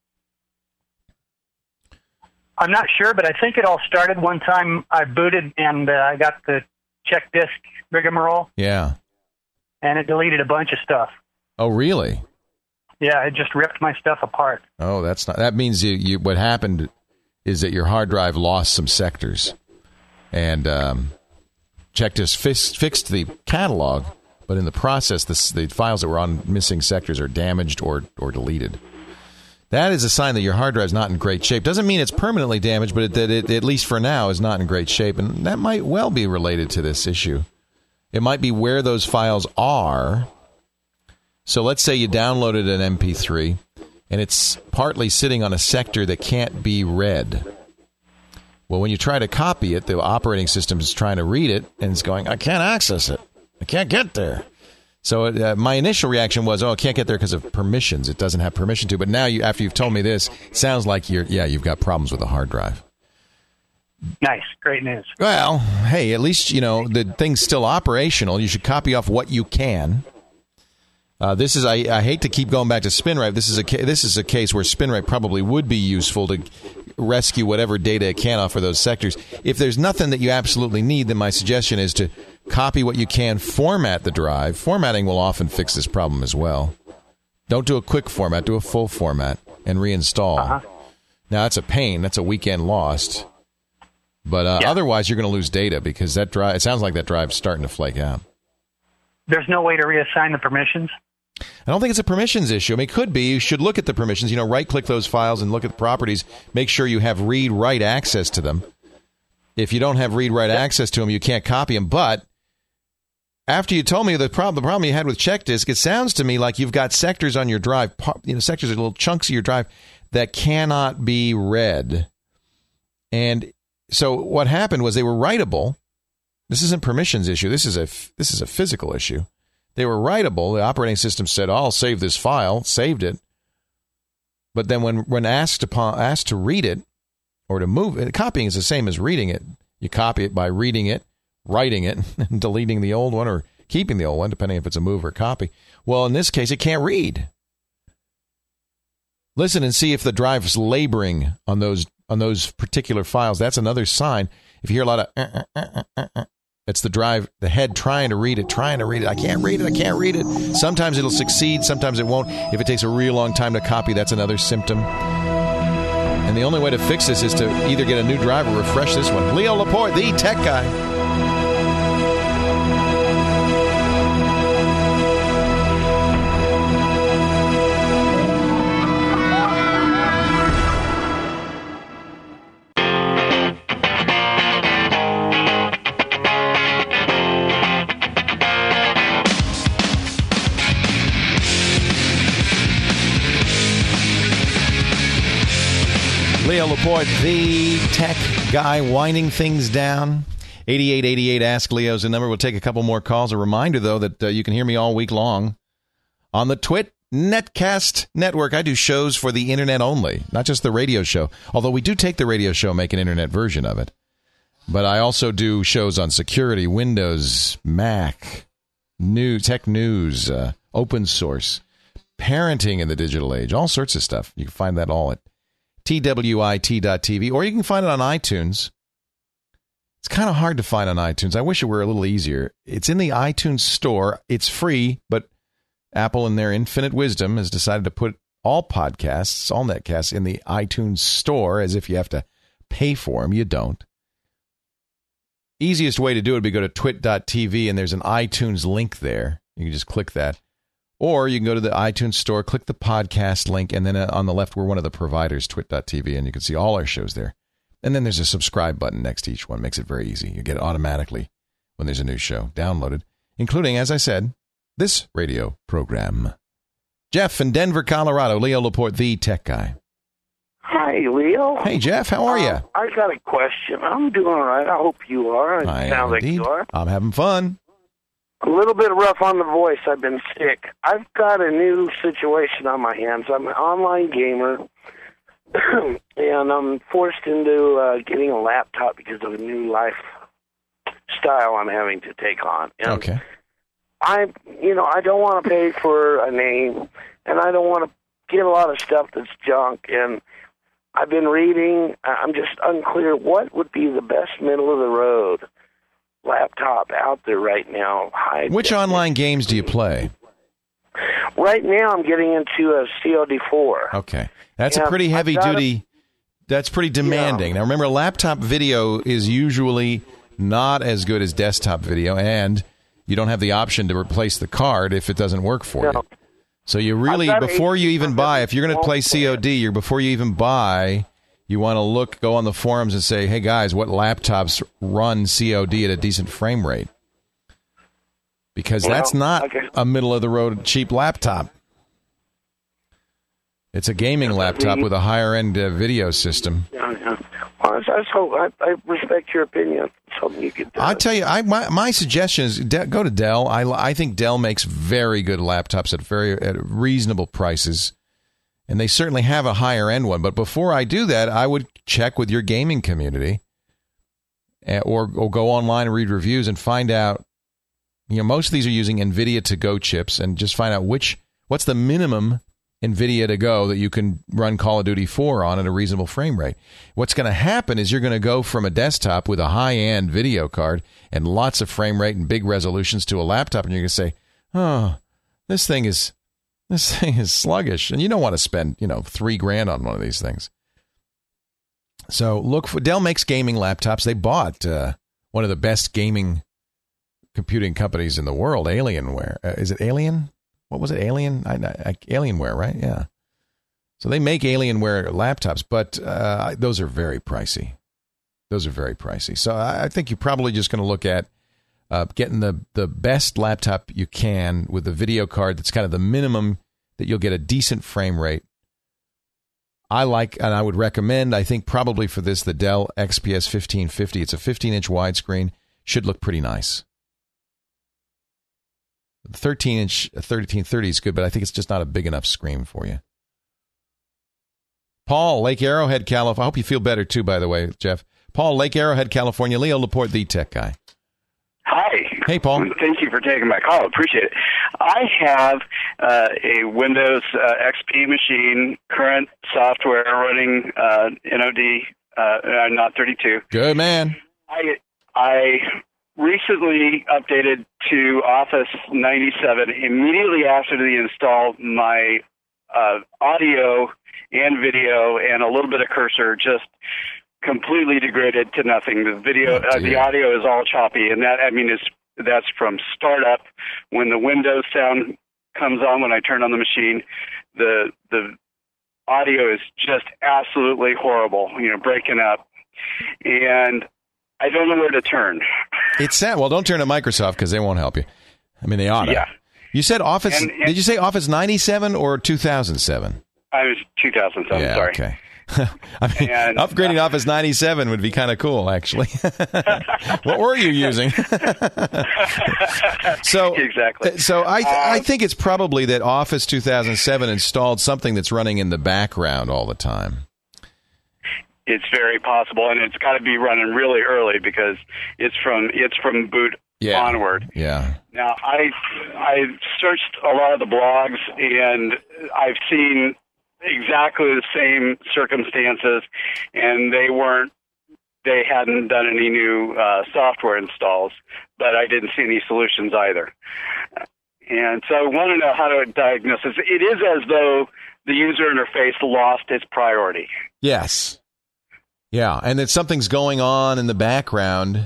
I'm not sure, but I think it all started one time I booted and uh, I got the check disk rigmarole, Yeah. and it deleted a bunch of stuff. Oh, really? Yeah, it just ripped my stuff apart. Oh, that's not. That means you, you. What happened is that your hard drive lost some sectors, and um, check disk fix, fixed the catalog, but in the process, the, the files that were on missing sectors are damaged or or deleted. That is a sign that your hard drive is not in great shape. Doesn't mean it's permanently damaged, but it, that it, at least for now, is not in great shape. And that might well be related to this issue. It might be where those files are. So let's say you downloaded an M P three, and it's partly sitting on a sector that can't be read. Well, when you try to copy it, the operating system is trying to read it, and it's going, I can't access it. I can't get there. So uh, my initial reaction was, oh, I can't get there because of permissions. It doesn't have permission to. But now, you, after you've told me this, it sounds like you're, yeah, you've got problems with the hard drive. Nice. Great news. Well, hey, at least, you know, the thing's still operational. You should copy off what you can. Uh, this is, I, I hate to keep going back to SpinRite. This is a ca- this is a case where SpinRite probably would be useful to rescue whatever data it can off of those sectors. If there's nothing that you absolutely need, then my suggestion is to copy what you can, format the drive. Formatting will often fix this problem as well. Don't do a quick format, do a full format and reinstall. Uh-huh. Now, that's a pain. That's a weekend lost. But uh, yeah. Otherwise, you're going to lose data because that drive, it sounds like that drive's starting to flake out. There's no way to reassign the permissions? I don't think it's a permissions issue. I mean, it could be. You should look at the permissions. You know, right-click those files and look at the properties. Make sure you have read-write access to them. If you don't have read-write yep. access to them, you can't copy them. But after you told me the problem, the problem you had with check disk, it sounds to me like you've got sectors on your drive, you know, sectors, little chunks of your drive that cannot be read. And so what happened was they were writable. This isn't permissions issue. This is a this is a physical issue. They were writable. The operating system said, oh, "I'll save this file," saved it. But then when when asked upon asked to read it or to move it, copying is the same as reading it. You copy it by reading it, writing it, and deleting the old one or keeping the old one, depending if it's a move or a copy. Well, in this case, it can't read. Listen and see if the drive is laboring on those on those particular files. That's another sign. If you hear a lot of, uh, uh, uh, uh, uh, it's the drive, the head trying to read it, trying to read it. I can't read it. I can't read it. Sometimes it'll succeed. Sometimes it won't. If it takes a real long time to copy, that's another symptom. And the only way to fix this is to either get a new drive or refresh this one. Leo Laporte, the tech guy. Leo Laporte, the tech guy, winding things down. eighty-eight eighty-eight Ask Leo's the number. We'll take a couple more calls. A reminder, though, that uh, you can hear me all week long on the Twit Netcast Network. I do shows for the internet only, not just the radio show. Although we do take the radio show, make an internet version of it. But I also do shows on security, Windows, Mac, new tech news, uh, open source, parenting in the digital age, all sorts of stuff. You can find that all at T W I T dot T V, or you can find it on iTunes. It's kind of hard to find on iTunes. I wish it were a little easier. It's in the iTunes store. It's free, but Apple, in their infinite wisdom, has decided to put all podcasts, all netcasts, in the iTunes store as if you have to pay for them. You don't. Easiest way to do it would be go to twit dot T V, and there's an iTunes link there. You can just click that. Or you can go to the iTunes store, click the podcast link, and then on the left, we're one of the providers, twit dot T V, and you can see all our shows there. And then there's a subscribe button next to each one. Makes it very easy. You get it automatically when there's a new show downloaded, including, as I said, this radio program. Jeff in Denver, Colorado. Leo Laporte, the tech guy. Hi, Leo. Hey, Jeff. How are you? Uh, I got a question. I'm doing all right. I hope you are. It I sounds am like indeed. you are. I'm having fun. A little bit rough on the voice. I've been sick. I've got a new situation on my hands. I'm an online gamer, and I'm forced into uh, getting a laptop because of a new lifestyle I'm having to take on. And okay. I, you know, I don't want to pay for a name, and I don't want to get a lot of stuff that's junk. And I've been reading. I'm just unclear what would be the best middle of the road laptop out there right now. High Which definition. Online games do you play? Right now, I'm getting into a C O D four. Okay, that's and a pretty heavy gotta, duty. That's pretty demanding. Yeah. Now, remember, laptop video is usually not as good as desktop video, and you don't have the option to replace the card if it doesn't work for no. you. So you really, before you even buy, if you're going to play C O D, you're before you even buy, you want to look, go on the forums and say, hey guys, what laptops run C O D at a decent frame rate? Because Well, that's not okay. a middle of the road cheap laptop. It's a gaming laptop with a higher end uh, video system. Yeah, yeah. Well, I, I, so I, I respect your opinion. Something you could do. I tell you, I my, my suggestion is de- go to Dell. I, I think Dell makes very good laptops at very at reasonable prices, and they certainly have a higher end one. But before I do that, I would check with your gaming community, uh, or or go online and read reviews and find out. You know, most of these are using NVIDIA to go chips, and just find out which what's the minimum NVIDIA to go that you can run Call of Duty four on at a reasonable frame rate. What's going to happen is you're going to go from a desktop with a high-end video card and lots of frame rate and big resolutions to a laptop, and you're going to say, "Oh, this thing is this thing is sluggish," and you don't want to spend you know three grand on one of these things. So look for Dell makes gaming laptops. They bought uh, one of the best gaming computing companies in the world, Alienware. Uh, is it Alien? What was it? Alien? I, I, Alienware, right? Yeah. So they make Alienware laptops, but uh, those are very pricey. Those are very pricey. So I, I think you're probably just going to look at uh, getting the, the best laptop you can with the video card that's kind of the minimum that you'll get a decent frame rate. I like, and I would recommend, I think probably for this, the Dell X P S fifteen fifty. It's a fifteen-inch widescreen. Should look pretty nice. The thirteen-inch thirteen thirty is good, but I think it's just not a big enough screen for you. Paul, Lake Arrowhead, California. I hope you feel better, too, by the way, Jeff. Paul, Lake Arrowhead, California. Leo Laporte, the tech guy. Hi. Hey, Paul. Thank you for taking my call. Appreciate it. I have uh, a Windows uh, X P machine, current software running uh, N O D, uh, not thirty-two. Good man. I I recently updated to Office ninety-seven. Immediately after the install, my uh, audio and video and a little bit of cursor just completely degraded to nothing. The video, uh, the audio is all choppy, and that I mean is that's from startup when the Windows sound comes on when I turn on the machine. The the audio is just absolutely horrible, you know, breaking up, and I don't know where to turn. It's sad. Well, don't turn to Microsoft because they won't help you. I mean, they ought to. Yeah. You said Office. And- and- did you say Office ninety-seven or two thousand seven? I was two thousand seven. Yeah, sorry. okay. I mean, And, upgrading uh, Office ninety-seven would be kind of cool, actually. What were you using? so exactly. So I th- Um, I think it's probably that Office two thousand seven installed something that's running in the background all the time. It's very possible, and it's got to be running really early because it's from it's from boot Yeah. onward. Yeah. Now, I I've searched a lot of the blogs, and I've seen exactly the same circumstances, and they weren't they hadn't done any new uh, software installs, but I didn't see any solutions either. And so I want to know how to diagnose this. It is as though the user interface lost its priority. Yes. Yeah, and that something's going on in the background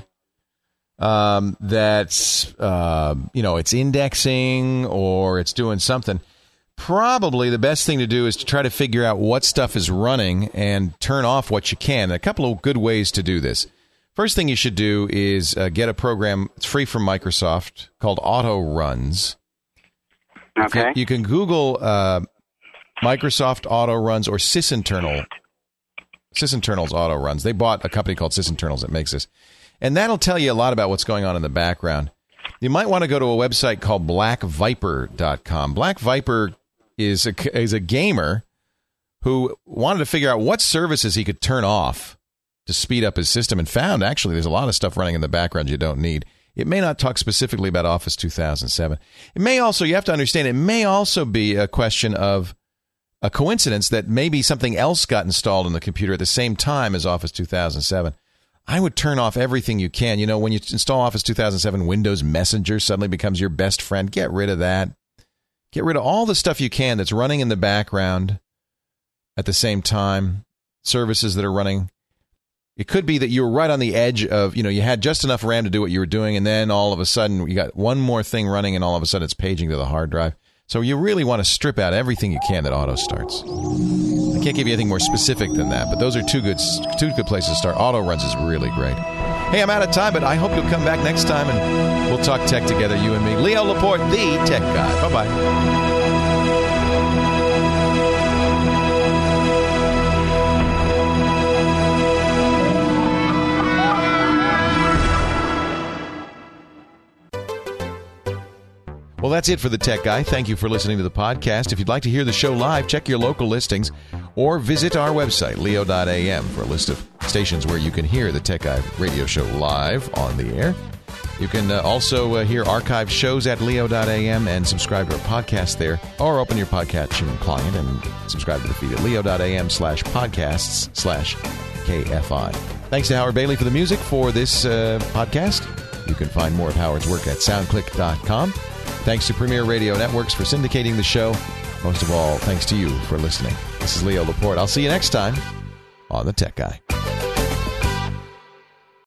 um, that's, uh, you know, it's indexing or it's doing something. Probably the best thing to do is to try to figure out what stuff is running and turn off what you can. A couple of good ways to do this. First thing you should do is uh, get a program, it's free from Microsoft, called Auto Runs. Okay. You, you can Google uh, Microsoft Auto Runs or Sysinternal. Sysinternal's Auto Runs. They bought a company called Sysinternals that makes this. And that'll tell you a lot about what's going on in the background. You might want to go to a website called black viper dot com. Black Viper is a, is a gamer who wanted to figure out what services he could turn off to speed up his system and found, actually, there's a lot of stuff running in the background you don't need. It may not talk specifically about Office two thousand seven. It may also, you have to understand, it may also be a question of a coincidence that maybe something else got installed on the computer at the same time as Office two thousand seven. I would turn off everything you can. You know, when you install Office two thousand seven, Windows Messenger suddenly becomes your best friend. Get rid of that. Get rid of all the stuff you can that's running in the background at the same time, services that are running. It could be that you were right on the edge of, you know, you had just enough RAM to do what you were doing, and then all of a sudden you got one more thing running, and all of a sudden it's paging to the hard drive. So you really want to strip out everything you can that auto starts. I can't give you anything more specific than that, but those are two good two good places to start. Auto Runs is really great. Hey, I'm out of time, but I hope you'll come back next time and we'll talk tech together, you and me. Leo Laporte, the Tech Guy. Bye-bye. Well, that's it for the Tech Guy. Thank you for listening to the podcast. If you'd like to hear the show live, check your local listings or visit our website, leo dot a m, for a list of stations where you can hear the Tech Guy radio show live on the air. You can uh, also uh, hear archived shows at leo dot a m and subscribe to our podcast there, or open your podcatching client and subscribe to the feed at leo dot a m slash podcasts slash K F I. Thanks to Howard Bailey for the music for this uh, podcast. You can find more of Howard's work at soundclick dot com. Thanks to Premier Radio Networks for syndicating the show. Most of all, thanks to you for listening. This is Leo Laporte. I'll see you next time on The Tech Guy.